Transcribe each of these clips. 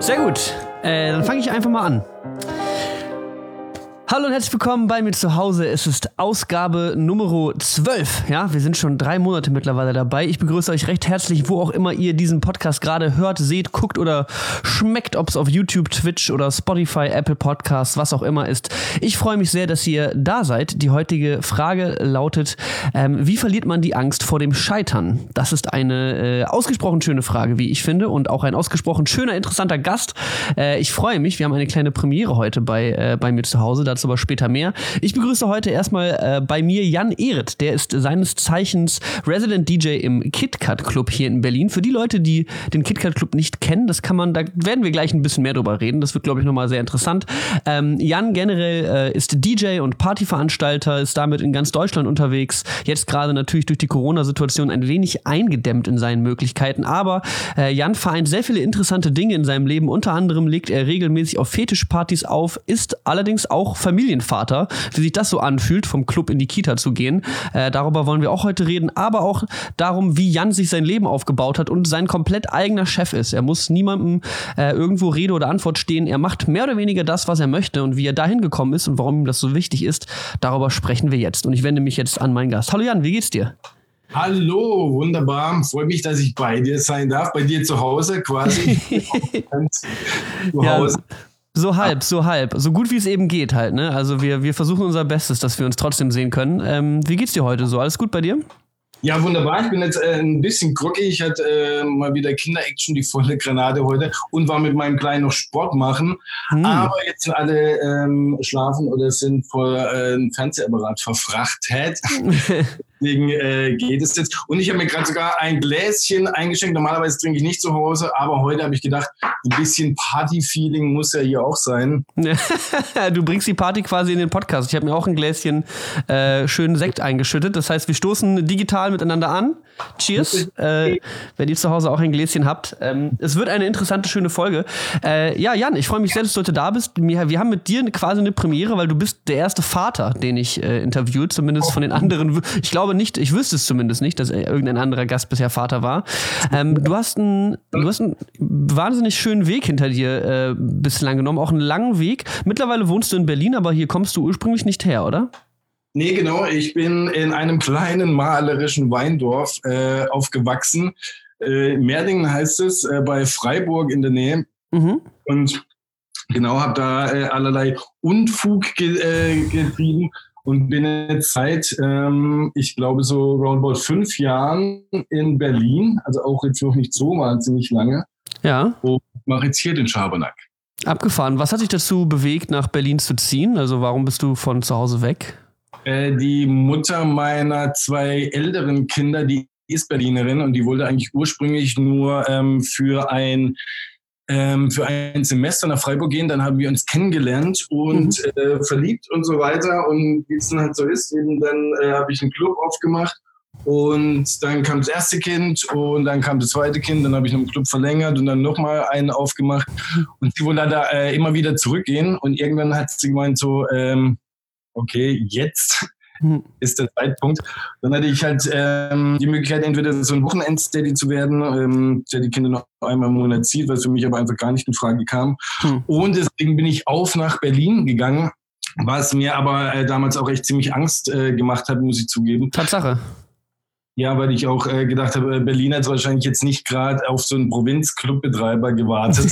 Sehr gut. Dann fange ich einfach mal an. Hallo und herzlich willkommen bei mir zu Hause. Es ist Ausgabe Nummer 12. Ja, wir sind schon 3 Monate mittlerweile dabei. Ich begrüße euch recht herzlich, wo auch immer ihr diesen Podcast gerade hört, seht, guckt oder schmeckt, ob es auf YouTube, Twitch oder Spotify, Apple Podcasts, was auch immer ist. Ich freue mich sehr, dass ihr da seid. Die heutige Frage lautet, wie verliert man die Angst vor dem Scheitern? Das ist eine ausgesprochen schöne Frage, wie ich finde, und auch ein ausgesprochen schöner, interessanter Gast. Ich freue mich, wir haben eine kleine Premiere heute bei mir zu Hause, dazu aber später mehr. Ich begrüße heute erstmal bei mir Jan Ehret, der ist seines Zeichens Resident DJ im KitKat Club hier in Berlin. Für die Leute, die den KitKat Club nicht kennen, da werden wir gleich ein bisschen mehr drüber reden. Das wird, glaube ich, nochmal sehr interessant. Jan generell ist DJ und Partyveranstalter, ist damit in ganz Deutschland unterwegs. Jetzt gerade natürlich durch die Corona-Situation ein wenig eingedämmt in seinen Möglichkeiten. Aber Jan vereint sehr viele interessante Dinge in seinem Leben. Unter anderem legt er regelmäßig auf Fetischpartys auf, ist allerdings auch Familienvater, wie sich das so anfühlt, vom Club in die Kita zu gehen. Darüber wollen wir auch heute reden, aber auch darum, wie Jan sich sein Leben aufgebaut hat und sein komplett eigener Chef ist. Er muss niemandem irgendwo Rede oder Antwort stehen. Er macht mehr oder weniger das, was er möchte, und wie er dahin gekommen ist und warum ihm das so wichtig ist, darüber sprechen wir jetzt. Und ich wende mich jetzt an meinen Gast. Hallo Jan, wie geht's dir? Hallo, wunderbar. Freue mich, dass ich bei dir sein darf, bei dir zu Hause quasi. Zu Hause. Ja. So halb. So gut wie es eben geht halt, ne? Also wir versuchen unser Bestes, dass wir uns trotzdem sehen können. Wie geht's dir heute so? Alles gut bei dir? Ja, wunderbar. Ich bin jetzt ein bisschen groggy. Ich hatte mal wieder Kinder-Action, die volle Granate heute, und war mit meinem Kleinen noch Sport machen. Aber jetzt sind alle schlafen oder sind vor einem Fernsehapparat verfrachtet. Deswegen geht es jetzt. Und ich habe mir gerade sogar ein Gläschen eingeschenkt. Normalerweise trinke ich nicht zu Hause, aber heute habe ich gedacht, ein bisschen Party-Feeling muss ja hier auch sein. Du bringst die Party quasi in den Podcast. Ich habe mir auch ein Gläschen schönen Sekt eingeschüttet. Das heißt, wir stoßen digital miteinander an. Cheers, wenn ihr zu Hause auch ein Gläschen habt. Es wird eine interessante, schöne Folge. Ja, Jan, ich freue mich sehr, dass du heute da bist. Wir haben mit dir quasi eine Premiere, weil du bist der erste Vater, den ich interviewt, zumindest von den anderen. Ich glaube nicht, ich wüsste es zumindest nicht, dass irgendein anderer Gast bisher Vater war. Du hast einen wahnsinnig schönen Weg hinter dir bislang genommen, auch einen langen Weg. Mittlerweile wohnst du in Berlin, aber hier kommst du ursprünglich nicht her, oder? Nee, genau. Ich bin in einem kleinen malerischen Weindorf aufgewachsen. Merdingen heißt es, bei Freiburg in der Nähe. Mhm. Und genau, habe da allerlei Unfug getrieben und bin jetzt seit, ich glaube, so roundabout 5 Jahren in Berlin. Also auch jetzt noch nicht so wahnsinnig lange. Ja. Und mache jetzt hier den Schabernack. Abgefahren. Was hat dich dazu bewegt, nach Berlin zu ziehen? Also warum bist du von zu Hause weg? Die Mutter meiner 2 älteren Kinder, die ist Berlinerin, und die wollte eigentlich ursprünglich nur für ein Semester nach Freiburg gehen. Dann haben wir uns kennengelernt und verliebt und so weiter. Und wie es dann halt so ist, eben dann habe ich einen Club aufgemacht. Und dann kam das erste Kind und dann kam das zweite Kind, dann habe ich noch einen Club verlängert und dann nochmal einen aufgemacht. Und sie wollte da immer wieder zurückgehen, und irgendwann hat sie gemeint so, okay, jetzt ist der Zeitpunkt. Dann hatte ich halt die Möglichkeit, entweder so ein Wochenend-Steady zu werden, der die Kinder noch einmal im Monat zieht, was für mich aber einfach gar nicht in Frage kam. Und deswegen bin ich nach Berlin gegangen, was mir aber damals auch echt ziemlich Angst gemacht hat, muss ich zugeben. Tatsache. Ja, weil ich auch gedacht habe, Berlin hat wahrscheinlich jetzt nicht gerade auf so einen Provinz-Clubbetreiber gewartet,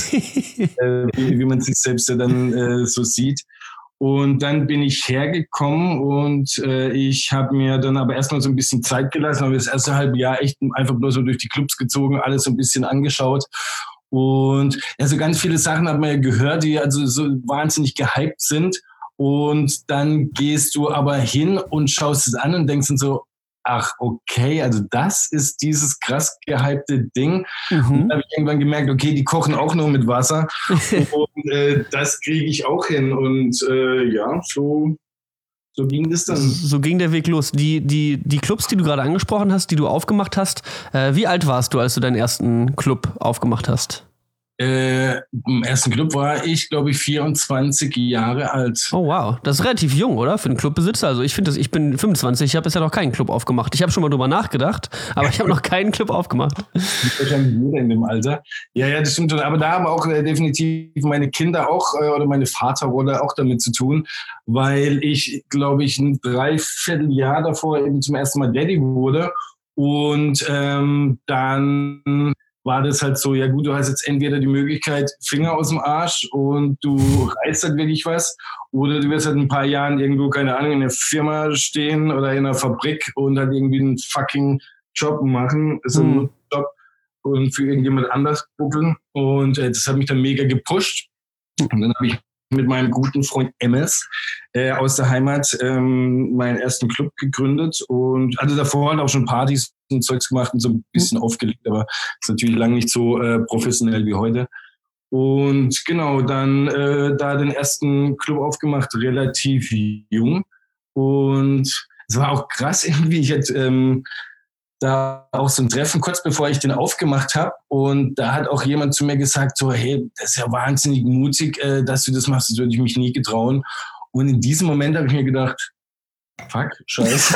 wie man sich selbst ja dann so sieht. Und dann bin ich hergekommen und ich habe mir dann aber erstmal so ein bisschen Zeit gelassen, habe das erste halbe Jahr echt einfach bloß so durch die Clubs gezogen, alles so ein bisschen angeschaut. Und also ganz viele Sachen hat man ja gehört, die also so wahnsinnig gehypt sind. Und dann gehst du aber hin und schaust es an und denkst dann so, ach, okay, also das ist dieses krass gehypte Ding. Und dann habe ich irgendwann gemerkt, okay, die kochen auch nur mit Wasser. Und das kriege ich auch hin. Und ja, so ging das dann. So ging der Weg los. Die Clubs, die du gerade angesprochen hast, die du aufgemacht hast, wie alt warst du, als du deinen ersten Club aufgemacht hast? Im ersten Club war ich, glaube ich, 24 Jahre alt. Oh wow, das ist relativ jung, oder? Für einen Clubbesitzer. Also ich bin 25, ich habe bisher noch keinen Club aufgemacht. Ich habe schon mal drüber nachgedacht, aber ich habe noch keinen Club aufgemacht. Wahrscheinlich jeder in dem Alter. Ja, das stimmt schon. Aber da haben auch definitiv meine Kinder auch oder meine Vaterrolle auch damit zu tun, weil ich, glaube ich, ein Dreivierteljahr davor eben zum ersten Mal Daddy wurde. Und dann war das halt so, ja gut, du hast jetzt entweder die Möglichkeit, Finger aus dem Arsch und du reißt halt wirklich was, oder du wirst halt in ein paar Jahren irgendwo, keine Ahnung, in einer Firma stehen oder in einer Fabrik und halt irgendwie einen fucking Job machen, so einen Job und für irgendjemand anders buckeln. Und das hat mich dann mega gepusht. Und dann habe ich mit meinem guten Freund Emmes aus der Heimat meinen ersten Club gegründet und hatte davor halt auch schon Partys und Zeugs gemacht und so ein bisschen aufgelegt, aber ist natürlich lange nicht so professionell wie heute. Und genau, dann da den ersten Club aufgemacht, relativ jung. Und es war auch krass irgendwie. Ich hatte da auch so ein Treffen, kurz bevor ich den aufgemacht habe. Und da hat auch jemand zu mir gesagt, so, hey, das ist ja wahnsinnig mutig, dass du das machst, das würde ich mich nie getrauen. Und in diesem Moment habe ich mir gedacht, fuck, scheiße.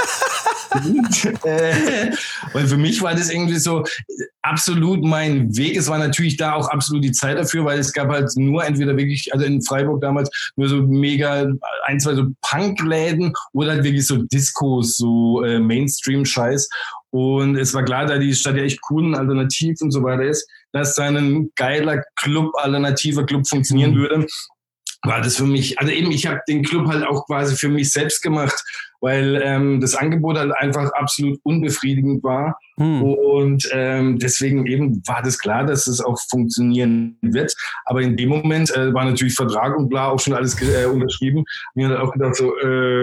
Weil für mich war das irgendwie so absolut mein Weg. Es war natürlich da auch absolut die Zeit dafür, weil es gab halt nur entweder wirklich, also in Freiburg damals, nur so mega ein, zwei so Punkläden oder halt wirklich so Discos, so Mainstream-Scheiß. Und es war klar, da die Stadt ja echt cool und alternativ und so weiter ist, dass da ein geiler Club, alternativer Club funktionieren würde. War das für mich, also eben, ich habe den Club halt auch quasi für mich selbst gemacht, weil das Angebot halt einfach absolut unbefriedigend war. Und deswegen eben war das klar, dass es auch funktionieren wird. Aber in dem Moment war natürlich Vertrag und bla auch schon alles unterschrieben. Mir hat auch gedacht so,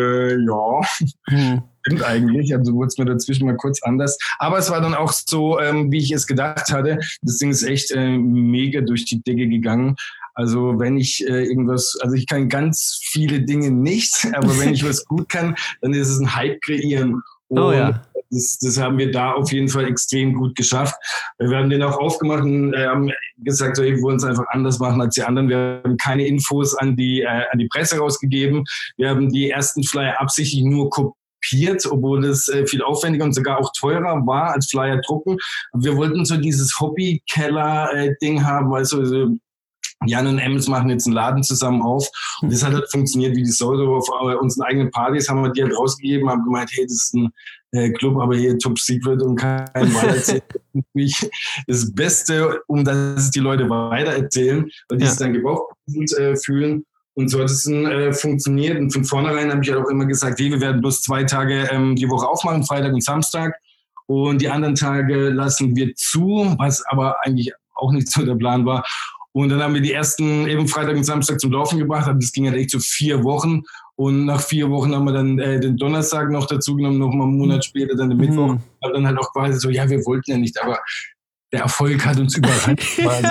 ja, stimmt eigentlich. Also wurde es mir dazwischen mal kurz anders. Aber es war dann auch so, wie ich es gedacht hatte. Das Ding ist echt mega durch die Decke gegangen. Also wenn ich irgendwas, also ich kann ganz viele Dinge nicht, aber wenn ich was gut kann, dann ist es ein Hype kreieren. Und das haben wir da auf jeden Fall extrem gut geschafft. Wir haben den auch aufgemacht und haben gesagt, so, wir wollen es einfach anders machen als die anderen. Wir haben keine Infos an die Presse rausgegeben. Wir haben die ersten Flyer absichtlich nur kopiert, obwohl es viel aufwendiger und sogar auch teurer war als Flyer drucken. Wir wollten so dieses Hobby-Keller-Ding haben, weil so Jan und Emmes machen jetzt einen Laden zusammen auf. Und das hat halt funktioniert wie die Sau. So auf unseren eigenen Partys haben wir die halt rausgegeben, haben gemeint, hey, das ist ein Club, aber hier Top Secret und kein Weitererzählen. Das Beste, um dass es die Leute weitererzählen, weil die es dann gebraucht fühlen. Und so hat es funktioniert. Und von vornherein habe ich halt auch immer gesagt, hey, wir werden bloß 2 Tage die Woche aufmachen, Freitag und Samstag. Und die anderen Tage lassen wir zu, was aber eigentlich auch nicht so der Plan war. Und dann haben wir die ersten eben Freitag und Samstag zum Laufen gebracht. Das ging halt echt so 4 Wochen. Und nach 4 Wochen haben wir dann den Donnerstag noch dazu genommen, noch mal einen Monat später dann den Mittwoch. Aber dann halt auch quasi so, ja, wir wollten ja nicht, aber der Erfolg hat uns überrannt.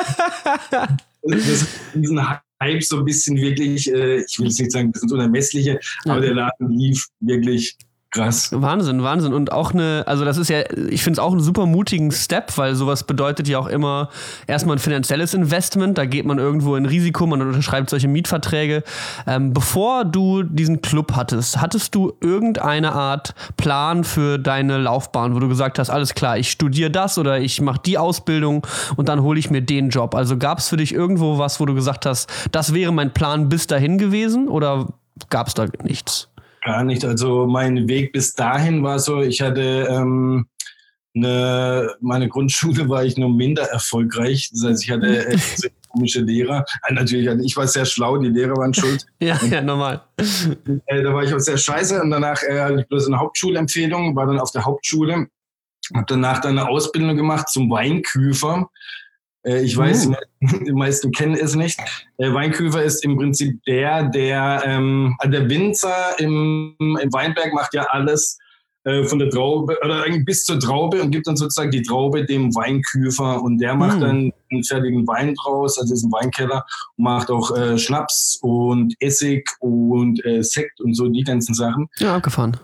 Das diesen Hype so ein bisschen wirklich, ich will jetzt nicht sagen, das sind unermessliche, aber der Laden lief wirklich krass. Wahnsinn. Und auch also das ist ja, ich finde es auch einen super mutigen Step, weil sowas bedeutet ja auch immer erstmal ein finanzielles Investment, da geht man irgendwo in Risiko, man unterschreibt solche Mietverträge. Bevor du diesen Club hattest du irgendeine Art Plan für deine Laufbahn, wo du gesagt hast, alles klar, ich studiere das oder ich mache die Ausbildung und dann hole ich mir den Job. Also gab es für dich irgendwo was, wo du gesagt hast, das wäre mein Plan bis dahin gewesen oder gab es da nichts? Gar nicht. Also mein Weg bis dahin war so, ich hatte meine Grundschule war ich nur minder erfolgreich. Das heißt, ich hatte sehr komische Lehrer. Natürlich, ich war sehr schlau, die Lehrer waren schuld. Ja, normal. Da war ich auch sehr scheiße und danach hatte ich bloß eine Hauptschulempfehlung, war dann auf der Hauptschule, habe danach dann eine Ausbildung gemacht zum Weinküfer. Ich weiß, die meisten kennen es nicht. Weinküfer ist im Prinzip der Winzer im Weinberg macht ja alles von der Traube oder eigentlich bis zur Traube und gibt dann sozusagen die Traube dem Weinküfer und der macht dann einen fertigen Wein draus, also ist ein Weinkeller und macht auch Schnaps und Essig und Sekt und so die ganzen Sachen. Ja, abgefahren.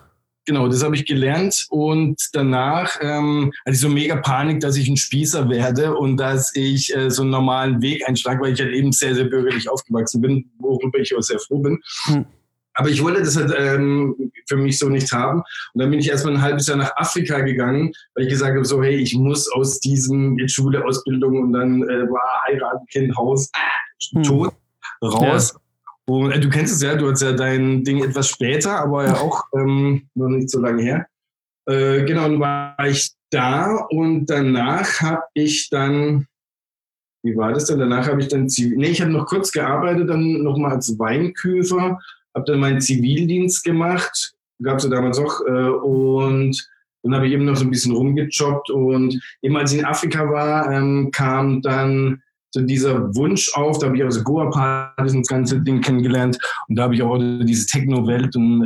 genau, das habe ich gelernt und danach hatte ich so mega Panik, dass ich ein Spießer werde und dass ich so einen normalen Weg einschlage, weil ich halt eben sehr, sehr bürgerlich aufgewachsen bin, worüber ich auch sehr froh bin. Aber ich wollte das halt für mich so nicht haben. Und dann bin ich erstmal ein halbes Jahr nach Afrika gegangen, weil ich gesagt habe, so, hey, ich muss aus diesem jetzt Schule, Ausbildung und dann war heiraten, Kind, Haus, Tod, raus. Ja. Und du kennst es ja, du hast ja dein Ding etwas später, aber ja auch noch nicht so lange her. Genau, dann war ich da und danach habe ich dann, wie war das denn? Danach habe ich dann, ich habe noch kurz gearbeitet, dann nochmal als Weinküfer, habe dann meinen Zivildienst gemacht, gab es ja damals auch, und dann habe ich eben noch so ein bisschen rumgejobbt und eben als ich in Afrika war, kam dann so dieser Wunsch auf, da habe ich auch so Goa-Partys und das ganze Ding kennengelernt und da habe ich auch diese Techno-Welt und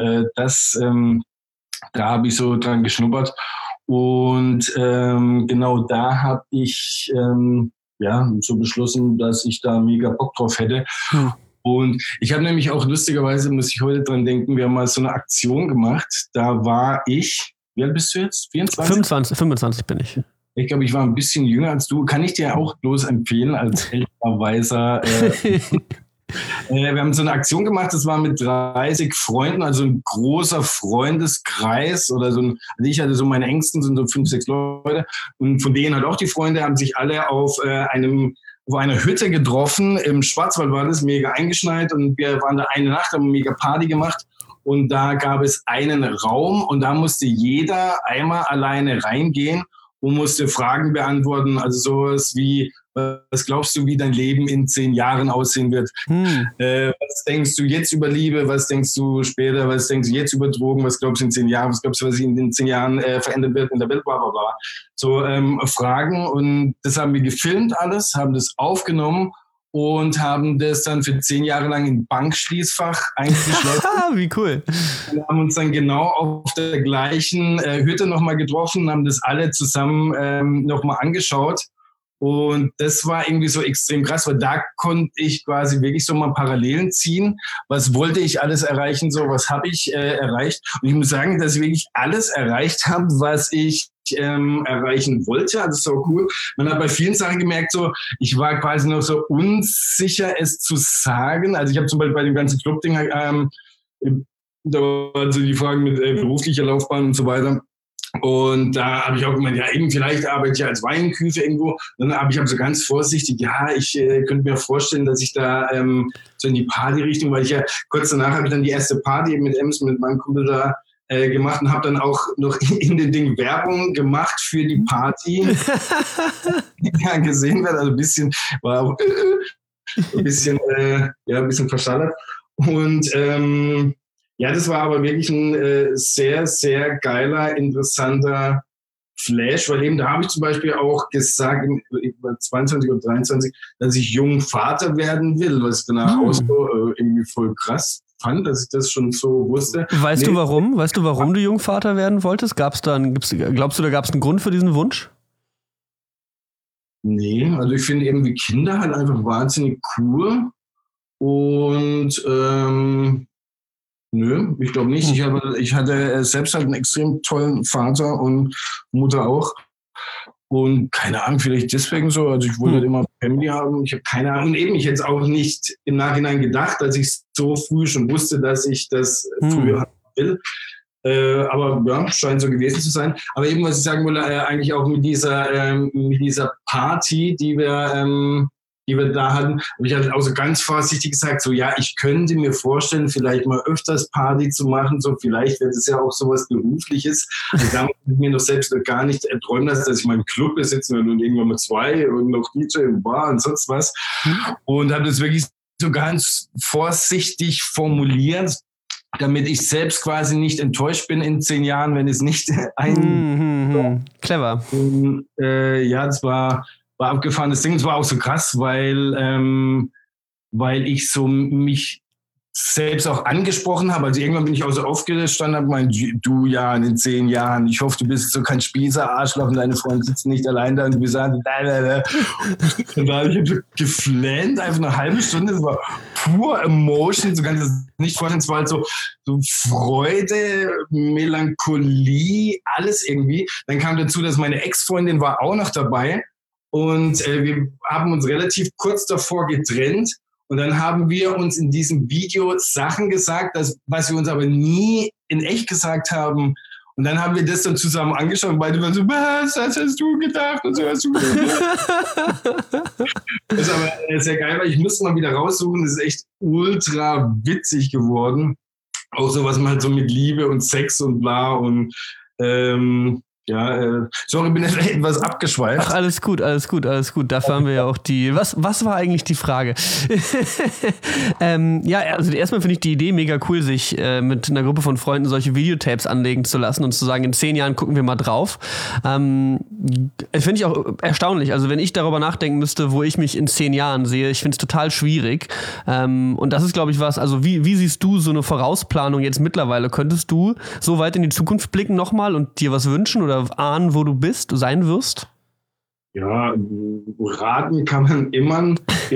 da habe ich so dran geschnuppert und genau da habe ich so beschlossen, dass ich da mega Bock drauf hätte. Und ich habe nämlich auch lustigerweise, muss ich heute dran denken, wir haben mal so eine Aktion gemacht, da war ich, wie alt bist du jetzt? 24? 25 bin ich. Ich glaube, ich war ein bisschen jünger als du. Kann ich dir auch bloß empfehlen als älterer Weiser. Wir haben so eine Aktion gemacht, das war mit 30 Freunden, also ein großer Freundeskreis oder also ich hatte so meine Engsten, sind so 5, 6 Leute und von denen halt auch die Freunde, haben sich alle auf einer Hütte getroffen, im Schwarzwald war das, mega eingeschneit und wir waren da eine Nacht, haben mega Party gemacht. Und da gab es einen Raum und da musste jeder einmal alleine reingehen und musste Fragen beantworten, also sowas wie, was glaubst du, wie dein Leben in 10 Jahren aussehen wird? Was denkst du jetzt über Liebe? Was denkst du später? Was denkst du jetzt über Drogen? Was glaubst du in 10 Jahren? Was glaubst du, was sich in den 10 Jahren verändern wird in der Welt? Bla, bla, bla. So Fragen und das haben wir gefilmt alles, haben das aufgenommen und haben das dann für 10 Jahre lang in Bankschließfach eingeschlossen. Wie cool. Wir haben uns dann genau auf der gleichen Hütte nochmal getroffen, haben das alle zusammen nochmal angeschaut. Und das war irgendwie so extrem krass, weil da konnte ich quasi wirklich so mal Parallelen ziehen. Was wollte ich alles erreichen? So, was habe ich erreicht? Und ich muss sagen, dass ich wirklich alles erreicht habe, was ich erreichen wollte. Also so cool. Man hat bei vielen Sachen gemerkt, so ich war quasi noch so unsicher, es zu sagen. Also ich habe zum Beispiel bei dem ganzen Club-Ding, da waren so die Fragen mit beruflicher Laufbahn und so weiter. Und da habe ich auch gemeint, ja eben vielleicht arbeite ich als Weinküfer irgendwo. Dann habe ich so ganz vorsichtig, ja, ich könnte mir vorstellen, dass ich da so in die Party-Richtung, weil ich ja kurz danach habe ich dann die erste Party mit Ems, mit meinem Kumpel da gemacht und habe dann auch noch in dem Ding Werbung gemacht für die Party, die ja gesehen wird. Also ein bisschen, war auch ein bisschen verschallert. Und ja, das war aber wirklich ein sehr, sehr geiler, interessanter Flash, weil eben da habe ich zum Beispiel auch gesagt, 22 oder 23, dass ich jung Vater werden will, was ich danach auch so irgendwie voll krass fand, dass ich das schon so wusste. Weißt du warum? Weißt du, warum du Jungvater werden wolltest? Glaubst du, da gab es einen Grund für diesen Wunsch? Nee, also ich finde irgendwie Kinder halt einfach wahnsinnig cool und nö, ich glaube nicht. Ich hatte selbst halt einen extrem tollen Vater und Mutter auch. Und keine Ahnung, vielleicht deswegen so. Also ich wollte halt immer Family haben. Ich habe keine Ahnung. Und eben, ich hätte es auch nicht im Nachhinein gedacht, dass ich so früh schon wusste, dass ich das früher haben will. Aber ja, scheint so gewesen zu sein. Aber eben, was ich sagen wollte, eigentlich auch mit dieser Party, die wir da hatten, habe ich halt auch so ganz vorsichtig gesagt, so ja, ich könnte mir vorstellen, vielleicht mal öfters Party zu machen, so vielleicht wird es ja auch sowas Berufliches. Also da muss ich mir noch selbst gar nicht träumen lassen, dass ich mal im Club besitze und irgendwann mal 2 und noch DJ und Bar und sonst was. Und habe das wirklich so ganz vorsichtig formuliert, damit ich selbst quasi nicht enttäuscht bin in 10 Jahren, wenn es nicht Clever. Und, ja, das war abgefahrenes Ding. Es war auch so krass, weil ich so mich selbst auch angesprochen habe. Also irgendwann bin ich auch so aufgestanden und habe gemeint, du Jan, in 10 Jahren, ich hoffe, du bist so kein Spießer-Arschloch und deine Freunde sitzen nicht allein da und du bist und da habe ich geflennt, einfach eine halbe Stunde, das war pur Emotion, so kann ich das nicht vorstellen, es war halt so Freude, Melancholie, alles irgendwie. Dann kam dazu, dass meine Ex-Freundin war auch noch dabei und wir haben uns relativ kurz davor getrennt. Und dann haben wir uns in diesem Video Sachen gesagt, was wir uns aber nie in echt gesagt haben. Und dann haben wir das dann zusammen angeschaut und beide waren so, was hast du gedacht? Und so hast du gedacht. Das ist aber sehr geil, weil ich musste mal wieder raussuchen. Das ist echt ultra witzig geworden. Auch so, was man halt so mit Liebe und Sex und bla und sorry, bin jetzt etwas abgeschweift. Ach, alles gut. Dafür haben wir ja auch was war eigentlich die Frage? Also erstmal finde ich die Idee mega cool, sich mit einer Gruppe von Freunden solche Videotapes anlegen zu lassen und zu sagen, in 10 Jahren gucken wir mal drauf. Finde ich auch erstaunlich. Also wenn ich darüber nachdenken müsste, wo ich mich in 10 Jahren sehe, ich finde es total schwierig. Und das ist, glaube ich, was, also wie siehst du so eine Vorausplanung jetzt mittlerweile? Könntest du so weit in die Zukunft blicken nochmal und dir was wünschen oder ahnen, wo du sein wirst? Ja, raten kann man immer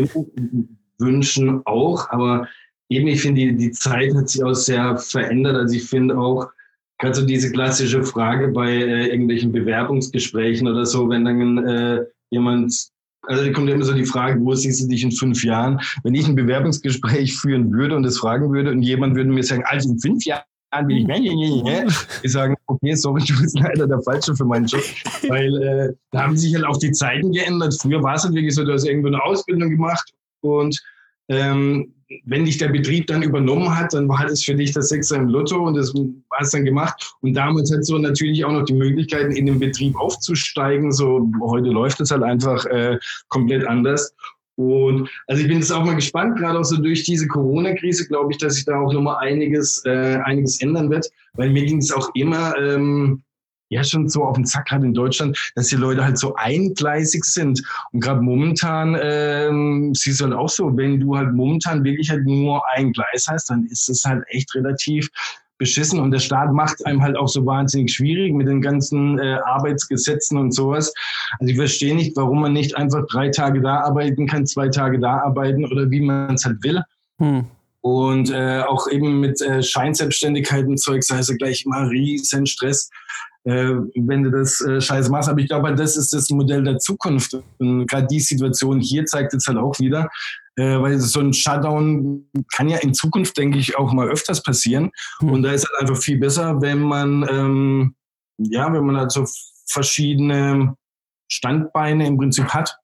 wünschen auch, aber eben, ich finde, die Zeit hat sich auch sehr verändert. Also ich finde auch, gerade so diese klassische Frage bei irgendwelchen Bewerbungsgesprächen oder so, wenn dann also kommt ja immer so die Frage, wo siehst du dich in 5 Jahren? Wenn ich ein Bewerbungsgespräch führen würde und das fragen würde und jemand würde mir sagen, also in 5 Jahren will ich sagen, okay, sorry, du bist leider der Falsche für meinen Job, weil da haben sich halt auch die Zeiten geändert. Früher war es halt wirklich so, du hast irgendwo eine Ausbildung gemacht und wenn dich der Betrieb dann übernommen hat, dann war es für dich das Sechser im Lotto und das hast dann gemacht. Und damals hat so natürlich auch noch die Möglichkeiten, in den Betrieb aufzusteigen. So heute läuft es halt einfach komplett anders. Und also ich bin jetzt auch mal gespannt, gerade auch so durch diese Corona-Krise, glaube ich, dass sich da auch nochmal einiges ändern wird, weil mir ging es auch immer schon so auf den Zack, gerade in Deutschland, dass die Leute halt so eingleisig sind. Und gerade momentan siehst du halt auch so, wenn du halt momentan wirklich halt nur ein Gleis hast, dann ist es halt echt relativ beschissen und der Staat macht einem halt auch so wahnsinnig schwierig mit den ganzen Arbeitsgesetzen und sowas. Also ich verstehe nicht, warum man nicht einfach 3 Tage da arbeiten kann, 2 Tage da arbeiten oder wie man es halt will. Und auch eben mit Scheinselbstständigkeit und Zeug, sei es ja gleich immer riesen Stress, wenn du das scheiße machst. Aber ich glaube, das ist das Modell der Zukunft. Und gerade die Situation hier zeigt jetzt halt auch wieder, weil so ein Shutdown kann ja in Zukunft, denke ich, auch mal öfters passieren. Und da ist es halt einfach viel besser, wenn man halt so verschiedene Standbeine im Prinzip hat.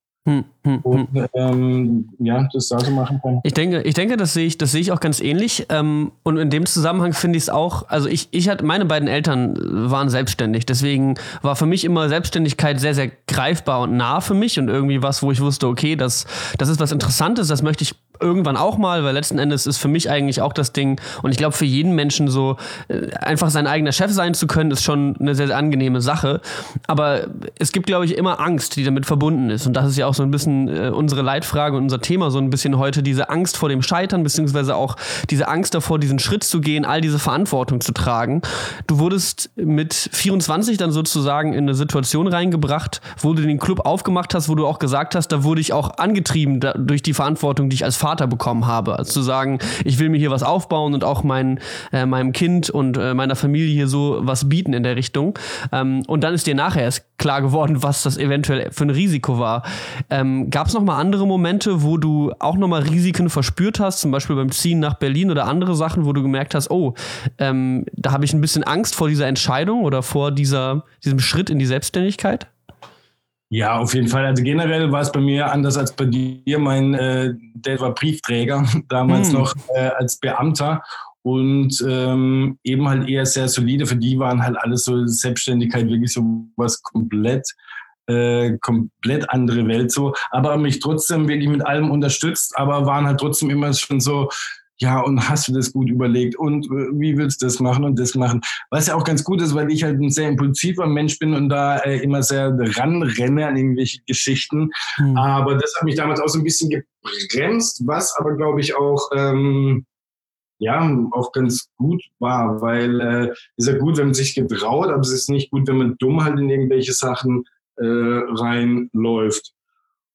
Das da so machen kann. Ich denke, das sehe ich auch ganz ähnlich. Und in dem Zusammenhang finde ich es auch, also meine beiden Eltern waren selbstständig, deswegen war für mich immer Selbstständigkeit sehr, sehr greifbar und nah für mich und irgendwie was, wo ich wusste, okay, das ist was Interessantes, das möchte ich irgendwann auch mal, weil letzten Endes ist für mich eigentlich auch das Ding, und ich glaube für jeden Menschen so, einfach sein eigener Chef sein zu können, ist schon eine sehr, sehr angenehme Sache. Aber es gibt, glaube ich, immer Angst, die damit verbunden ist. Und das ist ja auch so ein bisschen unsere Leitfrage und unser Thema so ein bisschen heute, diese Angst vor dem Scheitern, beziehungsweise auch diese Angst davor, diesen Schritt zu gehen, all diese Verantwortung zu tragen. Du wurdest mit 24 dann sozusagen in eine Situation reingebracht, wo du den Club aufgemacht hast, wo du auch gesagt hast, da wurde ich auch angetrieben durch die Verantwortung, die ich als Vater bekommen habe. Also zu sagen, ich will mir hier was aufbauen und auch meinem Kind und meiner Familie hier so was bieten in der Richtung. Und dann ist dir nachher erst klar geworden, was das eventuell für ein Risiko war. Gab es noch mal andere Momente, wo du auch noch mal Risiken verspürt hast, zum Beispiel beim Ziehen nach Berlin oder andere Sachen, wo du gemerkt hast, da habe ich ein bisschen Angst vor dieser Entscheidung oder vor diesem Schritt in die Selbstständigkeit? Ja, auf jeden Fall. Also generell war es bei mir anders als bei dir. Mein Dad war Briefträger, damals noch als Beamter und eben halt eher sehr solide. Für die waren halt alles so Selbstständigkeit wirklich so was komplett andere Welt so. Aber mich trotzdem wirklich mit allem unterstützt, aber waren halt trotzdem immer schon so, ja, und hast du das gut überlegt und wie willst du das machen und das machen? Was ja auch ganz gut ist, weil ich halt ein sehr impulsiver Mensch bin und da immer sehr ranrenne an irgendwelche Geschichten. Aber das hat mich damals auch so ein bisschen gebremst, was aber, glaube ich, auch auch ganz gut war, weil ist ja gut, wenn man sich getraut, aber es ist nicht gut, wenn man dumm halt in irgendwelche Sachen reinläuft.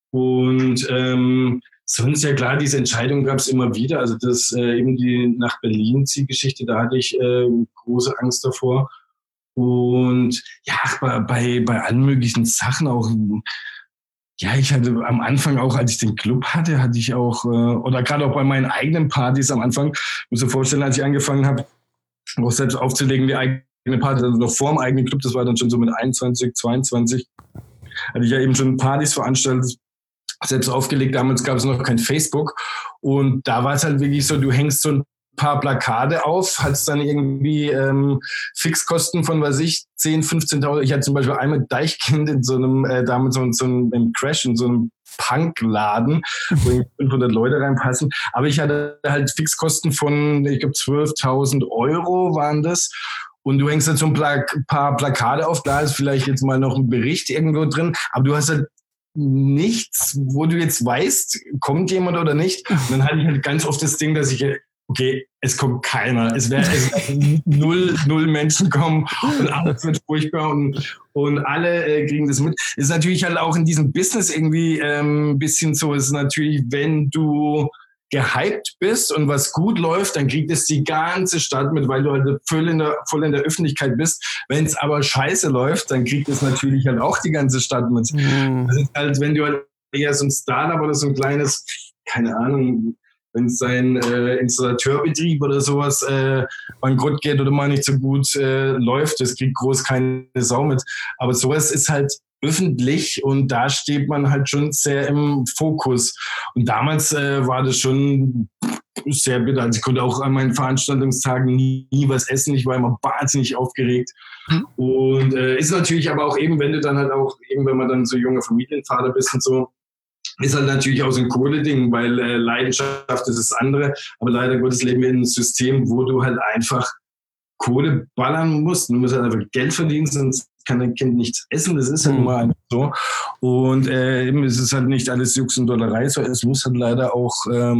Und sonst ja klar, diese Entscheidung gab es immer wieder. Also das eben die nach Berlin-Ziehgeschichte, da hatte ich große Angst davor. Und ja, bei allen möglichen Sachen auch. Ja, ich hatte am Anfang auch, als ich den Club hatte ich auch, oder gerade auch bei meinen eigenen Partys am Anfang, muss ich mir vorstellen, als ich angefangen habe, auch selbst aufzulegen, die eigene Party, also noch vor dem eigenen Club, das war dann schon so mit 21, 22, hatte ich ja eben schon Partys veranstaltet, selbst aufgelegt. Damals gab es noch kein Facebook. Und da war es halt wirklich so, du hängst so ein paar Plakate auf, hattest dann irgendwie Fixkosten von, 10.000, 15.000. Ich hatte zum Beispiel einmal Deichkind in so einem, damals so einem Crash, in so einem Punkladen, wo 500 Leute reinpassen. Aber ich hatte halt Fixkosten von, ich glaube, 12.000 € waren das. Und du hängst halt so ein paar Plakate auf, da ist vielleicht jetzt mal noch ein Bericht irgendwo drin, aber du hast halt nichts, wo du jetzt weißt, kommt jemand oder nicht. Und dann hatte ich halt ganz oft das Ding, dass ich, okay, es kommt keiner. Es werden null Menschen kommen und alles wird furchtbar und alle kriegen das mit. Ist natürlich halt auch in diesem Business irgendwie ein bisschen so, ist natürlich, wenn du gehypt bist und was gut läuft, dann kriegt es die ganze Stadt mit, weil du halt voll in der Öffentlichkeit bist. Wenn es aber scheiße läuft, dann kriegt es natürlich halt auch die ganze Stadt mit. Das ist halt, wenn du halt eher so ein Startup oder so ein kleines, keine Ahnung, wenn sein Installateurbetrieb oder sowas bankrott geht oder mal nicht so gut läuft, das kriegt groß keine Sau mit. Aber sowas ist halt öffentlich und da steht man halt schon sehr im Fokus. Und damals war das schon sehr bitter. Also ich konnte auch an meinen Veranstaltungstagen nie was essen. Ich war immer wahnsinnig aufgeregt. Und ist natürlich aber auch eben, wenn du dann halt auch, eben wenn man dann so junger Familienvater bist und so, ist halt natürlich auch so ein Kohle-Ding, weil Leidenschaft ist das andere. Aber leider Gottes leben wir in einem System, wo du halt einfach Kohle ballern musst. Du musst halt einfach Geld verdienen, sonst kann dein Kind nichts essen. Das ist halt immer einfach so. Und eben ist es halt nicht alles Jux und Dollerei, so es muss halt leider auch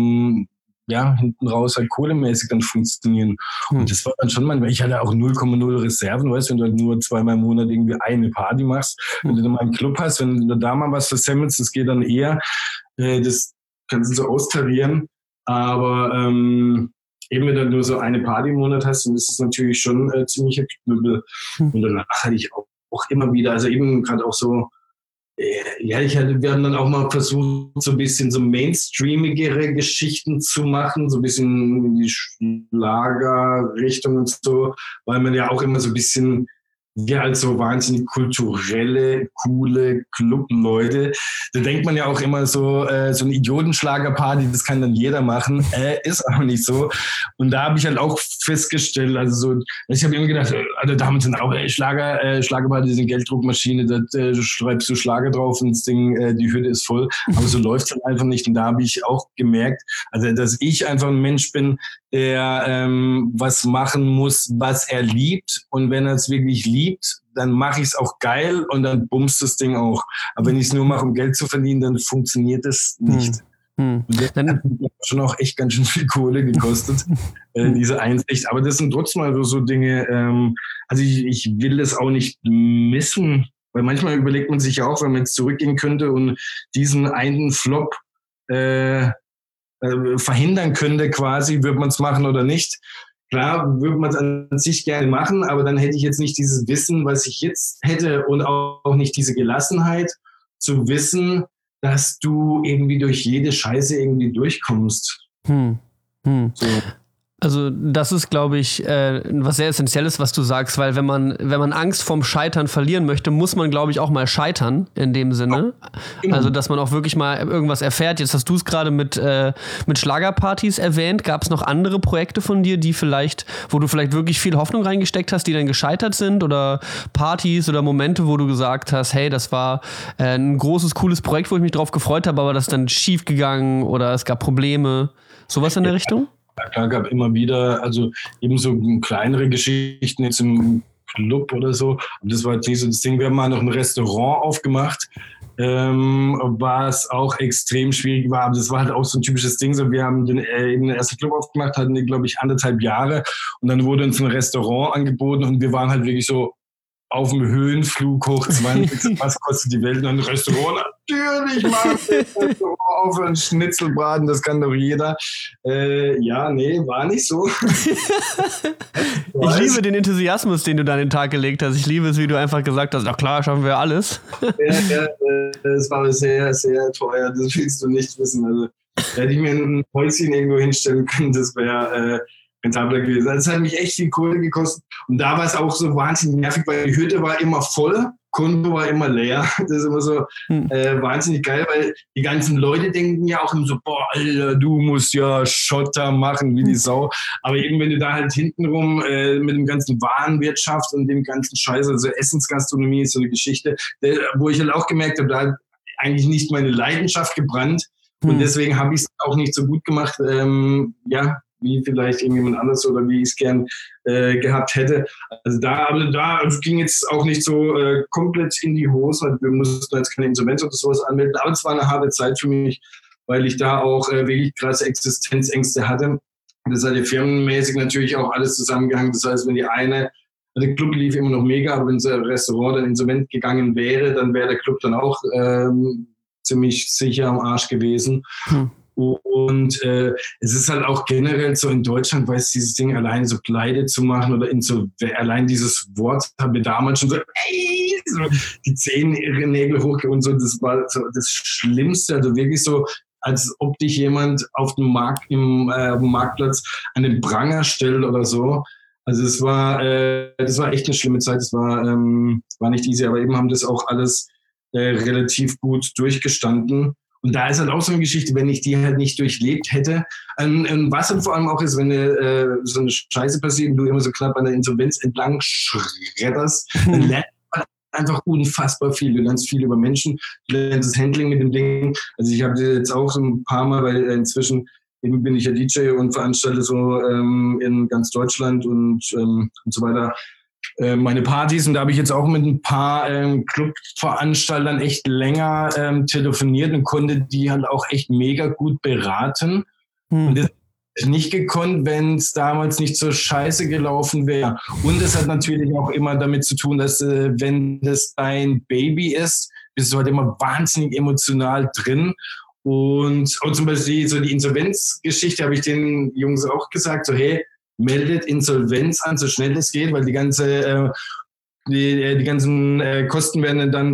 hinten raus halt kohlemäßig dann funktionieren. Und das war dann schon manchmal, ich hatte auch 0,0 Reserven, weißt du, wenn du halt nur 2-mal im Monat irgendwie eine Party machst, wenn du dann mal einen Club hast, wenn du da mal was versemmelst, das geht dann eher, das kannst du so austarieren, aber eben wenn du nur so eine Party im Monat hast, dann ist es natürlich schon ziemlich Knüppel. Und danach hatte ich auch immer wieder, also eben gerade auch so, wir haben dann auch mal versucht, so ein bisschen so mainstreamigere Geschichten zu machen, so ein bisschen in die Schlagerrichtung und so, weil man ja auch immer so ein bisschen, wir als so wahnsinnig kulturelle, coole Clubleute, da denkt man ja auch immer so, so eine Idiotenschlagerparty, das kann dann jeder machen, ist aber nicht so. Und da habe ich halt auch festgestellt, also so, ich habe immer gedacht, alle Damen sind auch, Schlagerparty ist eine Gelddruckmaschine, da schreibst du Schlager drauf und das Ding, die Hütte ist voll, aber so läuft es halt einfach nicht. Und da habe ich auch gemerkt, also dass ich einfach ein Mensch bin, der was machen muss, was er liebt, und wenn er es wirklich liebt, dann mache ich es auch geil und dann bumst das Ding auch. Aber wenn ich es nur mache, um Geld zu verdienen, dann funktioniert es nicht. Und das hat schon auch echt ganz schön viel Kohle gekostet, diese Einsicht. Aber das sind trotzdem also so Dinge, also ich will das auch nicht missen, weil manchmal überlegt man sich ja auch, wenn man jetzt zurückgehen könnte und diesen einen Flop verhindern könnte quasi, würde man es machen oder nicht. Klar, würde man es an sich gerne machen, aber dann hätte ich jetzt nicht dieses Wissen, was ich jetzt hätte, und auch nicht diese Gelassenheit zu wissen, dass du irgendwie durch jede Scheiße irgendwie durchkommst. So. Also das ist, glaube ich, was sehr Essentielles, was du sagst, weil wenn man Angst vorm Scheitern verlieren möchte, muss man, glaube ich, auch mal scheitern in dem Sinne. Genau. Also dass man auch wirklich mal irgendwas erfährt. Jetzt hast du es gerade mit Schlagerpartys erwähnt. Gab es noch andere Projekte von dir, wo du vielleicht wirklich viel Hoffnung reingesteckt hast, die dann gescheitert sind, oder Partys oder Momente, wo du gesagt hast, hey, das war ein großes, cooles Projekt, wo ich mich drauf gefreut habe, aber das ist dann schief gegangen oder es gab Probleme. Sowas in der Richtung? Ja, klar, gab immer wieder, also eben so kleinere Geschichten jetzt im Club oder so. Und das war jetzt nicht so das Ding. Wir haben mal noch ein Restaurant aufgemacht. was auch extrem schwierig war. Aber das war halt auch so ein typisches Ding. So, wir haben den ersten Club aufgemacht, hatten den, glaube ich, 1,5 Jahre. Und dann wurde uns ein Restaurant angeboten und wir waren halt wirklich so auf dem Höhenflug hoch 20. Was kostet die Welt? Und ein Restaurant? Natürlich machen wir ein Restaurant auf, ein Schnitzelbraten, das kann doch jeder. Ja, nee, war nicht so. Ich liebe den Enthusiasmus, den du da an den Tag gelegt hast. Ich liebe es, wie du einfach gesagt hast, na klar, schaffen wir alles. Ja, das war sehr, sehr teuer. Das willst du nicht wissen. Also, hätte ich mir ein Häuschen irgendwo hinstellen können, das wäre rentabler gewesen. Das hat mich echt viel Kohle gekostet. Und da war es auch so wahnsinnig nervig, weil die Hütte war immer voll, Konto war immer leer. Das ist immer so wahnsinnig geil, weil die ganzen Leute denken ja auch immer so, boah, Alter, du musst ja Schotter machen wie die Sau. Aber eben, wenn du da halt hintenrum mit dem ganzen Warenwirtschaft und dem ganzen Scheiß, also Essensgastronomie ist so eine Geschichte, wo ich halt auch gemerkt habe, da hat eigentlich nicht meine Leidenschaft gebrannt. Und deswegen habe ich es auch nicht so gut gemacht, wie vielleicht irgendjemand anders oder wie ich es gern gehabt hätte. Also da ging jetzt auch nicht so komplett in die Hose. Wir mussten jetzt keine Insolvenz oder sowas anmelden, aber es war eine harte Zeit für mich, weil ich da auch wirklich krasse Existenzängste hatte. Das hat ja firmenmäßig natürlich auch alles zusammengehangen. Das heißt, wenn der Club lief immer noch mega, aber wenn das Restaurant dann insolvent gegangen wäre, dann wäre der Club dann auch ziemlich sicher am Arsch gewesen. Und es ist halt auch generell so in Deutschland, weiß dieses Ding alleine so pleite zu machen oder allein dieses Wort haben wir damals schon so, so die Zehennägel hoch und so, das war so das Schlimmste, also wirklich so, als ob dich jemand auf dem Marktplatz an den Pranger stellt oder so. Also das war echt eine schlimme Zeit, das war nicht easy, aber eben haben das auch alles relativ gut durchgestanden. Und da ist halt auch so eine Geschichte, wenn ich die halt nicht durchlebt hätte. Was und vor allem auch ist, wenn so eine Scheiße passiert und du immer so knapp an der Insolvenz entlang schredderst, dann lernst du einfach unfassbar viel. Du lernst viel über Menschen, du lernst das Handling mit dem Ding. Also ich habe jetzt auch so ein paar Mal, weil inzwischen eben bin ich ja DJ und veranstalte so in ganz Deutschland und so weiter meine Partys, und da habe ich jetzt auch mit ein paar Clubveranstaltern echt länger telefoniert und konnte die halt auch echt mega gut beraten. Und das hätte ich nicht gekonnt, wenn es damals nicht so scheiße gelaufen wäre. Und es hat natürlich auch immer damit zu tun, dass wenn das dein Baby ist, bist du halt immer wahnsinnig emotional drin. Und zum Beispiel so die Insolvenzgeschichte habe ich den Jungs auch gesagt, so hey, meldet Insolvenz an, so schnell es geht, weil die ganzen Kosten werden dann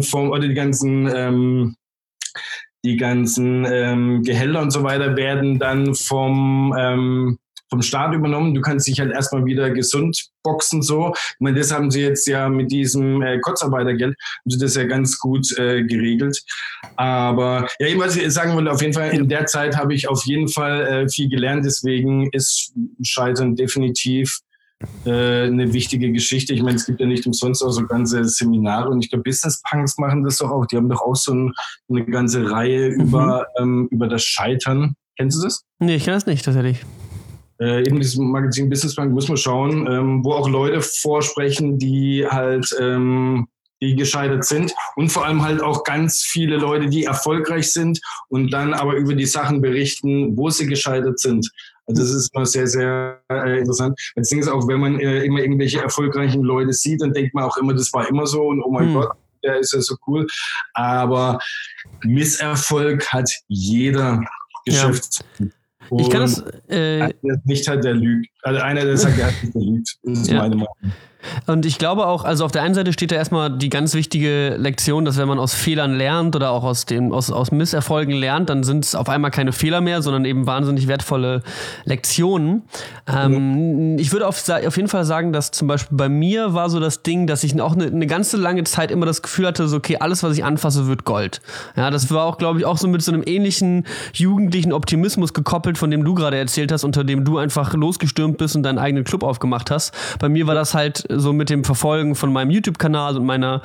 die ganzen Gehälter und so weiter werden dann vom Staat übernommen. Du kannst dich halt erstmal wieder gesund boxen, so. Ich meine, das haben sie jetzt ja mit diesem Kurzarbeitergeld, haben sie das ja ganz gut geregelt. Aber ja, was ich sagen wollte, auf jeden Fall, in der Zeit habe ich auf jeden Fall viel gelernt. Deswegen ist Scheitern definitiv eine wichtige Geschichte. Ich meine, es gibt ja nicht umsonst auch so ganze Seminare, und ich glaube, Business Punks machen das doch auch. Die haben doch auch so eine ganze Reihe über das Scheitern. Kennst du das? Nee, ich kann das nicht, tatsächlich. Eben dieses Magazin Business Punk, muss man schauen, wo auch Leute vorsprechen, die halt die gescheitert sind, und vor allem halt auch ganz viele Leute, die erfolgreich sind und dann aber über die Sachen berichten, wo sie gescheitert sind. Also das ist immer sehr, sehr interessant. Das Ding ist auch, wenn man immer irgendwelche erfolgreichen Leute sieht, dann denkt man auch immer, das war immer so und oh mein Gott, der ist ja so cool. Aber Misserfolg hat jeder Geschäft. Ja. Ich kann das nicht halt, der lügt. Also einer, der sagt, der lügt. Das ist meine Meinung. Und ich glaube auch, also auf der einen Seite steht da erstmal die ganz wichtige Lektion, dass wenn man aus Fehlern lernt oder auch aus Misserfolgen lernt, dann sind es auf einmal keine Fehler mehr, sondern eben wahnsinnig wertvolle Lektionen. Ich würde auf jeden Fall sagen, dass zum Beispiel bei mir war so das Ding, dass ich auch eine ganze lange Zeit immer das Gefühl hatte, so okay, alles, was ich anfasse, wird Gold. Ja, das war auch, glaube ich, auch so mit so einem ähnlichen jugendlichen Optimismus gekoppelt, von dem du gerade erzählt hast, unter dem du einfach losgestürmt bist und deinen eigenen Club aufgemacht hast. Bei mir war das halt so mit dem Verfolgen von meinem YouTube-Kanal und meiner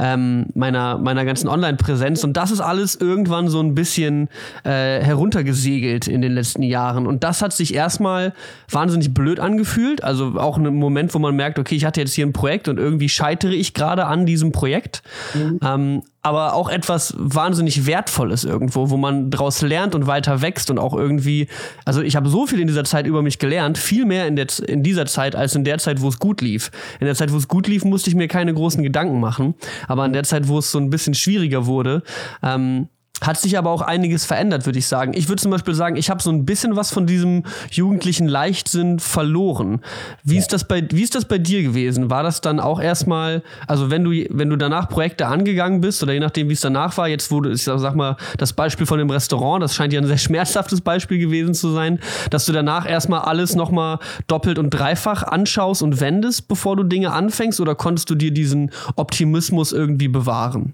ganzen Online-Präsenz, und das ist alles irgendwann so ein bisschen heruntergesegelt in den letzten Jahren, und das hat sich erstmal wahnsinnig blöd angefühlt, also auch ein Moment, wo man merkt, okay, ich hatte jetzt hier ein Projekt und irgendwie scheitere ich gerade an diesem Projekt, aber auch etwas wahnsinnig Wertvolles irgendwo, wo man draus lernt und weiter wächst und auch irgendwie, also ich habe so viel in dieser Zeit über mich gelernt, viel mehr in dieser Zeit als in der Zeit, wo es gut lief. In der Zeit, wo es gut lief, musste ich mir keine großen Gedanken machen, aber in der Zeit, wo es so ein bisschen schwieriger wurde, hat sich aber auch einiges verändert, würde ich sagen. Ich würde zum Beispiel sagen, ich habe so ein bisschen was von diesem jugendlichen Leichtsinn verloren. Wie ist das bei dir gewesen? War das dann auch erstmal, also wenn du danach Projekte angegangen bist oder je nachdem, wie es danach war, jetzt wurde, ich sag mal, das Beispiel von dem Restaurant, das scheint ja ein sehr schmerzhaftes Beispiel gewesen zu sein, dass du danach erstmal alles nochmal doppelt und dreifach anschaust und wendest, bevor du Dinge anfängst, oder konntest du dir diesen Optimismus irgendwie bewahren?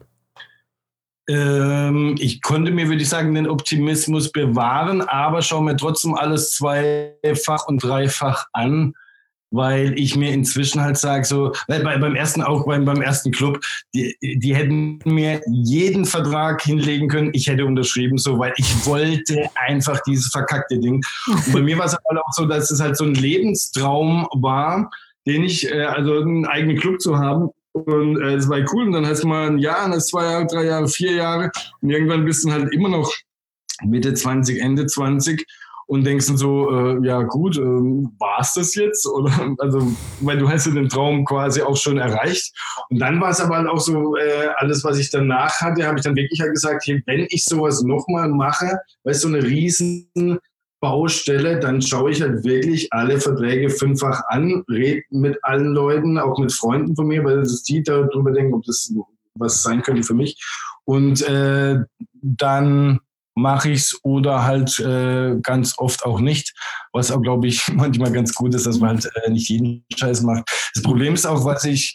Ich konnte mir, würde ich sagen, den Optimismus bewahren, aber schaue mir trotzdem alles zweifach und dreifach an, weil ich mir inzwischen halt sage, so, beim ersten Club, die hätten mir jeden Vertrag hinlegen können, ich hätte unterschrieben, so, weil ich wollte einfach dieses verkackte Ding. Und bei mir war es halt auch so, dass es halt so ein Lebenstraum war, also einen eigenen Club zu haben. Und es war cool. Und dann hast du mal ein Jahr, dann hast 2 Jahre, 3 Jahre, 4 Jahre. Und irgendwann bist du halt immer noch Mitte 20, Ende 20 und denkst dann so, ja gut, war's das jetzt? Oder, also, weil du hast ja den Traum quasi auch schon erreicht. Und dann war es aber halt auch so, alles, was ich danach hatte, habe ich dann wirklich halt gesagt, hey, wenn ich sowas nochmal mache, weißt du, so eine riesen Baustelle, dann schaue ich halt wirklich alle Verträge 5-fach an, rede mit allen Leuten, auch mit Freunden von mir, weil das die darüber denken, ob das was sein könnte für mich. Und dann mache ich es oder halt ganz oft auch nicht, was auch, glaube ich, manchmal ganz gut ist, dass man halt nicht jeden Scheiß macht. Das Problem ist auch, was ich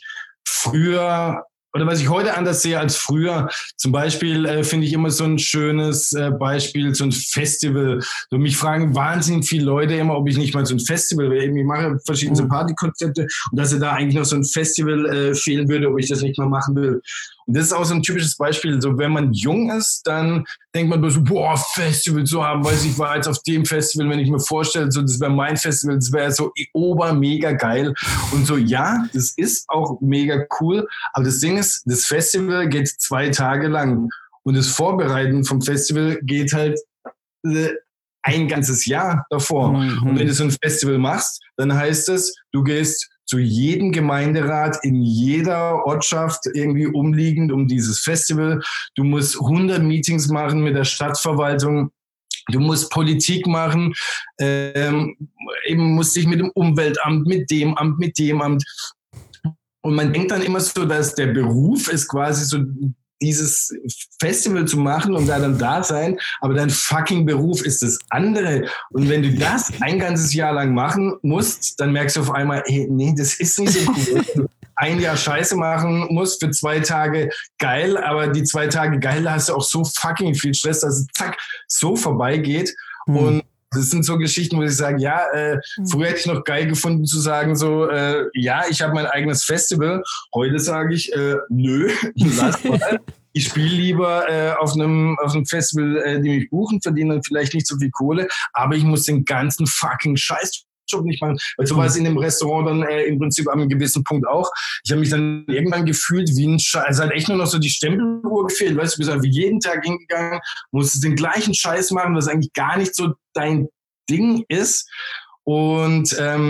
heute anders sehe als früher. Zum Beispiel finde ich immer so ein schönes Beispiel, so ein Festival. So, mich fragen wahnsinnig viele Leute immer, ob ich nicht mal so ein Festival wäre. Ich mache verschiedene Partykonzepte und dass da eigentlich noch so ein Festival fehlen würde, ob ich das nicht mal machen will. Und das ist auch so ein typisches Beispiel. So, wenn man jung ist, dann denkt man so, boah, Festival zu haben, weiß ich, war jetzt auf dem Festival, wenn ich mir vorstelle, so, das wäre mein Festival, das wäre so mega geil. Und so, ja, das ist auch mega cool. Aber das Ding ist, das Festival geht 2 Tage lang. Und das Vorbereiten vom Festival geht halt ein ganzes Jahr davor. Und wenn du so ein Festival machst, dann heißt es, du gehst zu jedem Gemeinderat in jeder Ortschaft irgendwie umliegend um dieses Festival. Du musst 100 Meetings machen mit der Stadtverwaltung. Du musst Politik machen. Eben musst dich mit dem Umweltamt, mit dem Amt. Und man denkt dann immer so, dass der Beruf ist quasi so, dieses Festival zu machen und dann da sein, aber dein fucking Beruf ist das andere. Und wenn du das ein ganzes Jahr lang machen musst, dann merkst du auf einmal, hey, nee, das ist nicht so cool. Wenn du ein Jahr Scheiße machen musst für 2 Tage geil, aber die 2 Tage geil, da hast du auch so fucking viel Stress, dass es zack, so vorbeigeht. Und das sind so Geschichten, wo ich sage, ja, früher hätte ich noch geil gefunden zu sagen, so, ja, ich habe mein eigenes Festival. Heute sage ich, nö, lass mal. Ich spiele lieber auf einem Festival, die mich buchen, verdiene dann vielleicht nicht so viel Kohle, aber ich muss den ganzen fucking Scheißjob nicht machen. Weil so war es in dem Restaurant dann im Prinzip an einem gewissen Punkt auch. Ich habe mich dann irgendwann gefühlt wie ein Scheiß. Also hat echt nur noch so die Stempeluhr gefehlt. Weißt du, bist einfach jeden Tag hingegangen, musstest den gleichen Scheiß machen, was eigentlich gar nicht so dein Ding ist. Und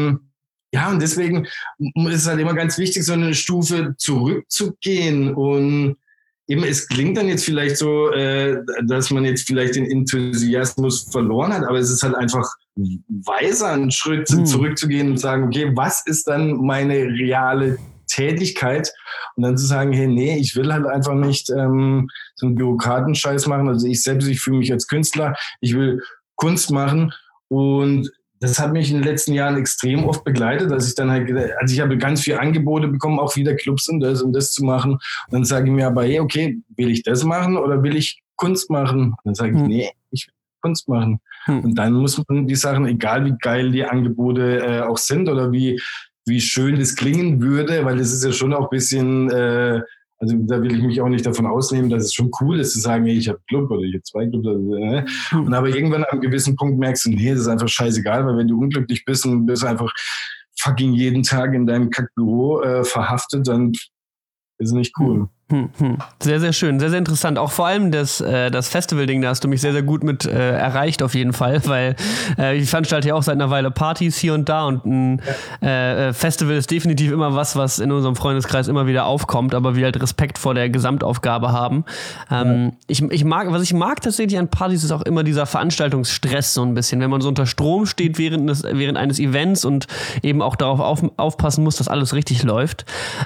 ja, und deswegen ist es halt immer ganz wichtig, so eine Stufe zurückzugehen. Und eben, es klingt dann jetzt vielleicht so, dass man jetzt vielleicht den Enthusiasmus verloren hat, aber es ist halt einfach weiser, einen Schritt zurückzugehen und sagen, okay, was ist dann meine reale Tätigkeit? Und dann zu sagen, hey, nee, ich will halt einfach nicht so einen Bürokratenscheiß machen. Also ich fühle mich als Künstler, ich will Kunst machen. Und das hat mich in den letzten Jahren extrem oft begleitet, dass ich dann halt, also ich habe ganz viele Angebote bekommen, auch wieder Clubs und das zu machen. Und dann sage ich mir aber, hey, okay, will ich das machen oder will ich Kunst machen? Und dann sage ich, nee, ich will Kunst machen. Und dann muss man die Sachen, egal wie geil die Angebote auch sind oder wie schön das klingen würde, weil das ist ja schon auch ein bisschen, also da will ich mich auch nicht davon ausnehmen, dass es schon cool ist zu sagen, hey, ich habe einen Club oder ich habe 2 Clubs. Und aber irgendwann an einem gewissen Punkt merkst du, nee, das ist einfach scheißegal, weil wenn du unglücklich bist und bist einfach fucking jeden Tag in deinem Kackbüro verhaftet, dann ist es nicht cool. Sehr, sehr schön, sehr, sehr interessant. Auch vor allem das Festival-Ding, da hast du mich sehr, sehr gut mit erreicht auf jeden Fall, weil ich veranstalte ja auch seit einer Weile Partys hier und da und ein Festival ist definitiv immer was in unserem Freundeskreis immer wieder aufkommt, aber wir halt Respekt vor der Gesamtaufgabe haben. Was ich mag tatsächlich an Partys ist auch immer dieser Veranstaltungsstress so ein bisschen, wenn man so unter Strom steht während eines Events und eben auch darauf aufpassen muss, dass alles richtig läuft.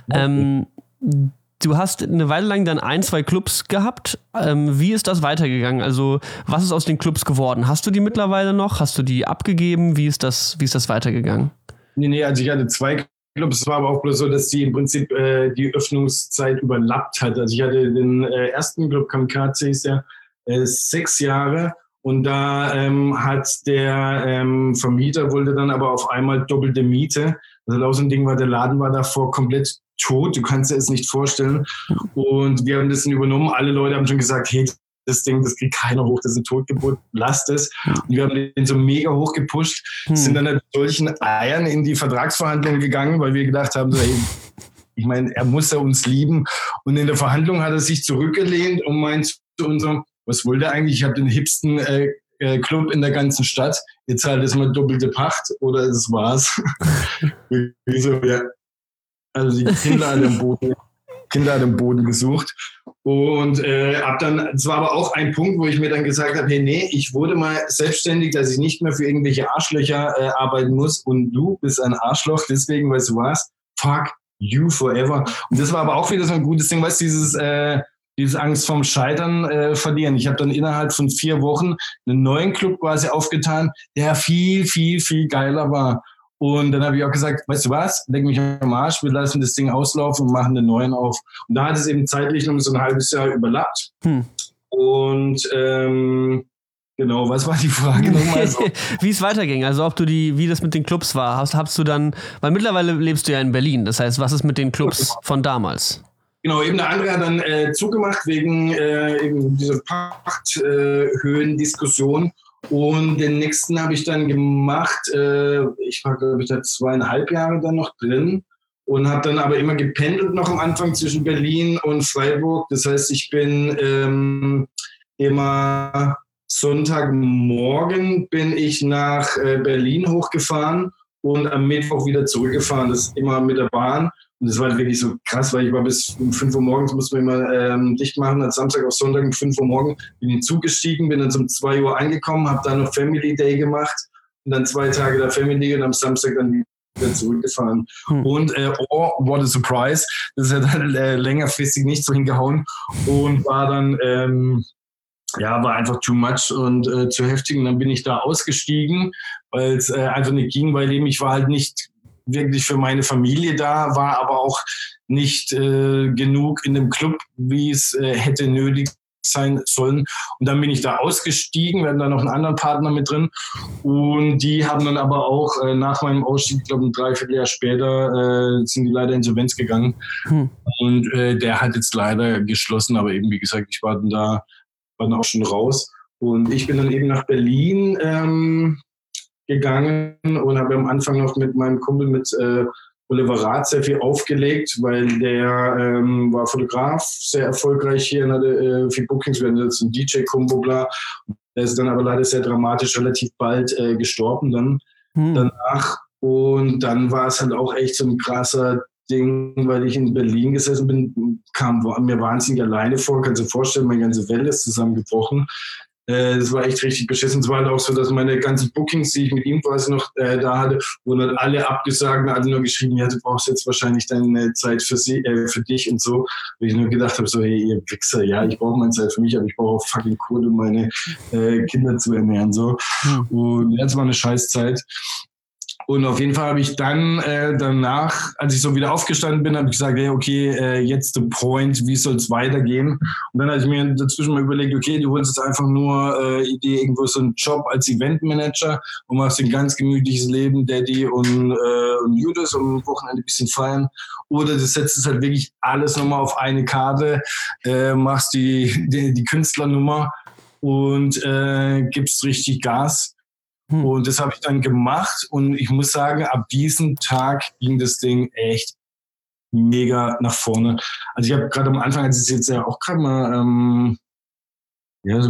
Du hast eine Weile lang dann 1-2 Clubs gehabt. Wie ist das weitergegangen? Also, was ist aus den Clubs geworden? Hast du die mittlerweile noch? Hast du die abgegeben? Wie ist das weitergegangen? Nee, also ich hatte 2 Clubs. Es war aber auch bloß so, dass die im Prinzip die Öffnungszeit überlappt hat. Also ich hatte den ersten Club, Kamikaze ist ja 6 Jahre. Und da hat der Vermieter wollte dann aber auf einmal doppelte Miete. Also auch so ein Ding war, der Laden war davor komplett tot. Du kannst dir es nicht vorstellen. Und wir haben das dann übernommen. Alle Leute haben schon gesagt, hey, das Ding, das kriegt keiner hoch, das ist eine Totgeburt, lasst es. Und wir haben den so mega hoch gepusht, sind dann mit solchen Eiern in die Vertragsverhandlungen gegangen, weil wir gedacht haben, so, hey, ich meine, er muss ja uns lieben. Und in der Verhandlung hat er sich zurückgelehnt und meint zu unserem, was wollte er eigentlich? Ich habe den hipsten Club in der ganzen Stadt. Jetzt zahlt es mal doppelte Pacht oder das war's. Wieso? Ja. Also die Kinder an dem Boden gesucht. Und es war aber auch ein Punkt, wo ich mir dann gesagt habe, hey, nee, ich wurde mal selbstständig, dass ich nicht mehr für irgendwelche Arschlöcher arbeiten muss und du bist ein Arschloch, deswegen, weißt du was? Fuck you forever. Und das war aber auch wieder so ein gutes Ding, weißt du, diese Angst vom Scheitern verlieren. Ich habe dann innerhalb von 4 Wochen einen neuen Club quasi aufgetan, der viel, viel, viel geiler war. Und dann habe ich auch gesagt, weißt du was, leg mich am Arsch, wir lassen das Ding auslaufen und machen den neuen auf. Und da hat es eben zeitlich noch so ein halbes Jahr überlappt. Und genau, was war die Frage nochmal? So? Wie es weiterging, also wie das mit den Clubs war. Hast du dann, weil mittlerweile lebst du ja in Berlin, das heißt, was ist mit den Clubs von damals? Genau, eben der andere hat dann zugemacht wegen eben dieser Pachthöhendiskussion. Und den nächsten habe ich dann gemacht. Ich war, glaube ich, da 2,5 Jahre dann noch drin und habe dann aber immer gependelt noch am Anfang zwischen Berlin und Freiburg. Das heißt, ich bin immer Sonntagmorgen bin ich nach Berlin hochgefahren und am Mittwoch wieder zurückgefahren. Das immer mit der Bahn. Und das war halt wirklich so krass, weil ich war bis um 5 Uhr morgens, musste man immer dicht machen, dann Samstag auf Sonntag um 5 Uhr morgens, bin in den Zug gestiegen, bin dann um 2 Uhr angekommen, habe dann noch Family Day gemacht und dann 2 Tage der Family und am Samstag dann wieder zurückgefahren. Und oh, what a surprise, das hat dann längerfristig nicht so hingehauen und war dann, war einfach too much und zu heftig und dann bin ich da ausgestiegen, weil es einfach nicht ging, weil eben ich war halt nicht wirklich für meine Familie da, war aber auch nicht genug in dem Club, wie es hätte nötig sein sollen. Und dann bin ich da ausgestiegen, wir hatten da noch einen anderen Partner mit drin und die haben dann aber auch nach meinem Ausstieg, ich glaube ein Dreivierteljahr später, sind die leider insolvenz gegangen. Und der hat jetzt leider geschlossen, aber eben wie gesagt, ich war dann auch schon raus. Und ich bin dann eben nach Berlin gegangen und habe am Anfang noch mit meinem Kumpel, mit Oliver Rath, sehr viel aufgelegt, weil der war Fotograf, sehr erfolgreich hier und hatte viel Bookings, wir hatten jetzt ein DJ-Kombo, bla. Der ist dann aber leider sehr dramatisch relativ bald gestorben dann danach. Und dann war es halt auch echt so ein krasser Ding, weil ich in Berlin gesessen bin, kam mir wahnsinnig alleine vor. Kannst du dir vorstellen, meine ganze Welt ist zusammengebrochen. Das war echt richtig beschissen. Es war halt auch so, dass meine ganzen Bookings, die ich mit ihm quasi noch da hatte, wurden halt alle abgesagt und alle nur geschrieben, ja, du brauchst jetzt wahrscheinlich deine Zeit für dich und so. Und ich nur gedacht habe, so, hey, ihr Wichser, ja, ich brauche meine Zeit für mich, aber ich brauche auch fucking Kohle, um meine Kinder zu ernähren, so. Und jetzt war eine Scheißzeit. Und auf jeden Fall habe ich dann danach, als ich so wieder aufgestanden bin, habe ich gesagt, hey, okay, jetzt the point, wie soll es weitergehen? Und dann habe ich mir dazwischen mal überlegt, okay, du holst jetzt einfach nur dir irgendwo so einen Job als Eventmanager und machst ein ganz gemütliches Leben, Daddy und Judas, um am Wochenende ein bisschen feiern. Oder du setzt es halt wirklich alles nochmal auf eine Karte, machst die Künstlernummer und gibst richtig Gas. Und das habe ich dann gemacht und ich muss sagen, ab diesem Tag ging das Ding echt mega nach vorne. Also ich habe gerade am Anfang, als es jetzt ja auch gerade mal so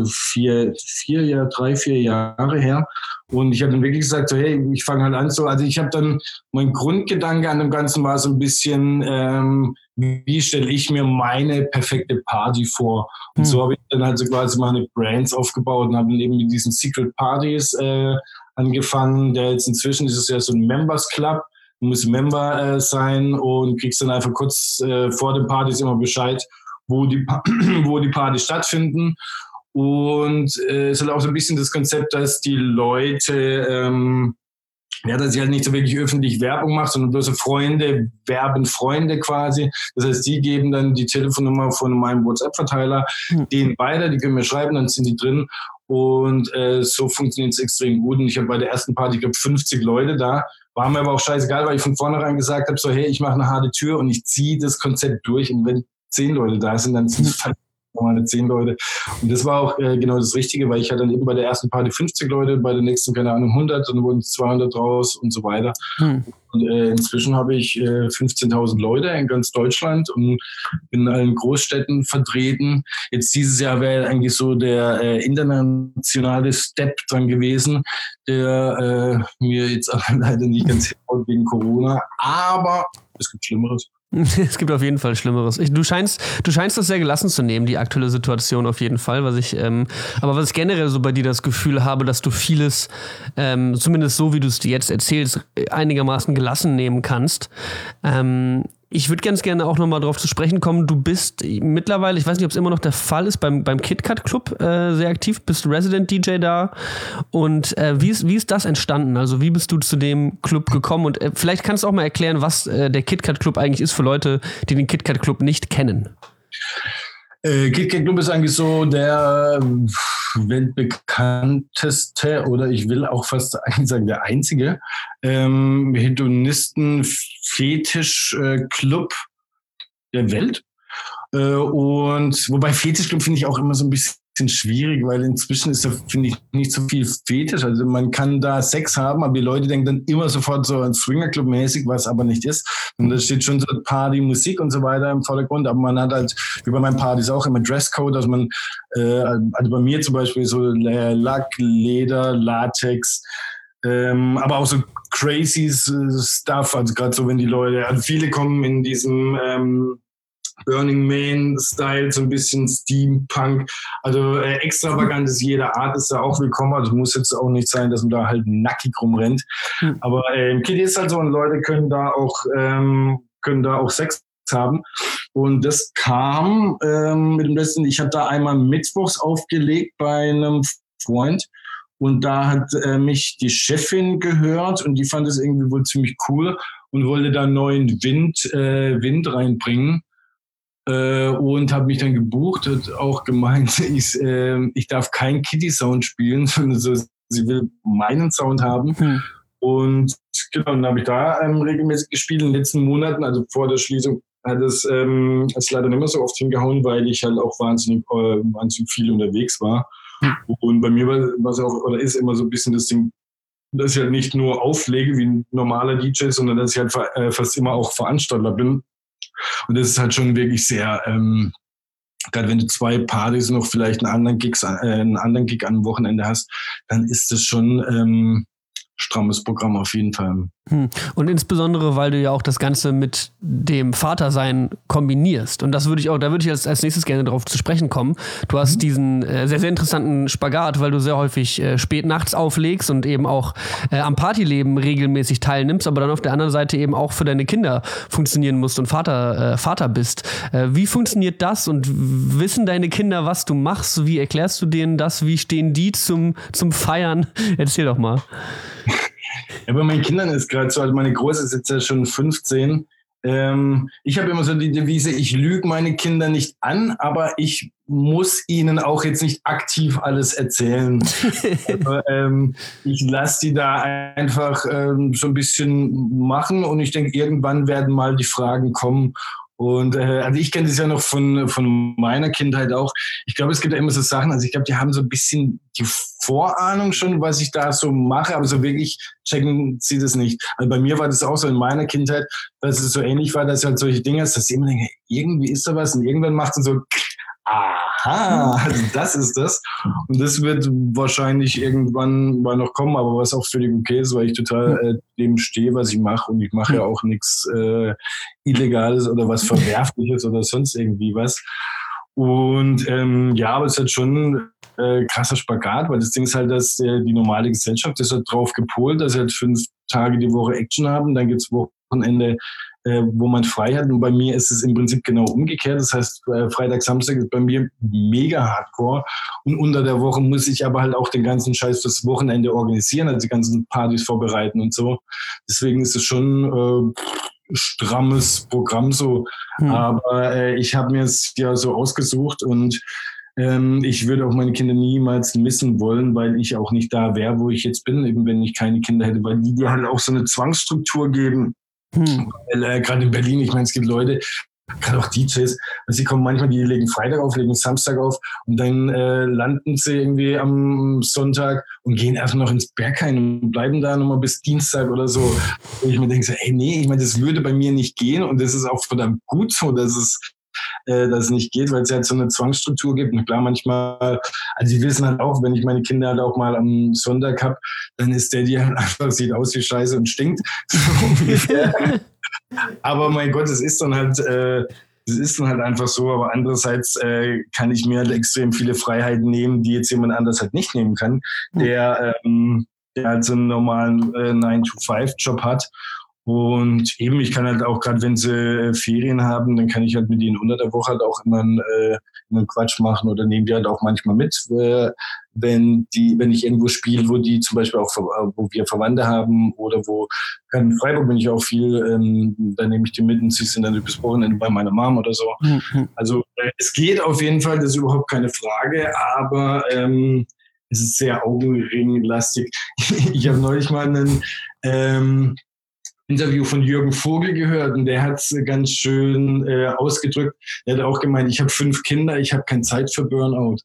3-4 Jahre her. Und ich habe dann wirklich gesagt, so, hey, ich fange halt an so, also ich habe dann, mein Grundgedanke an dem Ganzen war so ein bisschen, wie stelle ich mir meine perfekte Party vor? Und so habe ich dann halt so quasi meine Brands aufgebaut und habe dann eben mit diesen Secret Parties angefangen, der jetzt inzwischen ist es ja so ein Members Club. Du musst Member sein und kriegst dann einfach kurz vor den Partys immer Bescheid, wo die Partys stattfinden. Und es ist halt auch so ein bisschen das Konzept, dass die Leute, dass sie halt nicht so wirklich öffentlich Werbung macht, sondern bloß Freunde werben Freunde quasi. Das heißt, die geben dann die Telefonnummer von meinem WhatsApp-Verteiler denen weiter, die können mir schreiben, dann sind die drin. Und so funktioniert es extrem gut. Und ich habe bei der ersten Party, ich glaube, 50 Leute da. War mir aber auch scheißegal, weil ich von vornherein gesagt habe, so hey, ich mache eine harte Tür und ich ziehe das Konzept durch. Und wenn 10 Leute da sind, dann sind es meine 10 Leute. Und das war auch genau das Richtige, weil ich hatte dann eben bei der ersten Party 50 Leute, bei der nächsten, keine Ahnung, 100, dann wurden 200 draus und so weiter. Und inzwischen habe ich 15.000 Leute in ganz Deutschland und bin in allen Großstädten vertreten. Jetzt dieses Jahr wäre eigentlich so der internationale Step dran gewesen, der mir jetzt leider nicht ganz hinhaut wegen Corona, aber es gibt Schlimmeres. Es gibt auf jeden Fall Schlimmeres. Du scheinst das sehr gelassen zu nehmen, die aktuelle Situation auf jeden Fall. Aber was ich generell so bei dir das Gefühl habe, dass du vieles, zumindest so wie du es dir jetzt erzählst, einigermaßen gelassen nehmen kannst. Ich würde ganz gerne auch nochmal drauf zu sprechen kommen. Du bist mittlerweile, ich weiß nicht, ob es immer noch der Fall ist, beim KitKat Club sehr aktiv, bist Resident DJ da. Und wie ist das entstanden? Also wie bist du zu dem Club gekommen? Und vielleicht kannst du auch mal erklären, was der KitKat Club eigentlich ist für Leute, die den KitKat Club nicht kennen. KitKat Club ist eigentlich so der weltbekannteste oder ich will auch fast eigentlich sagen der einzige Hedonisten-Fetisch-Club der Welt. Und wobei Fetischclub finde ich auch immer so ein bisschen schwierig, weil inzwischen ist da, finde ich, nicht so viel Fetisch. Also man kann da Sex haben, aber die Leute denken dann immer sofort so an Swingerclub-mäßig, was aber nicht ist. Und da steht schon so Party, Musik und so weiter im Vordergrund, aber man hat halt, wie bei meinen Partys auch immer Dresscode, dass man, also bei mir zum Beispiel so Lack, Leder, Latex, aber auch so crazy Stuff, also gerade so, wenn die Leute, also viele kommen in diesem Burning Man-Style, so ein bisschen Steampunk, also extravagantes jeder Art ist da auch willkommen, also muss jetzt auch nicht sein, dass man da halt nackig rumrennt, aber Kitty ist halt so und Leute können da auch Sex haben und das kam mit dem letzten, ich habe da einmal mittwochs aufgelegt bei einem Freund und da hat mich die Chefin gehört und die fand es irgendwie wohl ziemlich cool und wollte da neuen Wind reinbringen. Und habe mich dann gebucht, hat auch gemeint, ich darf keinen Kitty-Sound spielen, sondern so, sie will meinen Sound haben. Und genau, dann habe ich da regelmäßig gespielt in den letzten Monaten, also vor der Schließung hat es leider nicht mehr so oft hingehauen, weil ich halt auch wahnsinnig viel unterwegs war. Und bei mir war es auch, oder ist immer so ein bisschen das Ding, dass ich halt nicht nur auflege wie ein normaler DJ, sondern dass ich halt fast immer auch Veranstalter bin. Und das ist halt schon wirklich sehr, gerade wenn du 2 Partys noch vielleicht einen anderen Gig am Wochenende hast, dann ist das schon strammes Programm auf jeden Fall. Und insbesondere, weil du ja auch das Ganze mit dem Vatersein kombinierst. Und da würde ich als nächstes gerne darauf zu sprechen kommen. Du hast diesen sehr, sehr interessanten Spagat, weil du sehr häufig spät nachts auflegst und eben auch am Partyleben regelmäßig teilnimmst, aber dann auf der anderen Seite eben auch für deine Kinder funktionieren musst und Vater bist. Wie funktioniert das und wissen deine Kinder, was du machst? Wie erklärst du denen das? Wie stehen die zum Feiern? Erzähl doch mal. Ja, bei meinen Kindern ist gerade so, also meine Große ist jetzt ja schon 15. Ich habe immer so die Devise, ich lüge meine Kinder nicht an, aber ich muss ihnen auch jetzt nicht aktiv alles erzählen. Also, ich lasse die da einfach so ein bisschen machen und ich denke, irgendwann werden mal die Fragen kommen. Und also ich kenne das ja noch von meiner Kindheit auch. Ich glaube, es gibt ja immer so Sachen, also ich glaube, die haben so ein bisschen die Vorahnung schon, was ich da so mache, aber so wirklich checken sie das nicht. Also bei mir war das auch so in meiner Kindheit, dass es so ähnlich war, dass halt solche Dinge, dass ich immer denke, irgendwie ist da was und irgendwann macht es so, aha, also das ist das. Und das wird wahrscheinlich irgendwann mal noch kommen, aber was auch völlig okay ist, weil ich total dem stehe, was ich mache. Und ich mache ja auch nichts Illegales oder was Verwerfliches oder sonst irgendwie was. Und ja, aber es hat schon krasser Spagat, weil das Ding ist halt, dass die normale Gesellschaft ist halt drauf gepolt, dass sie halt 5 Tage die Woche Action haben, dann gibt's Wochenende, wo man frei hat. Und bei mir ist es im Prinzip genau umgekehrt. Das heißt, Freitag, Samstag ist bei mir mega hardcore. Und unter der Woche muss ich aber halt auch den ganzen Scheiß fürs Wochenende organisieren, also die ganzen Partys vorbereiten und so. Deswegen ist es schon strammes Programm so. Aber ich habe mir es ja so ausgesucht und ich würde auch meine Kinder niemals missen wollen, weil ich auch nicht da wäre, wo ich jetzt bin, eben wenn ich keine Kinder hätte, weil die halt auch so eine Zwangsstruktur geben. Gerade in Berlin, ich meine, es gibt Leute, gerade auch DJs, also die kommen manchmal, die legen Freitag auf, legen Samstag auf und dann landen sie irgendwie am Sonntag und gehen erst noch ins Berghain und bleiben da nochmal bis Dienstag oder so. Und ich mir denke so, ey, nee, ich meine, das würde bei mir nicht gehen und das ist auch verdammt gut so, dass es nicht geht, weil es halt so eine Zwangsstruktur gibt. Und klar, manchmal, also die wissen halt auch, wenn ich meine Kinder halt auch mal am Sonntag habe, dann ist der, die halt einfach sieht aus wie Scheiße und stinkt. So ungefähr. Aber mein Gott, es ist dann halt einfach so. Aber andererseits kann ich mir halt extrem viele Freiheiten nehmen, die jetzt jemand anders halt nicht nehmen kann, der halt so einen normalen 9-to-5-Job hat. Und eben, ich kann halt auch, gerade wenn sie Ferien haben, dann kann ich halt mit ihnen unter der Woche halt auch immer einen Quatsch machen oder nehmen die halt auch manchmal mit, wenn ich irgendwo spiele, wo die zum Beispiel auch, wo wir Verwandte haben oder wo, gerade in Freiburg bin ich auch viel, dann nehme ich die mit und sie sind dann übers Wochenende bei meiner Mom oder so. Also es geht auf jeden Fall, das ist überhaupt keine Frage, aber es ist sehr augenringlastig. Ich habe neulich mal einen Interview von Jürgen Vogel gehört und der hat es ganz schön ausgedrückt. Der hat auch gemeint, ich habe 5 Kinder, ich habe keine Zeit für Burnout.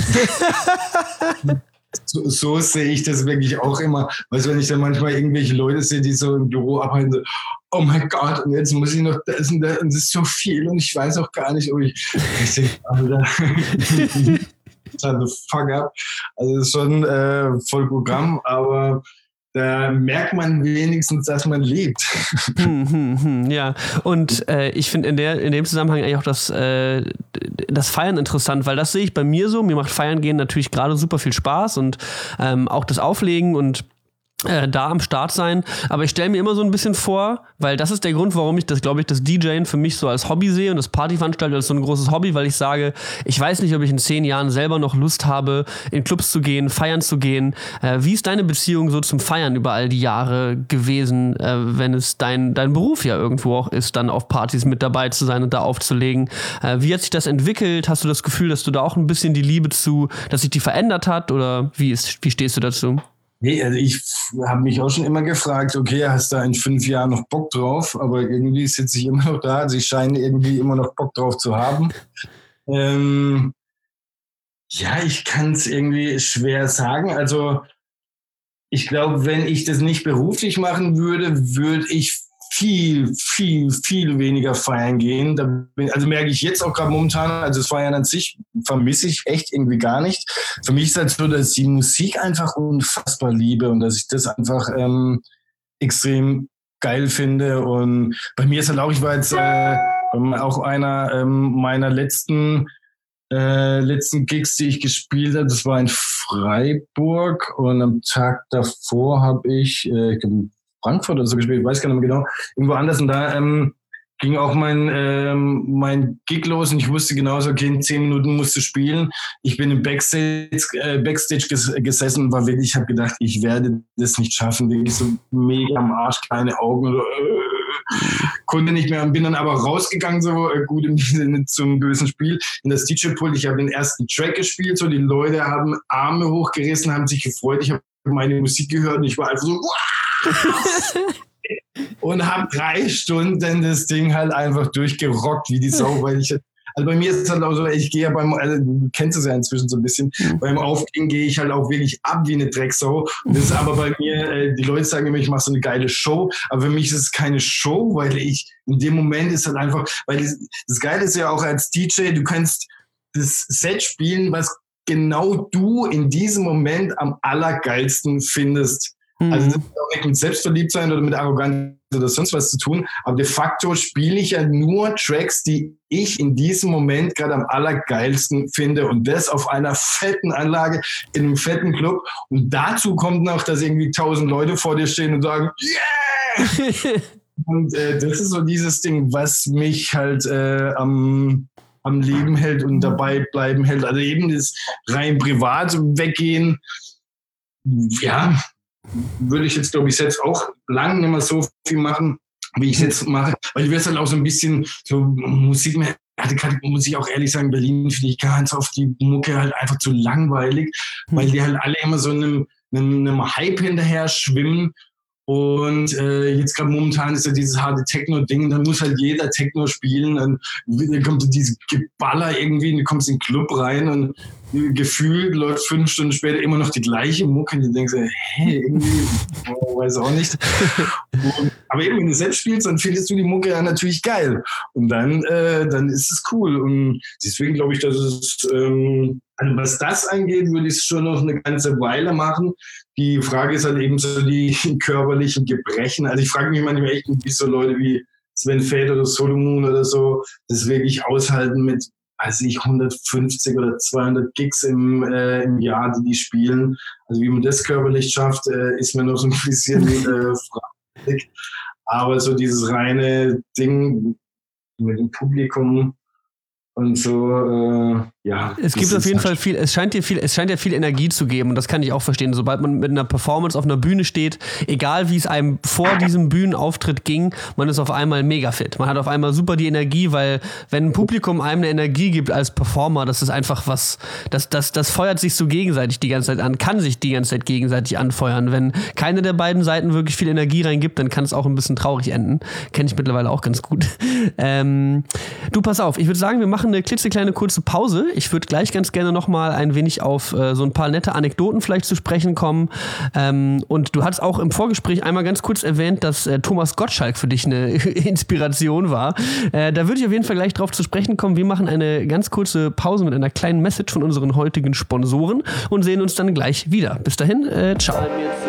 So sehe ich das wirklich auch immer. Weißt du, wenn ich dann manchmal irgendwelche Leute sehe, die so im Büro arbeiten, so, oh mein Gott, und jetzt muss ich noch das und das, und das ist so viel und ich weiß auch gar nicht, ob ich denke, Alter, shut the fuck up. Also das ist schon voll Programm, aber da merkt man wenigstens, dass man lebt. Ja, und ich finde in dem Zusammenhang eigentlich auch das Feiern interessant, weil das sehe ich bei mir so. Mir macht Feiern gehen natürlich gerade super viel Spaß und auch das Auflegen und da am Start sein, aber ich stelle mir immer so ein bisschen vor, weil das ist der Grund, warum ich das DJen für mich so als Hobby sehe und das Partyveranstalten als so ein großes Hobby, weil ich sage, ich weiß nicht, ob ich in 10 Jahren selber noch Lust habe, in Clubs zu gehen, feiern zu gehen. Wie ist deine Beziehung so zum Feiern über all die Jahre gewesen, wenn es dein Beruf ja irgendwo auch ist, dann auf Partys mit dabei zu sein und da aufzulegen? Wie hat sich das entwickelt? Hast du das Gefühl, dass du da auch ein bisschen die Liebe dass sich die verändert hat oder wie stehst du dazu? Nee, also ich habe mich auch schon immer gefragt, okay, hast du da in 5 Jahren noch Bock drauf? Aber irgendwie sitze ich immer noch da. Sie scheinen irgendwie immer noch Bock drauf zu haben. Ja, ich kann es irgendwie schwer sagen. Also ich glaube, wenn ich das nicht beruflich machen würde, würde ich viel, viel, viel weniger feiern gehen. Also merke ich jetzt auch gerade momentan, also das Feiern an sich vermisse ich echt irgendwie gar nicht. Für mich ist es halt so, dass ich die Musik einfach unfassbar liebe und dass ich das einfach extrem geil finde. Und bei mir ist halt auch, ich war jetzt auch einer meiner letzten Gigs, die ich gespielt habe, das war in Freiburg und am Tag davor habe ich Frankfurt oder so gespielt, ich weiß gar nicht mehr genau, irgendwo anders und da ging auch mein Gig los und ich wusste genauso, okay, in 10 Minuten musst du spielen. Ich bin im Backstage gesessen und war wirklich, ich habe gedacht, ich werde das nicht schaffen, wirklich so mega am Arsch, kleine Augen oder konnte nicht mehr und bin dann aber rausgegangen, so gut im Sinne zum gewissen Spiel in das DJ-Pult. Ich habe den ersten Track gespielt, so die Leute haben Arme hochgerissen, haben sich gefreut, ich habe meine Musik gehört und ich war einfach so und habe 3 Stunden das Ding halt einfach durchgerockt wie die Sau, weil also bei mir ist es halt auch so, ich gehe ja du kennst es ja inzwischen so ein bisschen, beim Aufgehen gehe ich halt auch wirklich ab wie eine Drecksau. Und das ist aber bei mir, die Leute sagen immer, ich mache so eine geile Show, aber für mich ist es keine Show, weil ich in dem Moment ist halt einfach, weil das Geile ist ja auch als DJ, du kannst das Set spielen, was genau du in diesem Moment am allergeilsten findest. Also das hat auch nicht mit Selbstverliebtsein oder mit Arroganz oder sonst was zu tun, aber de facto spiele ich ja nur Tracks, die ich in diesem Moment gerade am allergeilsten finde und das auf einer fetten Anlage in einem fetten Club und dazu kommt noch, dass irgendwie 1000 Leute vor dir stehen und sagen, yeah! Und das ist so dieses Ding, was mich halt am Leben hält und dabei bleiben hält. Also eben das rein privat weggehen, ja, würde ich jetzt, glaube ich, selbst auch lange nicht mehr so viel machen, wie ich es jetzt mache. Weil du wirst halt auch so ein bisschen so Musik mehr, muss ich auch ehrlich sagen, Berlin finde ich ganz oft die Mucke halt einfach zu langweilig, weil die halt alle immer so einem Hype hinterher schwimmen. Und jetzt gerade momentan ist ja dieses harte Techno-Ding, dann muss halt jeder Techno spielen, dann kommt diese Geballer irgendwie, du kommst in den Club rein und gefühlt läuft 5 Stunden später immer noch die gleiche Mucke und du denkst, hey, irgendwie, weiß auch nicht. Aber eben, wenn du selbst spielst, dann findest du die Mucke ja natürlich geil. Und dann ist es cool. Und deswegen glaube ich, dass es, also was das angeht, würde ich es schon noch eine ganze Weile machen. Die Frage ist halt eben so die körperlichen Gebrechen. Also ich frage mich manchmal echt, wie so Leute wie Sven Väth oder Solomon oder so das wirklich aushalten mit, weiß ich, 150 oder 200 Gigs im Jahr, die spielen. Also wie man das körperlich schafft, ist mir noch so ein bisschen fraglich. Aber so dieses reine Ding mit dem Publikum und so, ja. Es gibt auf jeden Fall viel, es scheint ja viel Energie zu geben und das kann ich auch verstehen. Sobald man mit einer Performance auf einer Bühne steht, egal wie es einem vor diesem Bühnenauftritt ging, man ist auf einmal mega fit. Man hat auf einmal super die Energie, weil wenn ein Publikum einem eine Energie gibt als Performer, das ist einfach was, das feuert sich so gegenseitig die ganze Zeit an, kann sich die ganze Zeit gegenseitig anfeuern. Wenn keine der beiden Seiten wirklich viel Energie reingibt, dann kann es auch ein bisschen traurig enden. Kenne ich mittlerweile auch ganz gut. Du, pass auf, ich würde sagen, wir machen eine klitzekleine kurze Pause. Ich würde gleich ganz gerne nochmal ein wenig auf so ein paar nette Anekdoten vielleicht zu sprechen kommen. Und du hattest auch im Vorgespräch einmal ganz kurz erwähnt, dass Thomas Gottschalk für dich eine Inspiration war. Da würde ich auf jeden Fall gleich drauf zu sprechen kommen. Wir machen eine ganz kurze Pause mit einer kleinen Message von unseren heutigen Sponsoren und sehen uns dann gleich wieder. Bis dahin, ciao.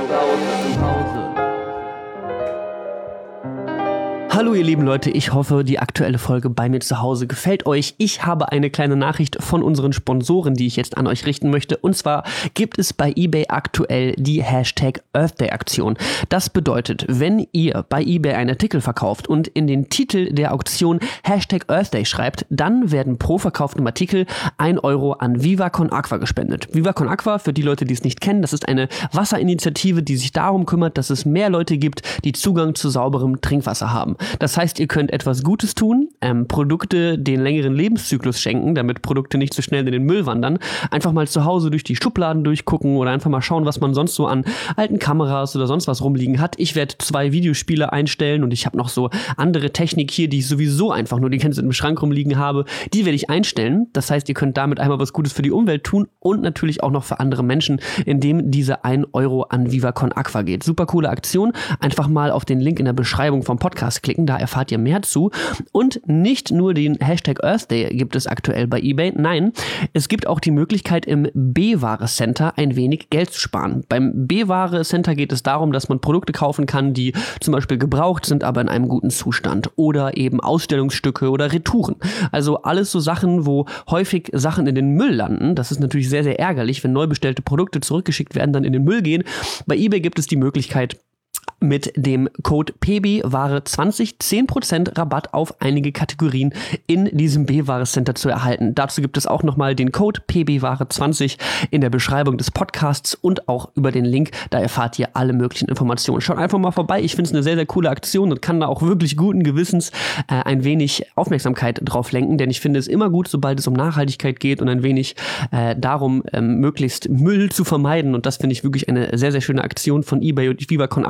Hallo ihr lieben Leute, ich hoffe, die aktuelle Folge bei mir zu Hause gefällt euch. Ich habe eine kleine Nachricht von unseren Sponsoren, die ich jetzt an euch richten möchte. Und zwar gibt es bei eBay aktuell die #EarthDay-Aktion. Das bedeutet, wenn ihr bei eBay einen Artikel verkauft und in den Titel der Auktion #EarthDay schreibt, dann werden pro verkauftem Artikel 1 Euro an Viva Con Aqua gespendet. Viva Con Aqua, für die Leute, die es nicht kennen, das ist eine Wasserinitiative, die sich darum kümmert, dass es mehr Leute gibt, die Zugang zu sauberem Trinkwasser haben. Das heißt, ihr könnt etwas Gutes tun, Produkte den längeren Lebenszyklus schenken, damit Produkte nicht so schnell in den Müll wandern. Einfach mal zu Hause durch die Schubladen durchgucken oder einfach mal schauen, was man sonst so an alten Kameras oder sonst was rumliegen hat. Ich werde 2 Videospiele einstellen und ich habe noch so andere Technik hier, die ich sowieso einfach nur die ganze Zeit im Schrank rumliegen habe. Die werde ich einstellen. Das heißt, ihr könnt damit einmal was Gutes für die Umwelt tun und natürlich auch noch für andere Menschen, indem diese 1 Euro an Viva Con Aqua geht. Super coole Aktion. Einfach mal auf den Link in der Beschreibung vom Podcast klicken. Da erfahrt ihr mehr zu. Und nicht nur den #EarthDay gibt es aktuell bei eBay. Nein, es gibt auch die Möglichkeit, im B-Ware-Center ein wenig Geld zu sparen. Beim B-Ware-Center geht es darum, dass man Produkte kaufen kann, die zum Beispiel gebraucht sind, aber in einem guten Zustand. Oder eben Ausstellungsstücke oder Retouren. Also alles so Sachen, wo häufig Sachen in den Müll landen. Das ist natürlich sehr, sehr ärgerlich, wenn neu bestellte Produkte zurückgeschickt werden, dann in den Müll gehen. Bei eBay gibt es die Möglichkeit, mit dem Code PBWare20 10% Rabatt auf einige Kategorien in diesem B-Ware-Center zu erhalten. Dazu gibt es auch nochmal den Code PBWare20 in der Beschreibung des Podcasts und auch über den Link. Da erfahrt ihr alle möglichen Informationen. Schaut einfach mal vorbei. Ich finde es eine sehr, sehr coole Aktion und kann da auch wirklich guten Gewissens ein wenig Aufmerksamkeit drauf lenken, denn ich finde es immer gut, sobald es um Nachhaltigkeit geht und ein wenig darum, möglichst Müll zu vermeiden. Und das finde ich wirklich eine sehr, sehr schöne Aktion von eBay und Viva Con Aqua.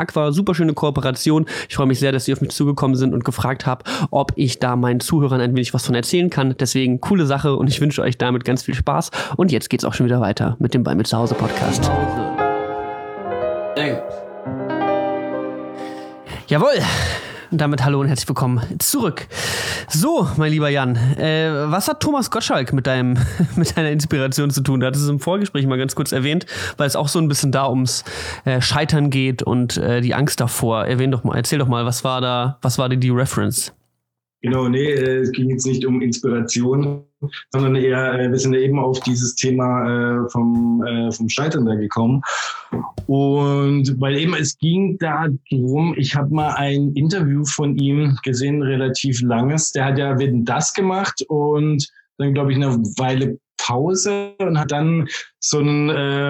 super schöne Kooperation. Ich freue mich sehr, dass ihr auf mich zugekommen sind und gefragt habt, ob ich da meinen Zuhörern ein wenig was von erzählen kann. Deswegen coole Sache und ich wünsche euch damit ganz viel Spaß. Und jetzt geht's auch schon wieder weiter mit dem Bei mir zu Hause Podcast. Jawohl. Und damit hallo und herzlich willkommen zurück. So, mein lieber Jan, was hat Thomas Gottschalk mit deiner Inspiration zu tun? Du hattest es im Vorgespräch mal ganz kurz erwähnt, weil es auch so ein bisschen da ums Scheitern geht und die Angst davor. Erzähl doch mal, was war die Reference? Genau, es ging jetzt nicht um Inspiration, sondern eher, wir sind ja eben auf dieses Thema vom Scheitern da gekommen. Und weil eben es ging darum, ich habe mal ein Interview von ihm gesehen, relativ langes. Der hat ja Wetten, das gemacht und dann, glaube ich, eine Weile Pause und hat dann so ein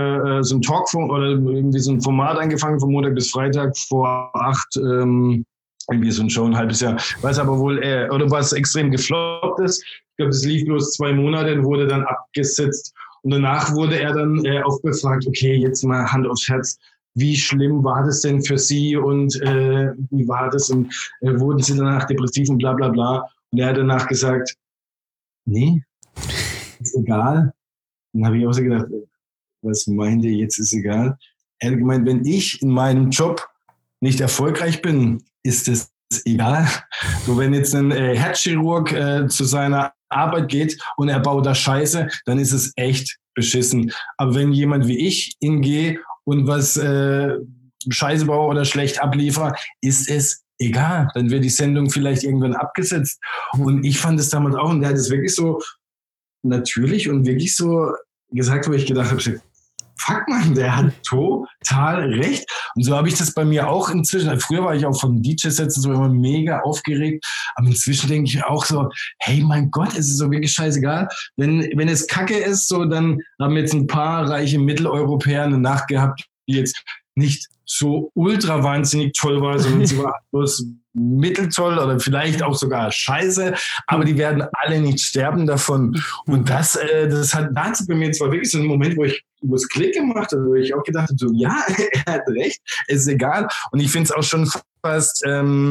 Talk oder irgendwie so ein Format angefangen von Montag bis Freitag vor 8 irgendwie so ein Show, ein halbes Jahr. Weiß aber wohl, oder was extrem gefloppt ist. Ich glaube, das lief bloß 2 Monate und wurde dann abgesetzt. Und danach wurde er dann auch befragt, okay, jetzt mal Hand aufs Herz, wie schlimm war das denn für Sie und wie war das und wurden Sie danach depressiv und bla bla bla. Und er hat danach gesagt, nee, ist egal. Dann habe ich auch so gedacht, was meint ihr, jetzt ist egal? Er hat gemeint, wenn ich in meinem Job nicht erfolgreich bin, ist es egal. So, wenn jetzt ein Herzchirurg zu seiner Arbeit geht und er baut da Scheiße, dann ist es echt beschissen. Aber wenn jemand wie ich hingehe und was Scheiße baue oder schlecht abliefer, ist es egal. Dann wird die Sendung vielleicht irgendwann abgesetzt. Und ich fand es damals auch, und der hat es wirklich so natürlich und wirklich so gesagt, wo ich gedacht habe, fuck man, der hat total recht. Und so habe ich das bei mir auch inzwischen. Also früher war ich auch von DJ-Sätzen so immer mega aufgeregt. Aber inzwischen denke ich auch so, hey, mein Gott, es ist so wirklich scheißegal. Wenn es Kacke ist, so, dann haben jetzt ein paar reiche Mitteleuropäer eine Nacht gehabt, die jetzt nicht so ultra wahnsinnig toll war, sondern sie war bloß mitteltoll oder vielleicht auch sogar scheiße, aber die werden alle nicht sterben davon. Und das hat dazu bei mir zwar wirklich so einen Moment, wo es Klick gemacht hat, wo ich auch gedacht habe, so, ja, er hat recht, ist egal. Und ich finde es auch schon fast,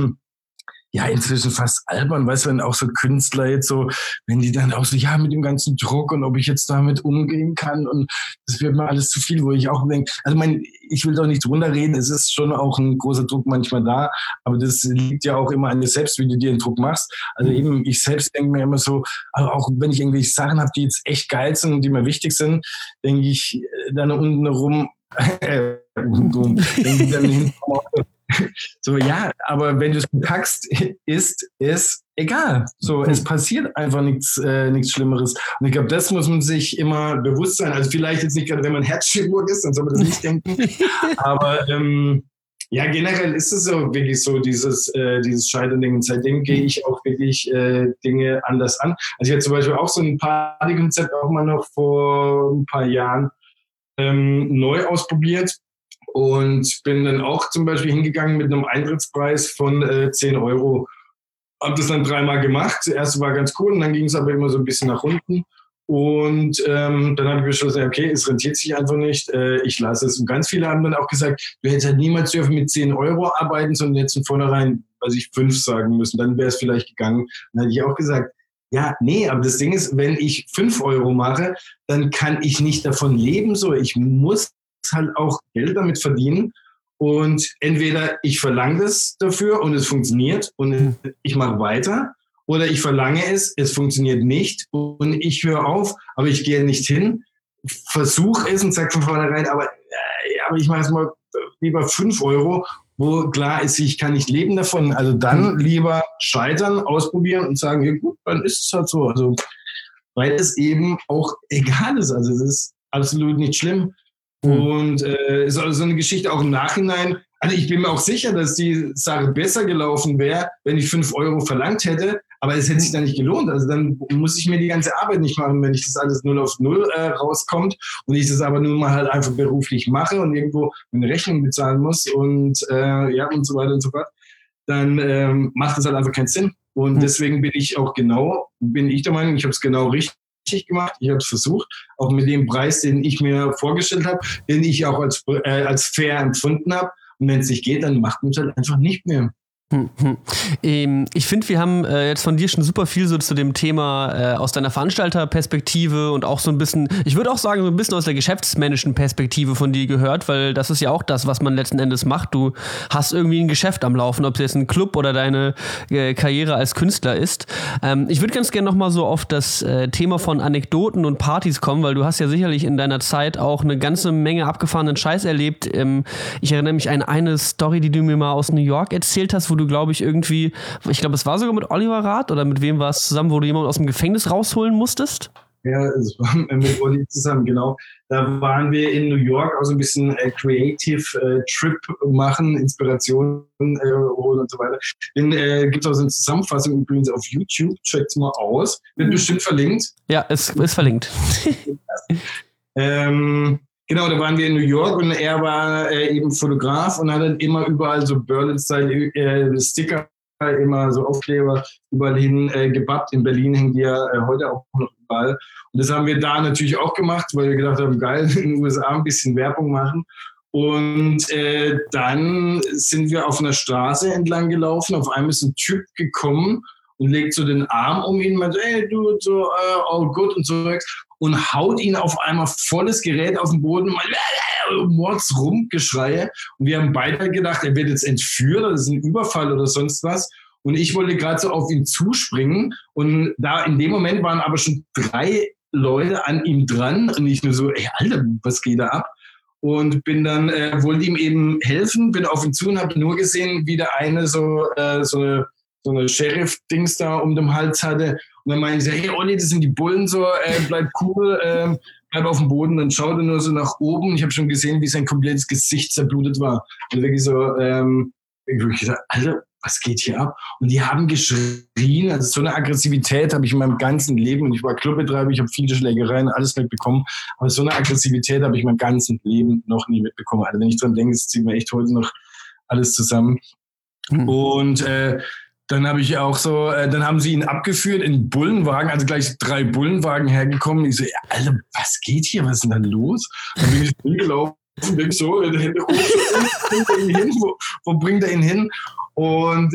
inzwischen fast albern, weißt du, wenn auch so Künstler jetzt so, wenn die dann auch so, ja, mit dem ganzen Druck und ob ich jetzt damit umgehen kann und das wird mir alles zu viel, wo ich auch denke, also ich will doch nicht drunter reden, es ist schon auch ein großer Druck manchmal da, aber das liegt ja auch immer an dir selbst, wie du dir den Druck machst. Also eben, ich selbst denke mir immer so, also auch wenn ich irgendwelche Sachen habe, die jetzt echt geil sind und die mir wichtig sind, denke ich dann unten rum, denke ich dann hinten so, ja, aber wenn du es packst, ist es egal. So, es passiert einfach nichts Schlimmeres. Und ich glaube, das muss man sich immer bewusst sein. Also vielleicht jetzt nicht gerade, wenn man Herzchirurg ist, dann soll man das nicht denken. Aber generell ist es so wirklich so, dieses Scheitern-Ding. Und seitdem gehe ich auch wirklich Dinge anders an. Also ich hatte zum Beispiel auch so ein Partykonzept auch mal noch vor ein paar Jahren neu ausprobiert. Und bin dann auch zum Beispiel hingegangen mit einem Eintrittspreis von 10 Euro. Hab das dann 3-mal gemacht. Das erste war ganz cool und dann ging es aber immer so ein bisschen nach unten. Und dann habe ich beschlossen, okay, es rentiert sich einfach nicht. Ich lasse es. Und ganz viele haben dann auch gesagt, du hättest halt niemals dürfen mit 10 Euro arbeiten, sondern jetzt von vornherein, 5 sagen müssen. Dann wäre es vielleicht gegangen. Dann hätte ich auch gesagt, ja, nee, aber das Ding ist, wenn ich 5 Euro mache, dann kann ich nicht davon leben. So, ich muss halt auch Geld damit verdienen und entweder ich verlange das dafür und es funktioniert und ich mache weiter oder ich verlange es funktioniert nicht und ich höre auf, aber ich gehe nicht hin, versuche es und sage von vornherein, aber ich mache es mal lieber 5 Euro, wo klar ist, ich kann nicht leben davon, also dann lieber scheitern, ausprobieren und sagen, ja gut, dann ist es halt so, also weil es eben auch egal ist, also es ist absolut nicht schlimm. Und ist also so eine Geschichte auch im Nachhinein. Also ich bin mir auch sicher, dass die Sache besser gelaufen wäre, wenn ich 5 Euro verlangt hätte, aber es hätte sich dann nicht gelohnt. Also dann muss ich mir die ganze Arbeit nicht machen, wenn ich das alles 0 auf 0 rauskommt und ich das aber nun mal halt einfach beruflich mache und irgendwo eine Rechnung bezahlen muss und und so weiter und so fort, dann macht das halt einfach keinen Sinn. Und deswegen bin ich der Meinung, ich habe es genau richtig gemacht. Ich habe es versucht, auch mit dem Preis, den ich mir vorgestellt habe, den ich auch als fair empfunden habe. Und wenn es nicht geht, dann macht man es halt einfach nicht mehr. Ich finde, wir haben jetzt von dir schon super viel so zu dem Thema aus deiner Veranstalterperspektive und auch so ein bisschen, ich würde auch sagen, so ein bisschen aus der geschäftsmännischen Perspektive von dir gehört, weil das ist ja auch das, was man letzten Endes macht. Du hast irgendwie ein Geschäft am Laufen, ob es jetzt ein Club oder deine Karriere als Künstler ist. Ich würde ganz gerne nochmal so auf das Thema von Anekdoten und Partys kommen, weil du hast ja sicherlich in deiner Zeit auch eine ganze Menge abgefahrenen Scheiß erlebt. Ich erinnere mich an eine Story, die du mir mal aus New York erzählt hast, wo du, glaube ich, irgendwie, ich glaube, es war sogar mit Oliver Rath oder mit wem war es zusammen, wo du jemanden aus dem Gefängnis rausholen musstest? Ja, es war mit Olli zusammen, genau. Da waren wir in New York auch so ein bisschen Creative Trip machen, Inspiration holen und so weiter. Den gibt es auch so eine Zusammenfassung übrigens auf YouTube, checkt's mal aus. Wird bestimmt verlinkt. Ja, es ist verlinkt. Genau, da waren wir in New York und er war eben Fotograf und hat dann immer überall so Berlin-Style-Sticker, immer so Aufkleber überall hin gebappt. In Berlin hängen die ja heute auch noch überall. Und das haben wir da natürlich auch gemacht, weil wir gedacht haben, geil, in den USA ein bisschen Werbung machen. Und dann sind wir auf einer Straße entlang gelaufen. Auf einmal ist ein Typ gekommen und legt so den Arm um ihn und meint, hey, du, so, all good und so. Und haut ihn auf einmal volles Gerät auf den Boden, Mords Rumgeschreie. Und wir haben beide gedacht, er wird jetzt entführt, das ist ein Überfall oder sonst was. Und ich wollte gerade so auf ihn zuspringen. Und da in dem Moment waren aber schon 3 Leute an ihm dran. Und ich nur so, ey, Alter, was geht da ab? Und bin dann, wollte ihm eben helfen, bin auf ihn zu und habe nur gesehen, wie der eine so eine Sheriff-Dings da um den Hals hatte. Und dann meinte ich, hey Olli, das sind die Bullen so, bleib cool, bleib auf dem Boden. Dann schaut er nur so nach oben. Ich habe schon gesehen, wie sein komplettes Gesicht zerblutet war. Und wirklich so, ich dachte, Alter, was geht hier ab? Und die haben geschrien, also so eine Aggressivität habe ich in meinem ganzen Leben, und ich war Clubbetreiber, ich habe viele Schlägereien, alles mitbekommen, aber so eine Aggressivität habe ich mein ganzes Leben noch nie mitbekommen. Also wenn ich dran denke, es zieht mir echt heute noch alles zusammen. Und dann habe ich auch so, dann haben sie ihn abgeführt in Bullenwagen, also gleich 3 Bullenwagen hergekommen. Ich so, ja, Alter, was geht hier? Was ist denn da los? Dann bin ich hingelaufen, bin so, Hände hoch, wo bringt er ihn hin? Und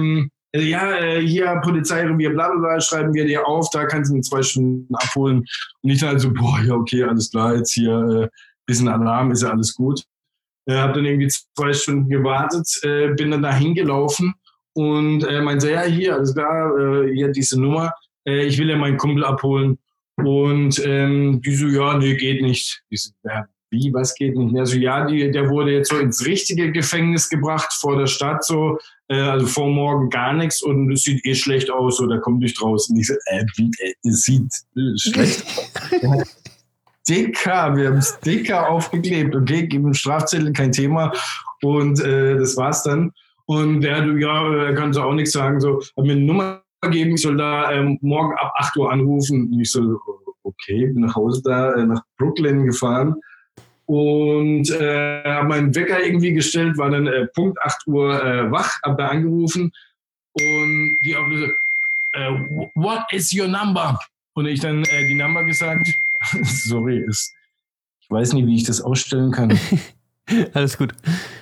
hier Polizeirevier, bla bla bla, schreiben wir dir auf, da kannst du ihn in 2 Stunden abholen. Und ich dann so, boah, ja, okay, alles klar, jetzt hier bisschen Alarm, ist ja alles gut. Habe dann irgendwie 2 Stunden gewartet, bin dann da hingelaufen. Und meinte, ja, hier, alles klar, hier diese Nummer, ich will ja meinen Kumpel abholen. Und die so, ja, nee, geht nicht. Ich so, ja, wie, was geht nicht? Also ja, der wurde jetzt so ins richtige Gefängnis gebracht vor der Stadt, so, also vor morgen gar nichts und es sieht eh schlecht aus, so, da kommt nicht raus. Und ich so, es sieht schlecht aus. Dicker, wir haben es dicker aufgeklebt, okay, gib einen Strafzettel, kein Thema. Und das war's dann. Und der, er kann so auch nichts sagen, so, hat mir eine Nummer gegeben, ich soll da morgen ab 8 Uhr anrufen. Und ich so, okay, bin nach Hause da, nach Brooklyn gefahren und habe meinen Wecker irgendwie gestellt, war dann Punkt 8 Uhr wach, hab da angerufen und die auch so, what is your number? Und ich dann die Number gesagt, sorry, ich weiß nicht, wie ich das ausstellen kann. Alles gut.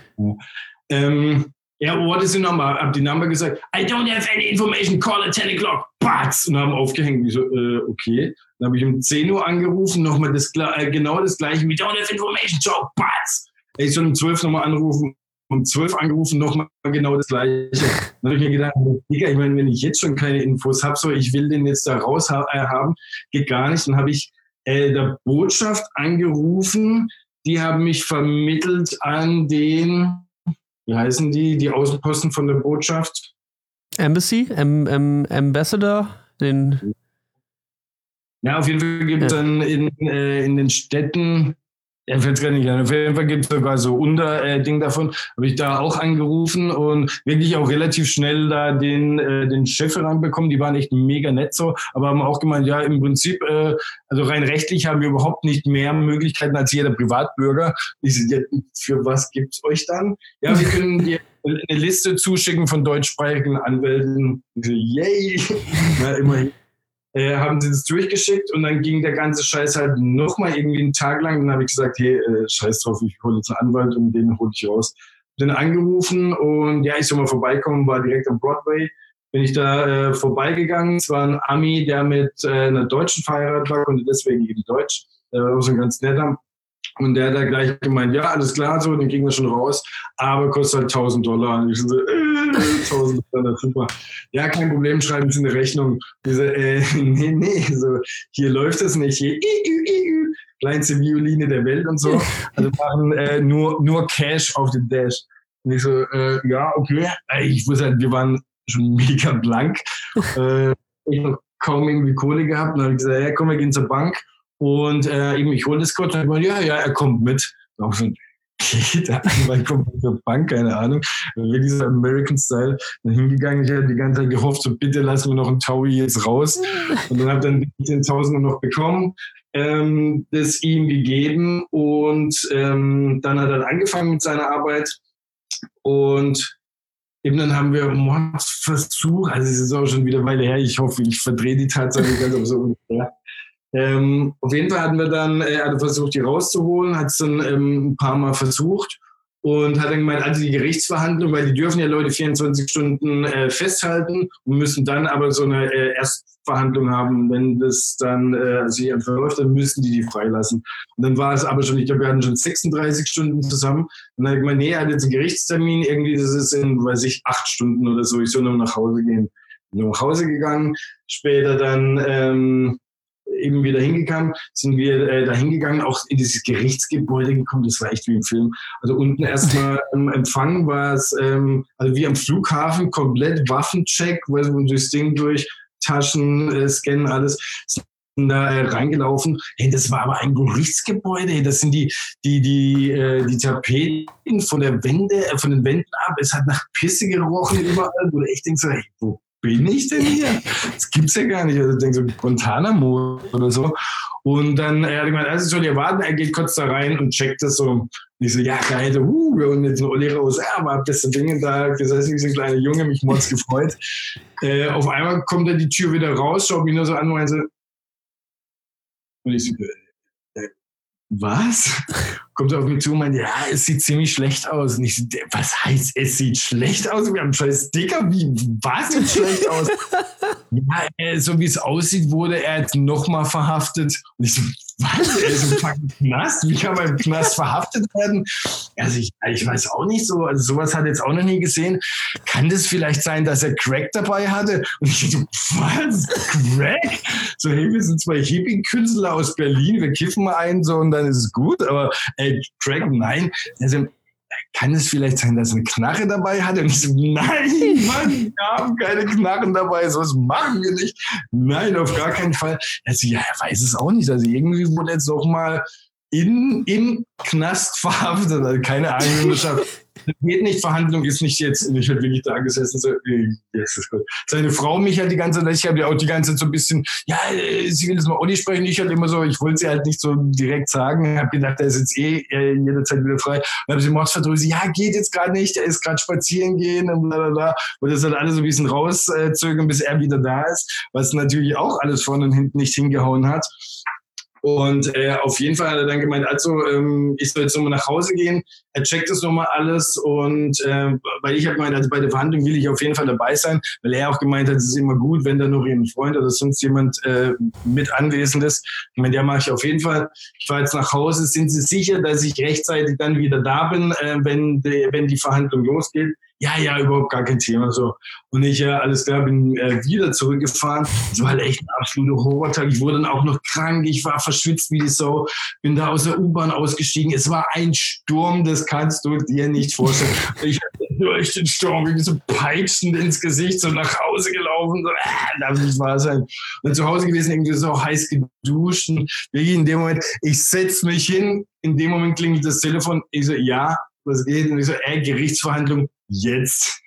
Ja, what is your number? Hab die Number gesagt. I don't have any information. Call at 10 o'clock. Batz! Und haben aufgehängt. Ich so, okay. Dann habe ich um 10 Uhr angerufen, nochmal genau das Gleiche. We don't have information. Ciao. Batz! Ich soll um 12 nochmal anrufen. Um 12 angerufen, nochmal genau das Gleiche. Dann habe ich mir gedacht, Digga, ich meine, wenn ich jetzt schon keine Infos habe, so, ich will den jetzt da raus haben, geht gar nicht. Dann habe ich der Botschaft angerufen. Die haben mich vermittelt an den... Wie heißen die Außenposten von der Botschaft? Embassy? Ambassador? Ja, auf jeden Fall gibt es dann in den Städten, fällt es gar nicht an, auf jeden Fall gibt es sogar so Ding davon, habe ich da auch angerufen und wirklich auch relativ schnell da den Chef ranbekommen, die waren echt mega nett so, aber haben auch gemeint, ja, im Prinzip, also rein rechtlich haben wir überhaupt nicht mehr Möglichkeiten als jeder Privatbürger. Ich so, ja, für was gibt's euch dann? Ja, wir können dir eine Liste zuschicken von deutschsprachigen Anwälten. Ich so, yay! Na, immerhin. Haben sie das durchgeschickt und dann ging der ganze Scheiß halt nochmal irgendwie einen Tag lang. Dann habe ich gesagt, hey, scheiß drauf, ich hole jetzt einen Anwalt und den hole ich raus. den angerufen und ja, ich soll mal vorbeikommen, war direkt am Broadway. Bin ich da vorbeigegangen. Es war ein Ami, der mit einer Deutschen verheiratet war, konnte deswegen eben Deutsch. Der war auch so ein ganz netter. Und der hat da gleich gemeint, ja, alles klar, so, den kriegen wir schon raus, aber kostet halt $1.000. Und ich so, $1.000, super. Ja, kein Problem, schreiben Sie eine Rechnung. Ich so, nee, so, hier läuft das nicht, hier, kleinste Violine der Welt und so. Also machen nur Cash auf den Dash. Und ich so, ja, okay. Ich wusste halt, wir waren schon mega blank. Ich noch kaum irgendwie Kohle gehabt. Und dann habe ich gesagt, ja, komm, wir gehen zur Bank. Und eben, ich hole das kurz und ich meine, ja, er kommt mit. Auch so, okay, der Anwalt kommt mit zur Bank, keine Ahnung. Wie dieser American Style. Dann hingegangen, ich habe die ganze Zeit gehofft, so bitte lass mir noch einen Taui jetzt raus. Und dann habe dann die 10.000 noch bekommen, das ihm gegeben und dann hat er angefangen mit seiner Arbeit und eben dann haben wir Mordsversuch, also es ist auch schon wieder eine Weile her, ich hoffe, ich verdrehe die Tatsache ganz auf so ungefähr. Auf jeden Fall hatten wir dann versucht, die rauszuholen, hat es dann ein paar Mal versucht und hat dann gemeint, also die Gerichtsverhandlung, weil die dürfen ja Leute 24 Stunden festhalten und müssen dann aber so eine Erstverhandlung haben. Wenn das dann sich verläuft, dann müssen die freilassen. Und dann war es aber schon, ich glaube, wir hatten schon 36 Stunden zusammen. Und dann hat er gemeint, nee, er hat jetzt einen Gerichtstermin, irgendwie, das ist in, 8 Stunden oder so, ich soll nur nach Hause gehen. Bin nach Hause gegangen, später dann eben wieder hingegangen, sind wir da hingegangen, auch in dieses Gerichtsgebäude gekommen, das war echt wie im Film. Also unten erstmal im Empfang war es, also wie am Flughafen, komplett Waffencheck, weil wir durchs Ding durch, Taschen, Scannen, alles, sind da reingelaufen. Hey, das war aber ein Gerichtsgebäude, das sind die Tapeten von den Wänden ab, es hat nach Pisse gerochen überall, wo du echt denkst, hey, wo bin ich denn hier? Das gibt's ja gar nicht. Also ich denke so Guantanamo oder so. Und dann hat er gemeint, also soll ihr warten, er geht kurz da rein und checkt das so. Und ich so, ja geil, wir holen jetzt einen Olli raus. Ja, aber hab das Ding da gesessen, wie so ein kleiner Junge, mich mords gefreut. Auf einmal kommt er die Tür wieder raus, schaut mich nur so an und meinte, und ich so, was? Kommt er auf mich zu und meint, ja, es sieht ziemlich schlecht aus. Und ich so, was heißt, es sieht schlecht aus? Wir haben einen scheiß Sticker, was sieht schlecht aus? Ja, so wie es aussieht, wurde er jetzt nochmal verhaftet. Und ich so, was? Er ist im fucking Knast? Wie kann man im Knast verhaftet werden? Also ich weiß auch nicht so, also sowas hat er jetzt auch noch nie gesehen. Kann das vielleicht sein, dass er Crack dabei hatte? Und ich so, was? Crack? So, hey, wir sind zwei Hippie-Künstler aus Berlin, wir kiffen mal einen so und dann ist es gut, aber Crack, nein. Also, kann es vielleicht sein, dass er eine Knarre dabei hatte? Und ich so, nein, Mann, wir haben keine Knarren dabei, sowas machen wir nicht. Nein, auf gar keinen Fall. Also, ja, er weiß es auch nicht. Also irgendwie wurde jetzt noch mal im Knast verhaftet. Also keine Ahnung, geht nicht, Verhandlung ist nicht jetzt. Und ich habe wirklich da gesessen, so, yes, ist gut. Seine Frau mich halt die ganze Zeit, ich habe ja auch die ganze Zeit so ein bisschen, ja, sie will jetzt mal Olli sprechen, ich halt immer so, ich wollte sie halt nicht so direkt sagen, habe gedacht, er ist jetzt jederzeit wieder frei. Dann habe sie mordsverdrüßt, ja, geht jetzt gerade nicht, er ist gerade spazieren gehen und bla bla bla. Und das hat alles so ein bisschen rauszögern, bis er wieder da ist, was natürlich auch alles vorne und hinten nicht hingehauen hat. Und auf jeden Fall hat er dann gemeint, also ich soll jetzt nochmal nach Hause gehen, er checkt das nochmal alles und weil ich habe gemeint, also bei der Verhandlung will ich auf jeden Fall dabei sein, weil er auch gemeint hat, es ist immer gut, wenn da noch ein Freund oder sonst jemand mit anwesend ist. Ich meine, ja, mache ich auf jeden Fall. Ich fahre jetzt nach Hause, sind Sie sicher, dass ich rechtzeitig dann wieder da bin, wenn die Verhandlung losgeht? Ja, überhaupt gar kein Thema. So. Und ich, alles klar, bin wieder zurückgefahren. Es war halt echt ein absoluter Horrortag. Ich wurde dann auch noch krank. Ich war verschwitzt wie die Sau. Bin da aus der U-Bahn ausgestiegen. Es war ein Sturm, das kannst du dir nicht vorstellen. Ich hatte durch den Sturm wie so peitschend ins Gesicht so nach Hause gelaufen. So, darf nicht wahr sein. Und zu Hause gewesen, irgendwie so heiß geduscht. Und wirklich in dem Moment, ich setze mich hin. In dem Moment klingelt das Telefon. Ich so, ja, was geht? Und ich so, Gerichtsverhandlung. Jetzt.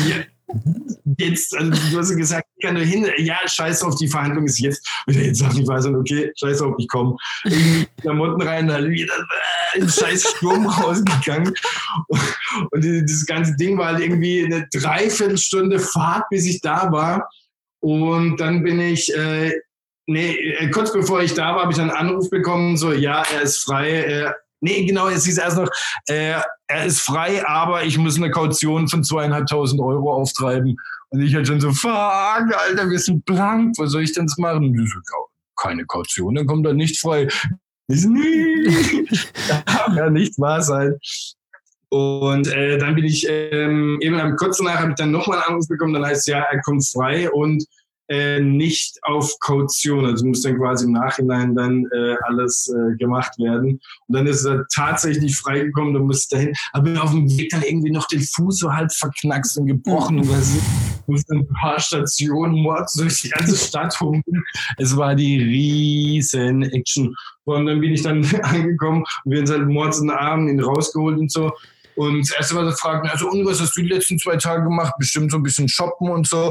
Jetzt, also du hast ja gesagt, ich kann nur hin, ja, scheiß auf, die Verhandlung ist jetzt. Und jetzt sag ich, war so, okay, scheiß auf, ich komme. Irgendwie Klamotten rein, dann wieder in scheiß Sturm rausgegangen. Und dieses ganze Ding war halt irgendwie eine Dreiviertelstunde Fahrt, bis ich da war. Und dann bin ich, kurz bevor ich da war, habe ich einen Anruf bekommen, so, ja, er ist frei, Nee, genau, es hieß erst noch, er ist frei, aber ich muss eine Kaution von 2.500 € auftreiben. Und ich halt schon so, fuck, Alter, wir sind blank, was soll ich denn jetzt machen? Und ich so, keine Kaution, dann kommt er nicht frei. Ich so, nee, ja, nicht wahr sein. Und dann bin ich, eben kurz danach habe ich dann nochmal einen Anruf bekommen, dann heißt es, ja, er kommt frei und nicht auf Kaution, also muss dann quasi im Nachhinein dann alles gemacht werden. Und dann ist er tatsächlich freigekommen, dann musste dahin, aber auf dem Weg dann irgendwie noch den Fuß so halb verknackst und gebrochen und musste ein paar Stationen mords durch die ganze Stadt humpeln. Es war die riesen Action. Und dann bin ich dann angekommen und wir haben halt mords in den Abend ihn rausgeholt und so. Und das erste, was er fragte, also, und was hast du die letzten 2 Tage gemacht? Bestimmt so ein bisschen shoppen und so.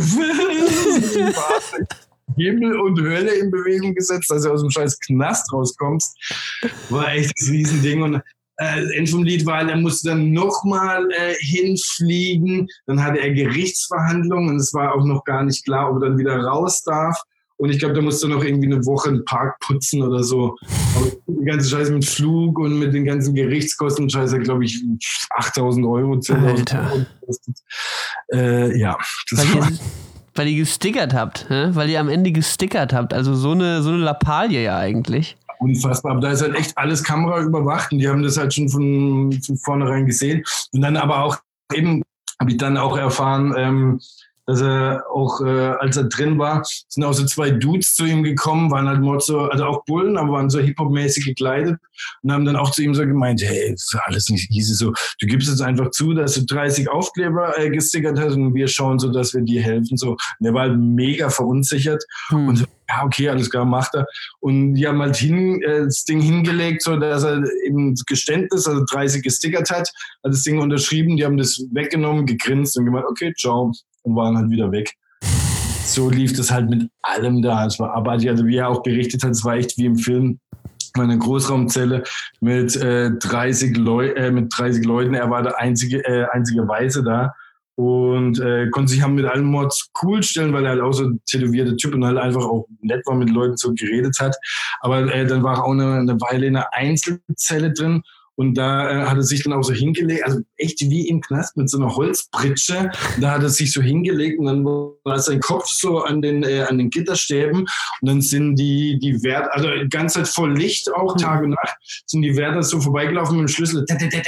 Himmel und Hölle in Bewegung gesetzt, dass du aus dem scheiß Knast rauskommst. War echt das Riesending. Und End vom Lied war, er musste dann nochmal hinfliegen. Dann hatte er Gerichtsverhandlungen und es war auch noch gar nicht klar, ob er dann wieder raus darf. Und ich glaube, da musste noch irgendwie eine Woche einen Park putzen oder so. Aber die ganze Scheiße mit Flug und mit den ganzen Gerichtskosten, Scheiße, glaube ich, 8.000 €, 10.000 € gekostet. Ja, das war... Weil ihr gestickert habt, weil ihr am Ende gestickert habt. Also so eine Lappalie ja eigentlich. Unfassbar, aber da ist halt echt alles Kamera überwacht und die haben das halt schon von vornherein gesehen. Und dann aber auch eben, habe ich dann auch erfahren, dass er auch, als er drin war, sind auch so 2 Dudes zu ihm gekommen, waren halt mal so, also auch Bullen, aber waren so Hip-Hop-mäßig gekleidet und haben dann auch zu ihm so gemeint, hey, ist alles nicht easy, so, du gibst jetzt einfach zu, dass du 30 Aufkleber gestickert hast und wir schauen so, dass wir dir helfen, so. Und der war halt mega verunsichert und so, ja, okay, alles klar, macht er. Und die haben halt das Ding hingelegt, so dass er eben Geständnis, also 30 gestickert hat, hat das Ding unterschrieben, die haben das weggenommen, gegrinst und gemeint, okay, ciao. Und waren halt wieder weg. So lief das halt mit allem da. Es war abartig, also wie er auch berichtet hat, es war echt wie im Film. Eine Großraumzelle mit 30 Leuten. Er war der einzige Weiße da und konnte sich mit allen Mords cool stellen, weil er halt auch so ein tätowierter Typ und halt einfach auch nett war, mit Leuten so geredet hat. Aber dann war auch eine Weile in einer Einzelzelle drin. Und da hat er sich dann auch so hingelegt, also echt wie im Knast mit so einer Holzpritsche. Da hat er sich so hingelegt und dann war sein Kopf so an den Gitterstäben. Und dann sind die Wärter, also die ganze Zeit voll Licht auch, Tag und Nacht, sind die Wärter so vorbeigelaufen mit dem Schlüssel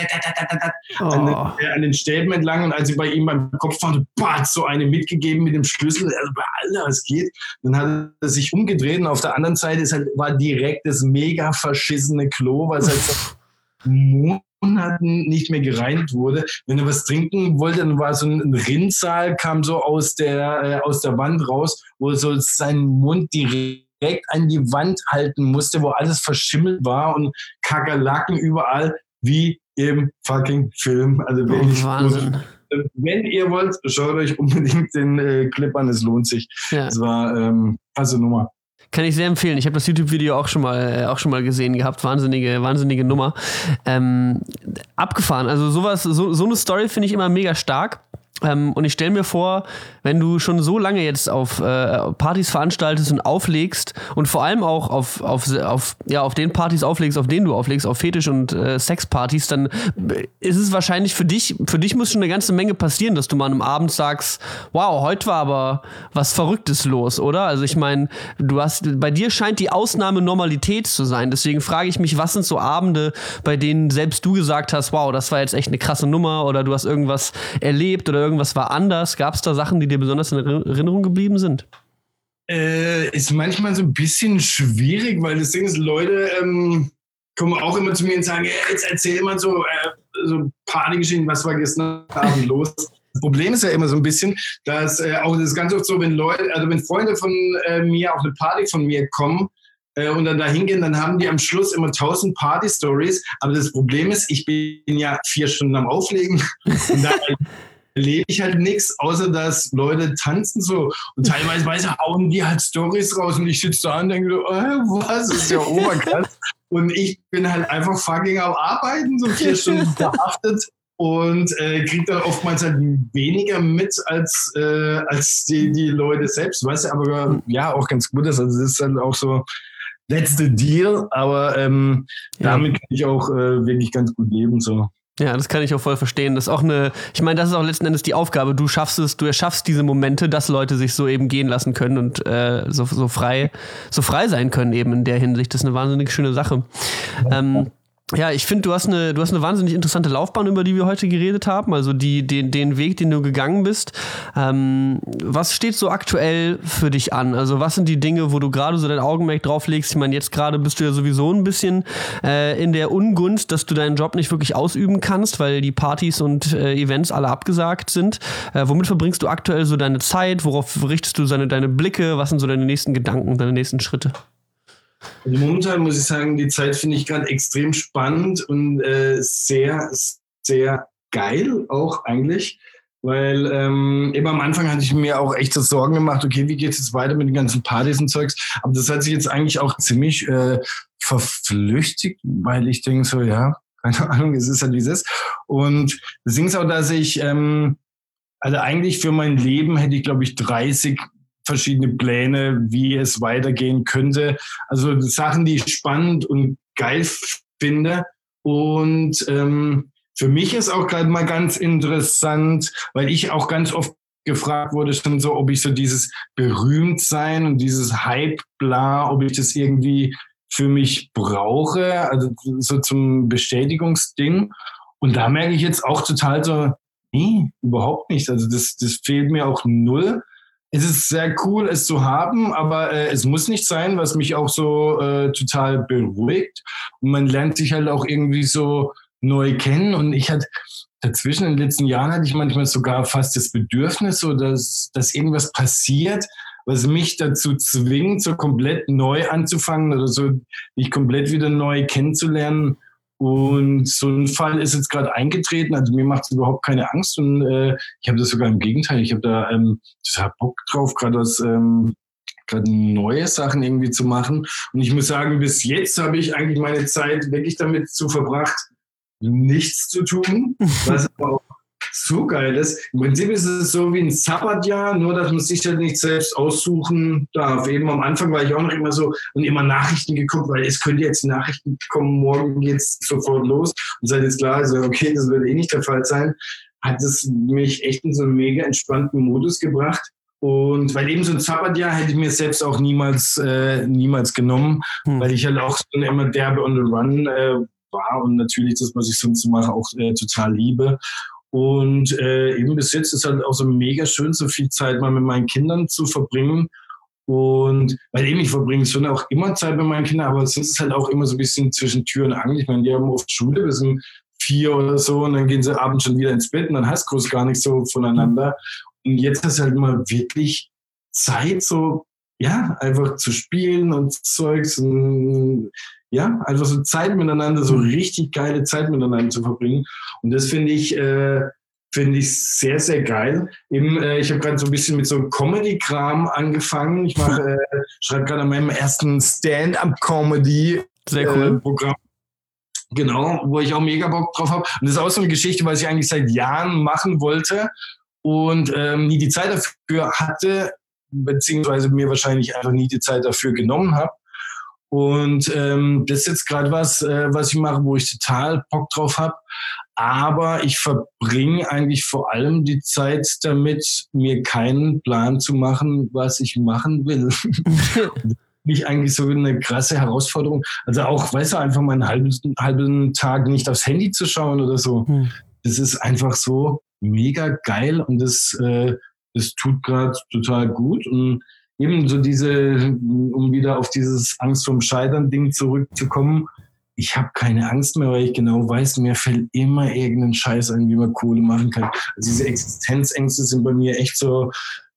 an den Stäben entlang. Und als sie bei ihm beim Kopf waren, so eine mitgegeben mit dem Schlüssel, also bei allem, was geht. Dann hat er sich umgedreht und auf der anderen Seite war direkt das mega verschissene Klo, weil es halt so Monaten nicht mehr gereinigt wurde. Wenn er was trinken wollte, dann war so ein Rinnsal, kam so aus der Wand raus, wo er so seinen Mund direkt an die Wand halten musste, wo alles verschimmelt war und Kakerlaken überall, wie im fucking Film. Also Wahnsinn. Wenn ihr wollt, schaut euch unbedingt den Clip an, es lohnt sich. Ja. Es war also Nummer. Kann ich sehr empfehlen. Ich habe das YouTube-Video auch schon mal gesehen gehabt. Wahnsinnige Nummer. Abgefahren. Also so eine Story finde ich immer mega stark. Und ich stelle mir vor, wenn du schon so lange jetzt auf Partys veranstaltest und auflegst und vor allem auch auf den Partys auflegst, auf denen du auflegst, auf Fetisch- und Sexpartys, dann ist es wahrscheinlich für dich muss schon eine ganze Menge passieren, dass du mal am Abend sagst, wow, heute war aber was Verrücktes los, oder? Also ich meine, bei dir scheint die Ausnahme Normalität zu sein. Deswegen frage ich mich, was sind so Abende, bei denen selbst du gesagt hast, wow, das war jetzt echt eine krasse Nummer oder du hast irgendwas erlebt oder irgendwas war anders. Gab es da Sachen, die dir besonders in Erinnerung geblieben sind? Ist manchmal so ein bisschen schwierig, weil das Ding ist, Leute kommen auch immer zu mir und sagen, jetzt erzähl mal so Partygeschichten, was war gestern Abend los? Das Problem ist ja immer so ein bisschen, dass auch das ist ganz oft so, wenn Freunde von mir auf eine Party von mir kommen, und dann da hingehen, dann haben die am Schluss immer 1000 Party-Stories. Aber das Problem ist, ich bin ja 4 Stunden am Auflegen und da erlebe ich halt nichts, außer dass Leute tanzen so. Und teilweise hauen die halt Stories raus und ich sitze da und denke so, was, ist ja oberkrass. Und ich bin halt einfach fucking am Arbeiten, so 4 Stunden verhaftet. Und kriegt dann oftmals halt weniger mit als die Leute selbst, weißt du, aber ja, auch ganz gut ist. Also es ist halt auch so, that's the deal, aber damit kann ich auch wirklich ganz gut leben, so. Ja, das kann ich auch voll verstehen. Das ist auch ich meine, das ist auch letzten Endes die Aufgabe. Du erschaffst diese Momente, dass Leute sich so eben gehen lassen können und so frei sein können eben in der Hinsicht. Das ist eine wahnsinnig schöne Sache. Ja, ich finde, du hast eine wahnsinnig interessante Laufbahn, über die wir heute geredet haben, also den Weg, den du gegangen bist. Was steht so aktuell für dich an? Also was sind die Dinge, wo du gerade so dein Augenmerk drauf legst? Ich meine, jetzt gerade bist du ja sowieso ein bisschen in der Ungunst, dass du deinen Job nicht wirklich ausüben kannst, weil die Partys und Events alle abgesagt sind. Womit verbringst du aktuell so deine Zeit? Worauf richtest du deine Blicke? Was sind so deine nächsten Gedanken, deine nächsten Schritte? Also momentan muss ich sagen, die Zeit finde ich gerade extrem spannend und sehr, sehr geil auch eigentlich, weil eben am Anfang hatte ich mir auch echt so Sorgen gemacht, okay, wie geht es jetzt weiter mit den ganzen Partys und Zeugs, aber das hat sich jetzt eigentlich auch ziemlich verflüchtigt, weil ich denke so, ja, keine Ahnung, es ist halt wie es ist. Und das Ding ist auch, dass ich, also eigentlich für mein Leben hätte ich, glaube ich, 30 verschiedene Pläne, wie es weitergehen könnte. Also Sachen, die ich spannend und geil finde. Und für mich ist auch gerade mal ganz interessant, weil ich auch ganz oft gefragt wurde schon so, ob ich so dieses Berühmtsein und dieses Hype-Bla, ob ich das irgendwie für mich brauche, also so zum Bestätigungsding. Und da merke ich jetzt auch total so, nee, überhaupt nicht. Also das fehlt mir auch null. Es ist sehr cool, es zu haben, aber es muss nicht sein, was mich auch so total beruhigt. Und man lernt sich halt auch irgendwie so neu kennen. Und ich hatte dazwischen in den letzten Jahren hatte ich manchmal sogar fast das Bedürfnis, so dass irgendwas passiert, was mich dazu zwingt, so komplett neu anzufangen oder so mich komplett wieder neu kennenzulernen. Und so ein Fall ist jetzt gerade eingetreten, also mir macht es überhaupt keine Angst und ich habe das sogar im Gegenteil, ich habe da total Bock drauf, gerade neue Sachen irgendwie zu machen. Und ich muss sagen, bis jetzt habe ich eigentlich meine Zeit wirklich damit verbracht, nichts zu tun, was auch so geil ist. Im Prinzip ist es so wie ein Sabbatjahr, nur dass man sich halt nicht selbst aussuchen darf. Eben am Anfang war ich auch noch immer so und immer Nachrichten geguckt, weil es könnte jetzt Nachrichten kommen, morgen geht's sofort los. Und seit jetzt klar, also okay, das wird eh nicht der Fall sein, hat es mich echt in so einen mega entspannten Modus gebracht. Und weil eben so ein Sabbatjahr hätte ich mir selbst auch niemals genommen, weil ich halt auch so immer derbe on the run war und natürlich das, was ich sonst mache, auch total liebe. Und eben bis jetzt ist halt auch so mega schön, so viel Zeit mal mit meinen Kindern zu verbringen. Und weil eben ich verbringe schon auch immer Zeit mit meinen Kindern, aber es ist halt auch immer so ein bisschen zwischen Tür und Angel. Ich meine, die haben oft Schule, wir sind 4 oder so und dann gehen sie abends schon wieder ins Bett und dann hast du groß gar nicht so voneinander. Und jetzt hast du halt mal wirklich Zeit, so, ja, einfach zu spielen und Zeugs und ja, einfach so Zeit miteinander, so richtig geile Zeit miteinander zu verbringen. Und das finde ich sehr, sehr geil. Eben, ich habe gerade so ein bisschen mit so Comedy-Kram angefangen. Ich schreibe gerade an meinem ersten Stand-up-Comedy-Programm. Genau, wo ich auch mega Bock drauf habe. Und das ist auch so eine Geschichte, was ich eigentlich seit Jahren machen wollte und nie die Zeit dafür hatte, beziehungsweise mir wahrscheinlich einfach nie die Zeit dafür genommen habe. Und das ist jetzt gerade was ich mache, wo ich total Bock drauf habe. Aber ich verbringe eigentlich vor allem die Zeit damit, mir keinen Plan zu machen, was ich machen will. Mich eigentlich so eine krasse Herausforderung. Also auch, weißt du, einfach mal einen halben Tag nicht aufs Handy zu schauen oder so. Das ist einfach so mega geil und das tut gerade total gut. Und eben so um wieder auf dieses Angst vorm Scheitern-Ding zurückzukommen, ich habe keine Angst mehr, weil ich genau weiß, mir fällt immer irgendein Scheiß ein, wie man Kohle machen kann. Also diese Existenzängste sind bei mir echt so,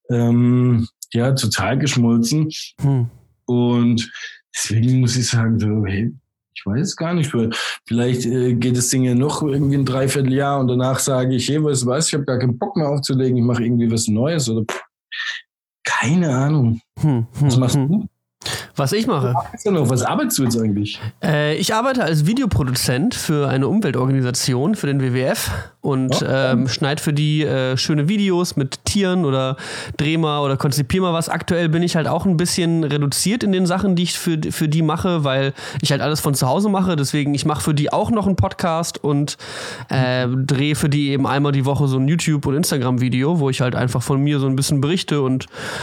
total geschmolzen. Und deswegen muss ich sagen, so, hey, ich weiß gar nicht, vielleicht geht das Ding ja noch irgendwie ein Dreivierteljahr und danach sage ich, hey, weißt du was, ich habe gar keinen Bock mehr aufzulegen, ich mache irgendwie was Neues oder keine Ahnung. Was machst du? Was ich mache? Was arbeitest du jetzt eigentlich? Ich arbeite als Videoproduzent für eine Umweltorganisation, für den WWF und schneide für die schöne Videos mit Tieren oder dreh mal oder konzipier mal was. Aktuell bin ich halt auch ein bisschen reduziert in den Sachen, die ich für die mache, weil ich halt alles von zu Hause mache. Deswegen, ich mache für die auch noch einen Podcast und drehe für die eben einmal die Woche so ein YouTube- und Instagram-Video, wo ich halt einfach von mir so ein bisschen berichte und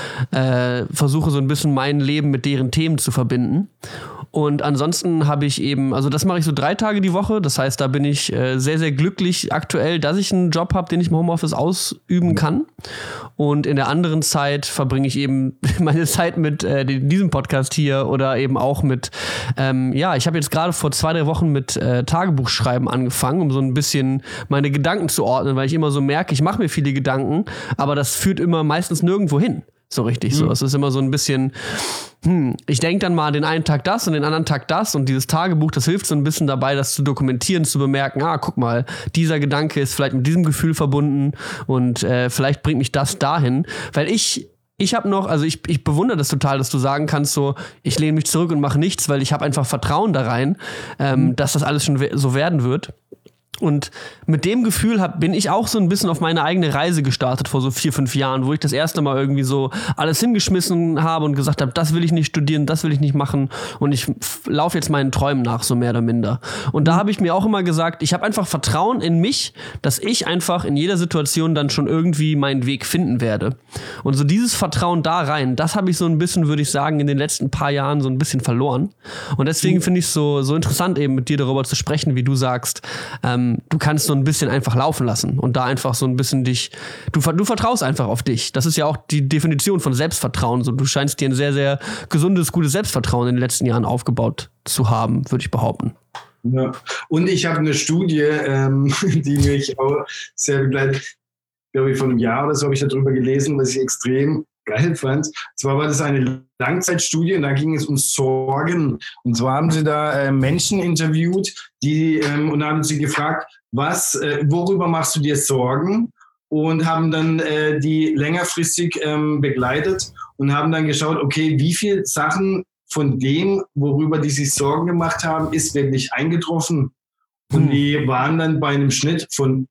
versuche so ein bisschen mein Leben mit deren Themen zu verbinden. Und ansonsten habe ich eben, also das mache ich so 3 Tage die Woche. Das heißt, da bin ich sehr, sehr glücklich aktuell, dass ich einen Job habe, den ich im Homeoffice ausüben kann. Und in der anderen Zeit verbringe ich eben meine Zeit mit diesem Podcast hier oder eben auch mit, ich habe jetzt gerade vor 2-3 Wochen mit Tagebuchschreiben angefangen, um so ein bisschen meine Gedanken zu ordnen, weil ich immer so merke, ich mache mir viele Gedanken, aber das führt immer meistens nirgendwo hin. So richtig so. Es ist immer so ein bisschen, ich denke dann mal den einen Tag das und den anderen Tag das und dieses Tagebuch, das hilft so ein bisschen dabei, das zu dokumentieren, zu bemerken, guck mal, dieser Gedanke ist vielleicht mit diesem Gefühl verbunden und vielleicht bringt mich das dahin, weil ich habe noch, also ich bewundere das total, dass du sagen kannst, so, ich lehne mich zurück und mache nichts, weil ich habe einfach Vertrauen da rein, dass das alles schon so werden wird. Und mit dem Gefühl bin ich auch so ein bisschen auf meine eigene Reise gestartet vor so 4-5 Jahren, wo ich das erste Mal irgendwie so alles hingeschmissen habe und gesagt habe, das will ich nicht studieren, das will ich nicht machen und ich laufe jetzt meinen Träumen nach, so mehr oder minder. Und da habe ich mir auch immer gesagt, ich habe einfach Vertrauen in mich, dass ich einfach in jeder Situation dann schon irgendwie meinen Weg finden werde. Und so dieses Vertrauen da rein, das habe ich so ein bisschen, würde ich sagen, in den letzten paar Jahren so ein bisschen verloren. Und deswegen finde ich es so interessant, eben mit dir darüber zu sprechen, wie du sagst, du kannst so ein bisschen einfach laufen lassen und da einfach so ein bisschen du vertraust einfach auf dich. Das ist ja auch die Definition von Selbstvertrauen. So, du scheinst dir ein sehr, sehr gesundes, gutes Selbstvertrauen in den letzten Jahren aufgebaut zu haben, würde ich behaupten. Ja. Und ich habe eine Studie, die mich auch sehr begleitet. Glaube ich, vor einem Jahr oder so habe ich darüber gelesen, was ich extrem geil fand. Zwar war das eine Langzeitstudie und da ging es um Sorgen. Und zwar haben sie da Menschen interviewt, und haben sie gefragt, worüber machst du dir Sorgen? Und haben dann die längerfristig begleitet und haben dann geschaut, okay, wie viele Sachen von dem, worüber die sich Sorgen gemacht haben, ist wirklich eingetroffen. Und die waren dann bei einem Schnitt von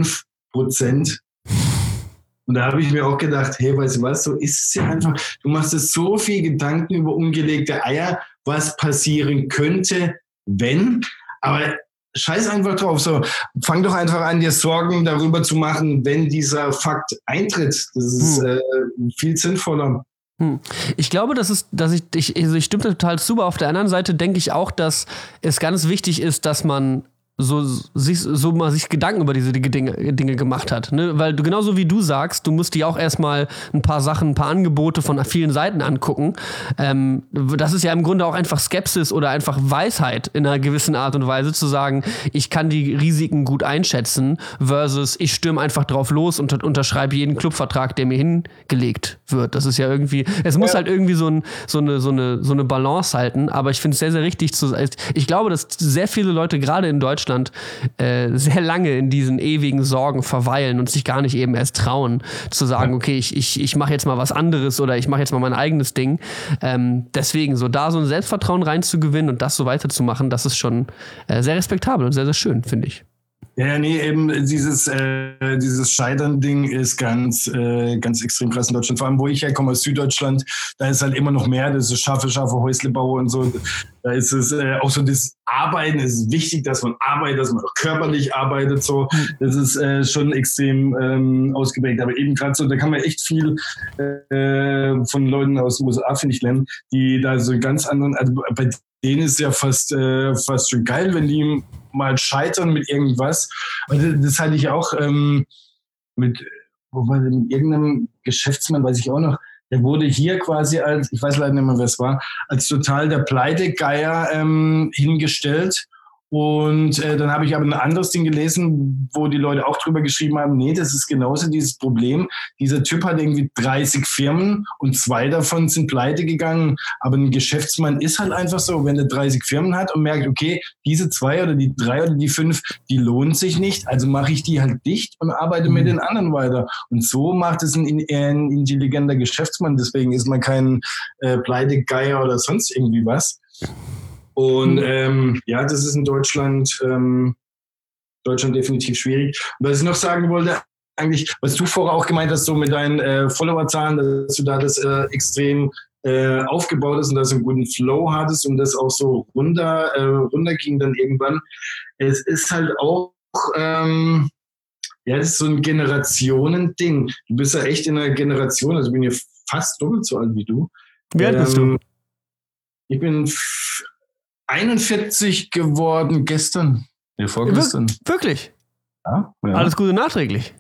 5%. Und da habe ich mir auch gedacht, hey, weißt du was, so ist es ja einfach. Du machst dir so viel Gedanken über ungelegte Eier, was passieren könnte, wenn. Aber scheiß einfach drauf. So, fang doch einfach an, dir Sorgen darüber zu machen, wenn dieser Fakt eintritt. Das ist viel sinnvoller. Ich glaube, ich stimme total zu, aber auf der anderen Seite denke ich auch, dass es ganz wichtig ist, dass man sich Gedanken über diese Dinge gemacht hat. Ne? Weil du genauso wie du sagst, du musst dir auch erstmal ein paar Angebote von vielen Seiten angucken. Das ist ja im Grunde auch einfach Skepsis oder einfach Weisheit in einer gewissen Art und Weise zu sagen, ich kann die Risiken gut einschätzen versus ich stürme einfach drauf los und unterschreibe jeden Clubvertrag, der mir hingelegt wird. Das ist ja irgendwie, es muss halt irgendwie so eine Balance halten, aber ich finde es sehr, sehr richtig ich glaube, dass sehr viele Leute gerade in Deutschland sehr lange in diesen ewigen Sorgen verweilen und sich gar nicht eben erst trauen, zu sagen, okay, ich mache jetzt mal was anderes oder ich mache jetzt mal mein eigenes Ding. Deswegen, so ein Selbstvertrauen reinzugewinnen und das so weiterzumachen, das ist schon sehr respektabel und sehr, sehr schön, finde ich. Ja, nee, eben dieses Scheitern-Ding ist ganz extrem krass in Deutschland. Vor allem, wo ich herkomme, aus Süddeutschland, da ist halt immer noch mehr, das ist scharfe Häuslebau und so. Da ist es auch so das Arbeiten, es ist wichtig, dass man arbeitet, dass man auch körperlich arbeitet, so. Das ist schon extrem ausgeprägt. Aber eben gerade so, da kann man echt viel von Leuten aus den USA, finde ich, lernen, die da so ganz anderen, also bei denen ist ja fast schon geil, wenn die mal scheitern mit irgendwas. Also das hatte ich auch mit irgendeinem Geschäftsmann, weiß ich auch noch, der wurde hier quasi ich weiß leider nicht mehr, wer es war, als total der Pleitegeier hingestellt. Und dann habe ich aber ein anderes Ding gelesen, wo die Leute auch drüber geschrieben haben, nee, das ist genauso dieses Problem. Dieser Typ hat irgendwie 30 Firmen und 2 davon sind pleite gegangen. Aber ein Geschäftsmann ist halt einfach so, wenn er 30 Firmen hat und merkt, okay, diese 2 oder die 3 oder die 5, die lohnen sich nicht, also mache ich die halt dicht und arbeite mit den anderen weiter. Und so macht es ein intelligenter Geschäftsmann. Deswegen ist man kein Pleitegeier oder sonst irgendwie was. Und ja, das ist in Deutschland definitiv schwierig. Und was ich noch sagen wollte, eigentlich, was du vorher auch gemeint hast, so mit deinen Followerzahlen, dass du da das extrem aufgebaut hast und dass du einen guten Flow hattest und das auch so runterging dann irgendwann. Es ist halt auch, ja, das ist so ein Generationending. Du bist ja echt in einer Generation, also ich bin ja fast doppelt so alt wie du. Wie alt bist du? Ich bin 41 geworden gestern. Ja, vorgestern. Wirklich? Ja. Alles Gute nachträglich.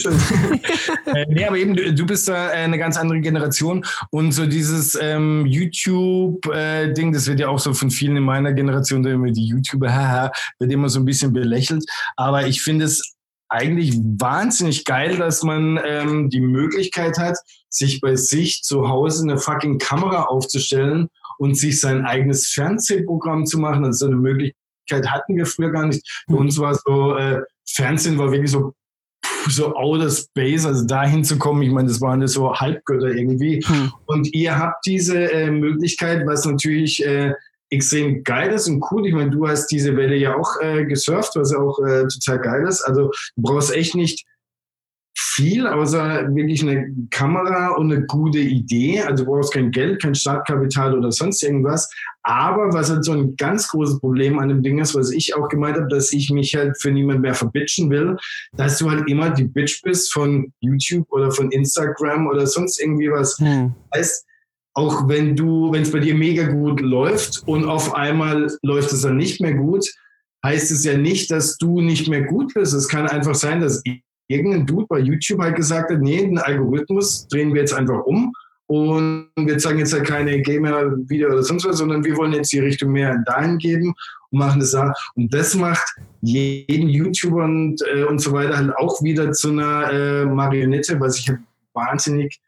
Nee, aber eben, du bist da eine ganz andere Generation und so dieses YouTube-Ding, das wird ja auch so von vielen in meiner Generation, die YouTuber, wird immer so ein bisschen belächelt, aber ich finde es eigentlich wahnsinnig geil, dass man die Möglichkeit hat, sich bei sich zu Hause eine fucking Kamera aufzustellen und sich sein eigenes Fernsehprogramm zu machen. Also so eine Möglichkeit hatten wir früher gar nicht. Für uns war so, Fernsehen war wirklich so outer space, also dahin zu kommen. Ich meine, das waren ja so Halbgötter irgendwie. Und ihr habt diese Möglichkeit, was natürlich extrem geil ist und cool. Ich meine, du hast diese Welle ja auch gesurft, was ja auch total geil ist. Also du brauchst echt nicht viel, außer wirklich eine Kamera und eine gute Idee. Also du brauchst kein Geld, kein Startkapital oder sonst irgendwas. Aber was halt so ein ganz großes Problem an dem Ding ist, was ich auch gemeint habe, dass ich mich halt für niemand mehr verbitchen will, dass du halt immer die Bitch bist von YouTube oder von Instagram oder sonst irgendwie was. Heißt, auch wenn es bei dir mega gut läuft und auf einmal läuft es dann nicht mehr gut, heißt es ja nicht, dass du nicht mehr gut bist. Es kann einfach sein, dass irgendein Dude bei YouTube halt gesagt hat, nee, den Algorithmus drehen wir jetzt einfach um und wir zeigen jetzt halt keine Gamer-Video oder sonst was, sondern wir wollen jetzt die Richtung mehr dahin geben und machen das da. Und das macht jeden YouTuber und so weiter halt auch wieder zu einer Marionette, was ich halt wahnsinnig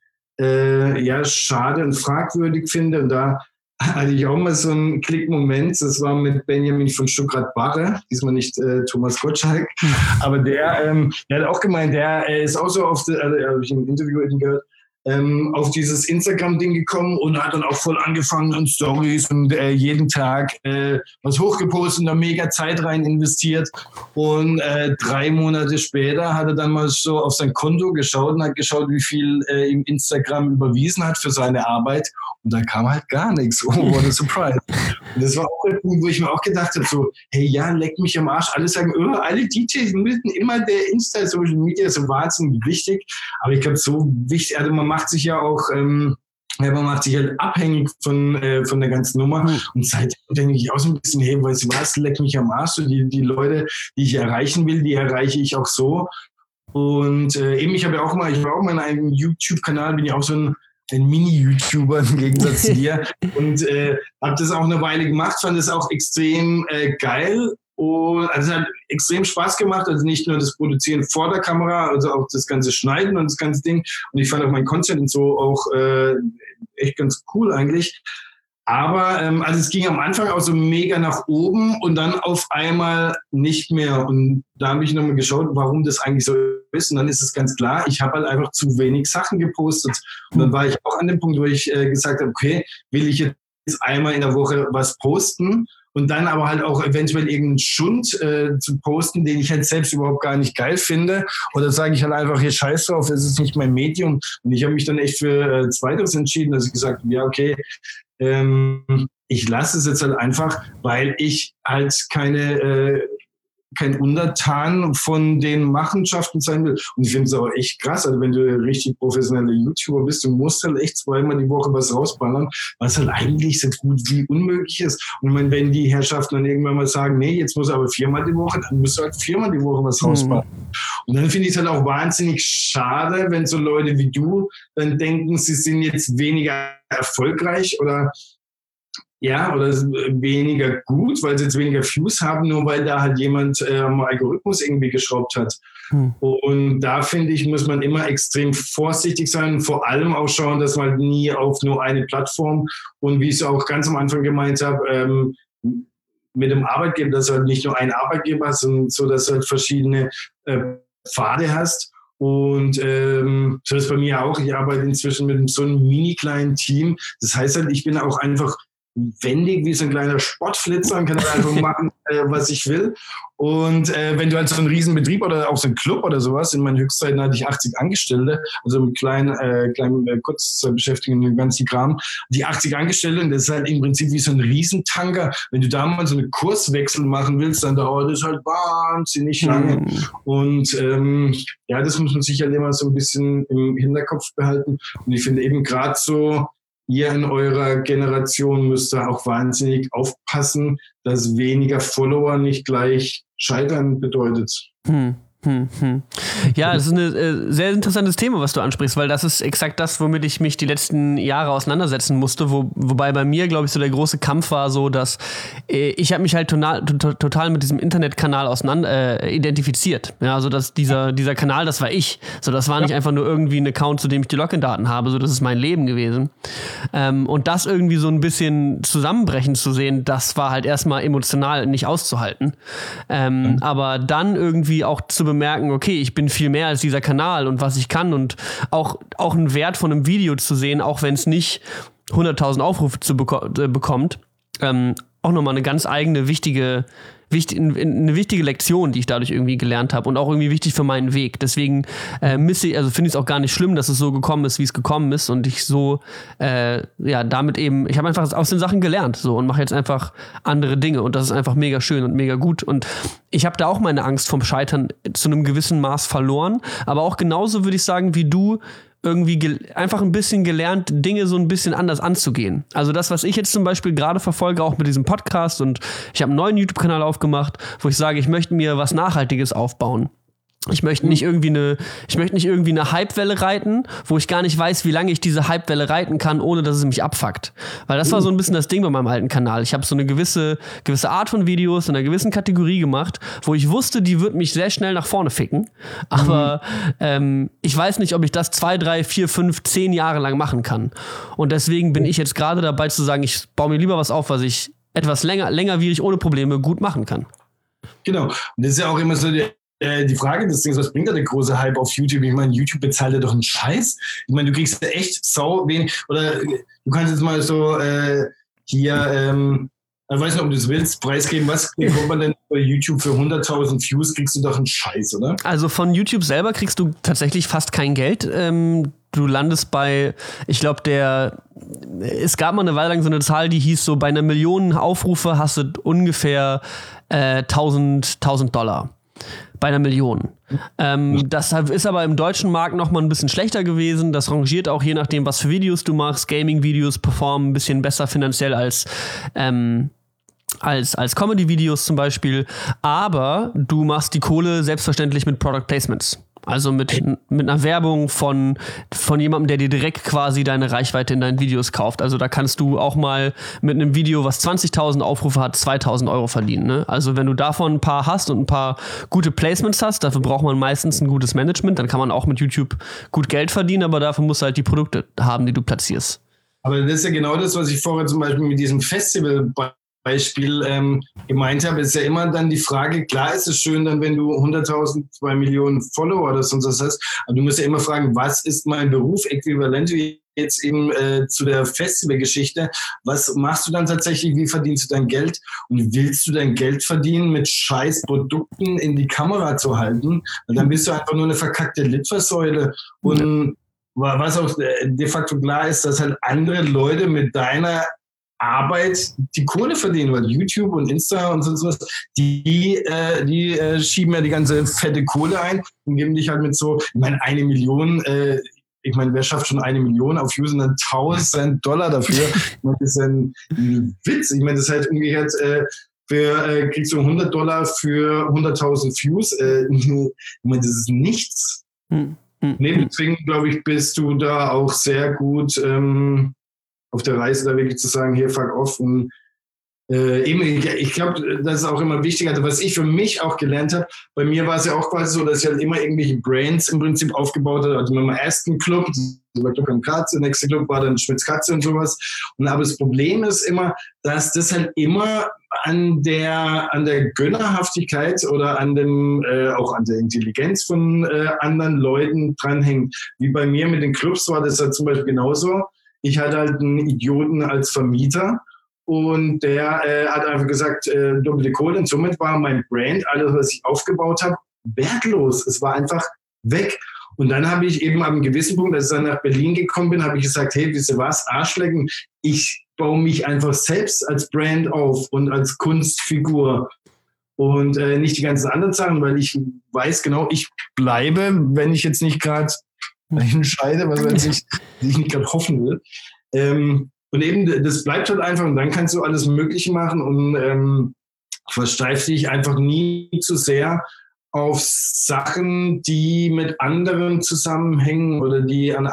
schade und fragwürdig finde. Und da hatte ich auch mal so einen Klickmoment, das war mit Benjamin von Stuckrad-Barre, diesmal nicht Thomas Gottschalk, aber der hat auch gemeint, der ist auch so auf, habe ich im Interview eben gehört, auf dieses Instagram-Ding gekommen und hat dann auch voll angefangen an Stories und jeden Tag was hochgepostet und da mega Zeit rein investiert. Und 3 Monate später hat er dann mal so auf sein Konto geschaut und hat geschaut, wie viel ihm Instagram überwiesen hat für seine Arbeit. Und da kam halt gar nichts. Oh, what a surprise. Und das war auch der Punkt, wo ich mir auch gedacht habe, so, hey, ja, leck mich am Arsch. Alle sagen, alle DJs müssen immer der Insta, Social Media ist so wahnsinnig wichtig. Aber ich glaube, so wichtig, also man macht sich ja auch, man macht sich halt abhängig von der ganzen Nummer. Und seitdem denke ich auch so ein bisschen, hey, weißt du was, leck mich am Arsch. So die Leute, die ich erreichen will, die erreiche ich auch so. Und eben, ich war auch meinen eigenen YouTube-Kanal, bin ja auch so ein Mini-YouTuber im Gegensatz zu dir. Und habe das auch eine Weile gemacht, fand das auch extrem geil. Und also es hat extrem Spaß gemacht, also nicht nur das Produzieren vor der Kamera, also auch das ganze Schneiden und das ganze Ding. Und ich fand auch mein Content und so auch echt ganz cool eigentlich. Aber also es ging am Anfang auch so mega nach oben und dann auf einmal nicht mehr. Und da habe ich nochmal geschaut, warum das eigentlich so ist. Und dann ist es ganz klar, ich habe halt einfach zu wenig Sachen gepostet. Und dann war ich auch an dem Punkt, wo ich gesagt habe, okay, will ich jetzt einmal in der Woche was posten und dann aber halt auch eventuell irgendeinen Schund zu posten, den ich halt selbst überhaupt gar nicht geil finde. Oder sage ich halt einfach, hier scheiß drauf, es ist nicht mein Medium. Und ich habe mich dann echt für Zweiteres entschieden, dass ich gesagt habe, ja, okay, ich lasse es jetzt halt einfach, weil ich halt kein Untertan von den Machenschaften sein will. Und ich finde es auch echt krass, also wenn du richtig professioneller YouTuber bist, du musst halt echt 2-mal die Woche was rausballern, was halt eigentlich so gut wie unmöglich ist. Und ich meine, wenn die Herrschaften dann irgendwann mal sagen, nee, jetzt muss aber 4-mal die Woche, dann musst du halt 4-mal die Woche was rausballern. Und dann finde ich es halt auch wahnsinnig schade, wenn so Leute wie du dann denken, sie sind jetzt weniger erfolgreich oder Ja, oder weniger gut, weil sie jetzt weniger Views haben, nur weil da halt jemand am Algorithmus irgendwie geschraubt hat. Und da finde ich, muss man immer extrem vorsichtig sein und vor allem auch schauen, dass man nie auf nur eine Plattform und wie ich es auch ganz am Anfang gemeint habe, mit dem Arbeitgeber, dass du halt nicht nur einen Arbeitgeber hast, sondern so, dass du halt verschiedene Pfade hast. Und so ist bei mir auch. Ich arbeite inzwischen mit so einem mini kleinen Team. Das heißt halt, ich bin auch einfach wendig wie so ein kleiner Sportflitzer und kann dann einfach machen, was ich will. Und wenn du halt so einen riesen Betrieb oder auch so einen Club oder sowas, in meinen Höchstzeiten hatte ich 80 Angestellte, also mit kleinen Kurzzeitbeschäftigten, den ganzen Kram, die 80 Angestellte, und das ist halt im Prinzip wie so ein Riesentanker. Wenn du da mal so einen Kurswechsel machen willst, dann dauert das halt wahnsinnig lange. Und ja, das muss man sich halt immer so ein bisschen im Hinterkopf behalten. Und ich finde eben gerade so, ihr in eurer Generation müsst da auch wahnsinnig aufpassen, dass weniger Follower nicht gleich Scheitern bedeutet. Ja, das ist ein sehr interessantes Thema, was du ansprichst, weil das ist exakt das, womit ich mich die letzten Jahre auseinandersetzen musste, wobei bei mir, glaube ich, so der große Kampf war so, dass ich habe mich halt total mit diesem Internetkanal identifiziert. Ja, also dass dieser Kanal, das war ich. So, das war nicht einfach nur irgendwie ein Account, zu dem ich die Login-Daten habe, so das ist mein Leben gewesen. Und das irgendwie so ein bisschen zusammenbrechen zu sehen, das war halt erstmal emotional nicht auszuhalten. Aber dann irgendwie auch zu bemerken, okay, ich bin viel mehr als dieser Kanal und was ich kann und auch einen Wert von einem Video zu sehen, auch wenn es nicht 100.000 Aufrufe bekommt, auch nochmal eine ganz eigene, eine wichtige Lektion, die ich dadurch irgendwie gelernt habe und auch irgendwie wichtig für meinen Weg. Deswegen finde ich es auch gar nicht schlimm, dass es so gekommen ist, wie es gekommen ist und ich so, damit eben, ich habe einfach aus den Sachen gelernt so und mache jetzt einfach andere Dinge und das ist einfach mega schön und mega gut und ich habe da auch meine Angst vom Scheitern zu einem gewissen Maß verloren, aber auch genauso würde ich sagen, wie du irgendwie einfach ein bisschen gelernt, Dinge so ein bisschen anders anzugehen. Also das, was ich jetzt zum Beispiel gerade verfolge, auch mit diesem Podcast und ich habe einen neuen YouTube-Kanal aufgemacht, wo ich sage, ich möchte mir was Nachhaltiges aufbauen. Ich möchte nicht irgendwie eine Hypewelle reiten, wo ich gar nicht weiß, wie lange ich diese Hypewelle reiten kann, ohne dass es mich abfuckt. Weil das war so ein bisschen das Ding bei meinem alten Kanal. Ich habe so eine gewisse Art von Videos in einer gewissen Kategorie gemacht, wo ich wusste, die wird mich sehr schnell nach vorne ficken. Aber ich weiß nicht, ob ich das 2, 3, 4, 5, 10 Jahre lang machen kann. Und deswegen bin ich jetzt gerade dabei zu sagen, ich baue mir lieber was auf, was ich etwas längerwierig ohne Probleme gut machen kann. Genau. Und das ist ja auch immer so die Frage des Dings, was bringt da der große Hype auf YouTube? Ich meine, YouTube bezahlt ja doch einen Scheiß. Ich meine, du kriegst ja echt sau wenig. Oder du kannst jetzt mal so ich weiß nicht, ob du es willst, preisgeben, was bekommt man denn bei YouTube für 100.000 Views? Kriegst du doch einen Scheiß, oder? Also von YouTube selber kriegst du tatsächlich fast kein Geld. Du landest bei, ich glaube, es gab mal eine Weile lang so eine Zahl, die hieß so, bei 1 Million Aufrufe hast du ungefähr $1.000. Bei 1 Million. Das ist aber im deutschen Markt noch mal ein bisschen schlechter gewesen. Das rangiert auch je nachdem, was für Videos du machst. Gaming-Videos performen ein bisschen besser finanziell als Comedy-Videos zum Beispiel. Aber du machst die Kohle selbstverständlich mit Product Placements. Also mit einer Werbung von jemandem, der dir direkt quasi deine Reichweite in deinen Videos kauft. Also da kannst du auch mal mit einem Video, was 20.000 Aufrufe hat, 2.000 Euro verdienen. Ne? Also wenn du davon ein paar hast und ein paar gute Placements hast, dafür braucht man meistens ein gutes Management, dann kann man auch mit YouTube gut Geld verdienen, aber dafür musst du halt die Produkte haben, die du platzierst. Aber das ist ja genau das, was ich vorher zum Beispiel mit diesem Festival Beispiel gemeint habe, ist ja immer dann die Frage, klar ist es schön dann, wenn du 100.000, 2 Millionen Follower oder sonst was hast, aber du musst ja immer fragen, was ist mein Beruf äquivalent wie jetzt eben zu der Festivalgeschichte, was machst du dann tatsächlich, wie verdienst du dein Geld und willst du dein Geld verdienen mit scheiß Produkten in die Kamera zu halten, weil dann bist du einfach nur eine verkackte Litfaßsäule und was auch de facto klar ist, dass halt andere Leute mit deiner Arbeit die Kohle verdienen, weil YouTube und Insta und so was, die schieben ja die ganze fette Kohle ein und geben dich halt mit so, ich meine, 1 Million, ich meine, wer schafft schon 1 Million auf Views und dann $1.000 dafür? Ich meine, das ist ein Witz. Ich meine, das ist halt umgekehrt, kriegst du $100 für 100.000 Views. Ich meine, das ist nichts. Deswegen, glaube ich, bist du da auch sehr gut auf der Reise da wirklich zu sagen, hier, fuck off. Und ich glaube, das ist auch immer wichtig. Also was ich für mich auch gelernt habe, bei mir war es ja auch quasi so, dass ich halt immer irgendwelche Brands im Prinzip aufgebaut habe. Also mit meinem ersten Club, das war Club am Katze, der nächste Club war dann Schmitz Katze und sowas. Aber das Problem ist immer, dass das halt immer an der Gönnerhaftigkeit oder an dem auch an der Intelligenz von anderen Leuten dranhängt. Wie bei mir mit den Clubs war das halt zum Beispiel genauso. Ich hatte halt einen Idioten als Vermieter und der hat einfach gesagt, doppelte Kohle, und somit war mein Brand, alles was ich aufgebaut habe, wertlos. Es war einfach weg. Und dann habe ich eben ab einem gewissen Punkt, als ich dann nach Berlin gekommen bin, habe ich gesagt, hey, wisst ihr was, Arschlecken, ich baue mich einfach selbst als Brand auf und als Kunstfigur und nicht die ganzen anderen Sachen, weil ich weiß genau, ich bleibe, wenn ich jetzt nicht gerade entscheide, was ich nicht gerade hoffen will. Und eben, das bleibt halt einfach und dann kannst du alles Mögliche machen und versteif dich einfach nie zu sehr auf Sachen, die mit anderen zusammenhängen oder die an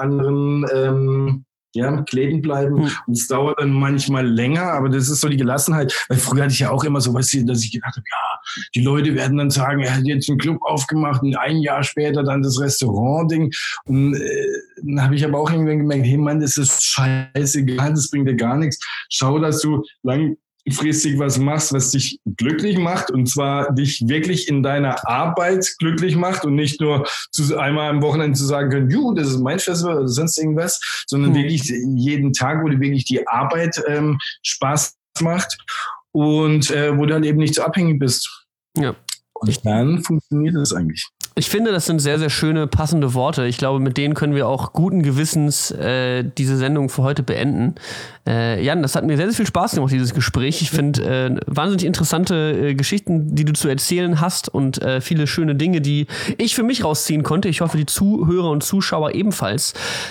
anderen kleben bleiben. Und es dauert dann manchmal länger, aber das ist so die Gelassenheit. Weil früher hatte ich ja auch immer so was, dass ich gedacht habe, ja, die Leute werden dann sagen, er hat jetzt einen Club aufgemacht und ein Jahr später dann das Restaurant-Ding. Und dann habe ich aber auch irgendwann gemerkt, hey Mann, das ist scheißegal, das bringt dir gar nichts. Schau, dass du langfristig was machst, was dich glücklich macht, und zwar dich wirklich in deiner Arbeit glücklich macht und nicht nur einmal am Wochenende zu sagen können, das ist mein Festival oder sonst irgendwas, sondern wirklich jeden Tag, wo dir wirklich die Arbeit Spaß macht und wo du dann eben nicht so abhängig bist. Ja. Und dann funktioniert das eigentlich. Ich finde, das sind sehr, sehr schöne, passende Worte. Ich glaube, mit denen können wir auch guten Gewissens diese Sendung für heute beenden. Jan, das hat mir sehr, sehr viel Spaß gemacht, dieses Gespräch. Ich finde wahnsinnig interessante Geschichten, die du zu erzählen hast, und viele schöne Dinge, die ich für mich rausziehen konnte. Ich hoffe, die Zuhörer und Zuschauer ebenfalls.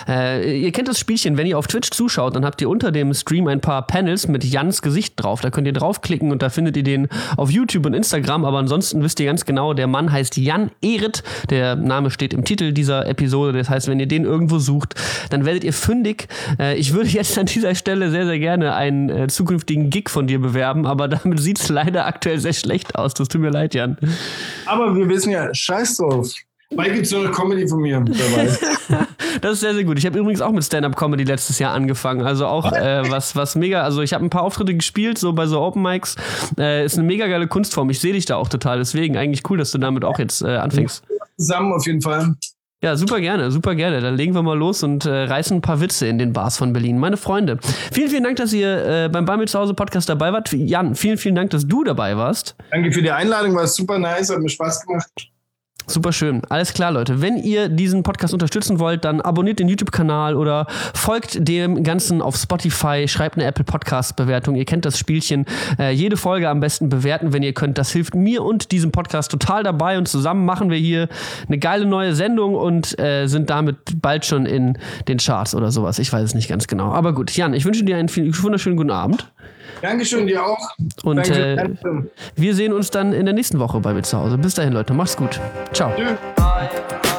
Ihr kennt das Spielchen, wenn ihr auf Twitch zuschaut, dann habt ihr unter dem Stream ein paar Panels mit Jans Gesicht drauf. Da könnt ihr draufklicken und da findet ihr den auf YouTube und Instagram. Aber ansonsten wisst ihr ganz genau, der Mann heißt Jan Ehret. Der Name steht im Titel dieser Episode. Das heißt, wenn ihr den irgendwo sucht, dann werdet ihr fündig. Ich würde jetzt an dieser Stelle sehr, sehr gerne einen zukünftigen Gig von dir bewerben, aber damit sieht es leider aktuell sehr schlecht aus. Das tut mir leid, Jan. Aber wir wissen ja, scheiß drauf. Bald gibt es noch eine Comedy von mir dabei. Das ist sehr, sehr gut. Ich habe übrigens auch mit Stand-Up-Comedy letztes Jahr angefangen. Also auch was mega, also ich habe ein paar Auftritte gespielt, so bei so Open Mics. Ist eine mega geile Kunstform. Ich sehe dich da auch total. Deswegen eigentlich cool, dass du damit auch jetzt anfängst. Zusammen auf jeden Fall. Ja, super gerne, super gerne. Dann legen wir mal los und reißen ein paar Witze in den Bars von Berlin. Meine Freunde, vielen, vielen Dank, dass ihr beim Bei mir zu Hause Podcast dabei wart. Jan, vielen, vielen Dank, dass du dabei warst. Danke für die Einladung, war super nice, hat mir Spaß gemacht. Super schön. Alles klar, Leute. Wenn ihr diesen Podcast unterstützen wollt, dann abonniert den YouTube-Kanal oder folgt dem Ganzen auf Spotify, schreibt eine Apple Podcast-Bewertung. Ihr kennt das Spielchen. Jede Folge am besten bewerten, wenn ihr könnt. Das hilft mir und diesem Podcast total dabei. Und zusammen machen wir hier eine geile neue Sendung und sind damit bald schon in den Charts oder sowas. Ich weiß es nicht ganz genau. Aber gut, Jan, ich wünsche dir einen wunderschönen guten Abend. Dankeschön, dir auch. Und wir sehen uns dann in der nächsten Woche bei mir zu Hause. Bis dahin, Leute. Macht's gut. Ciao. Tschüss.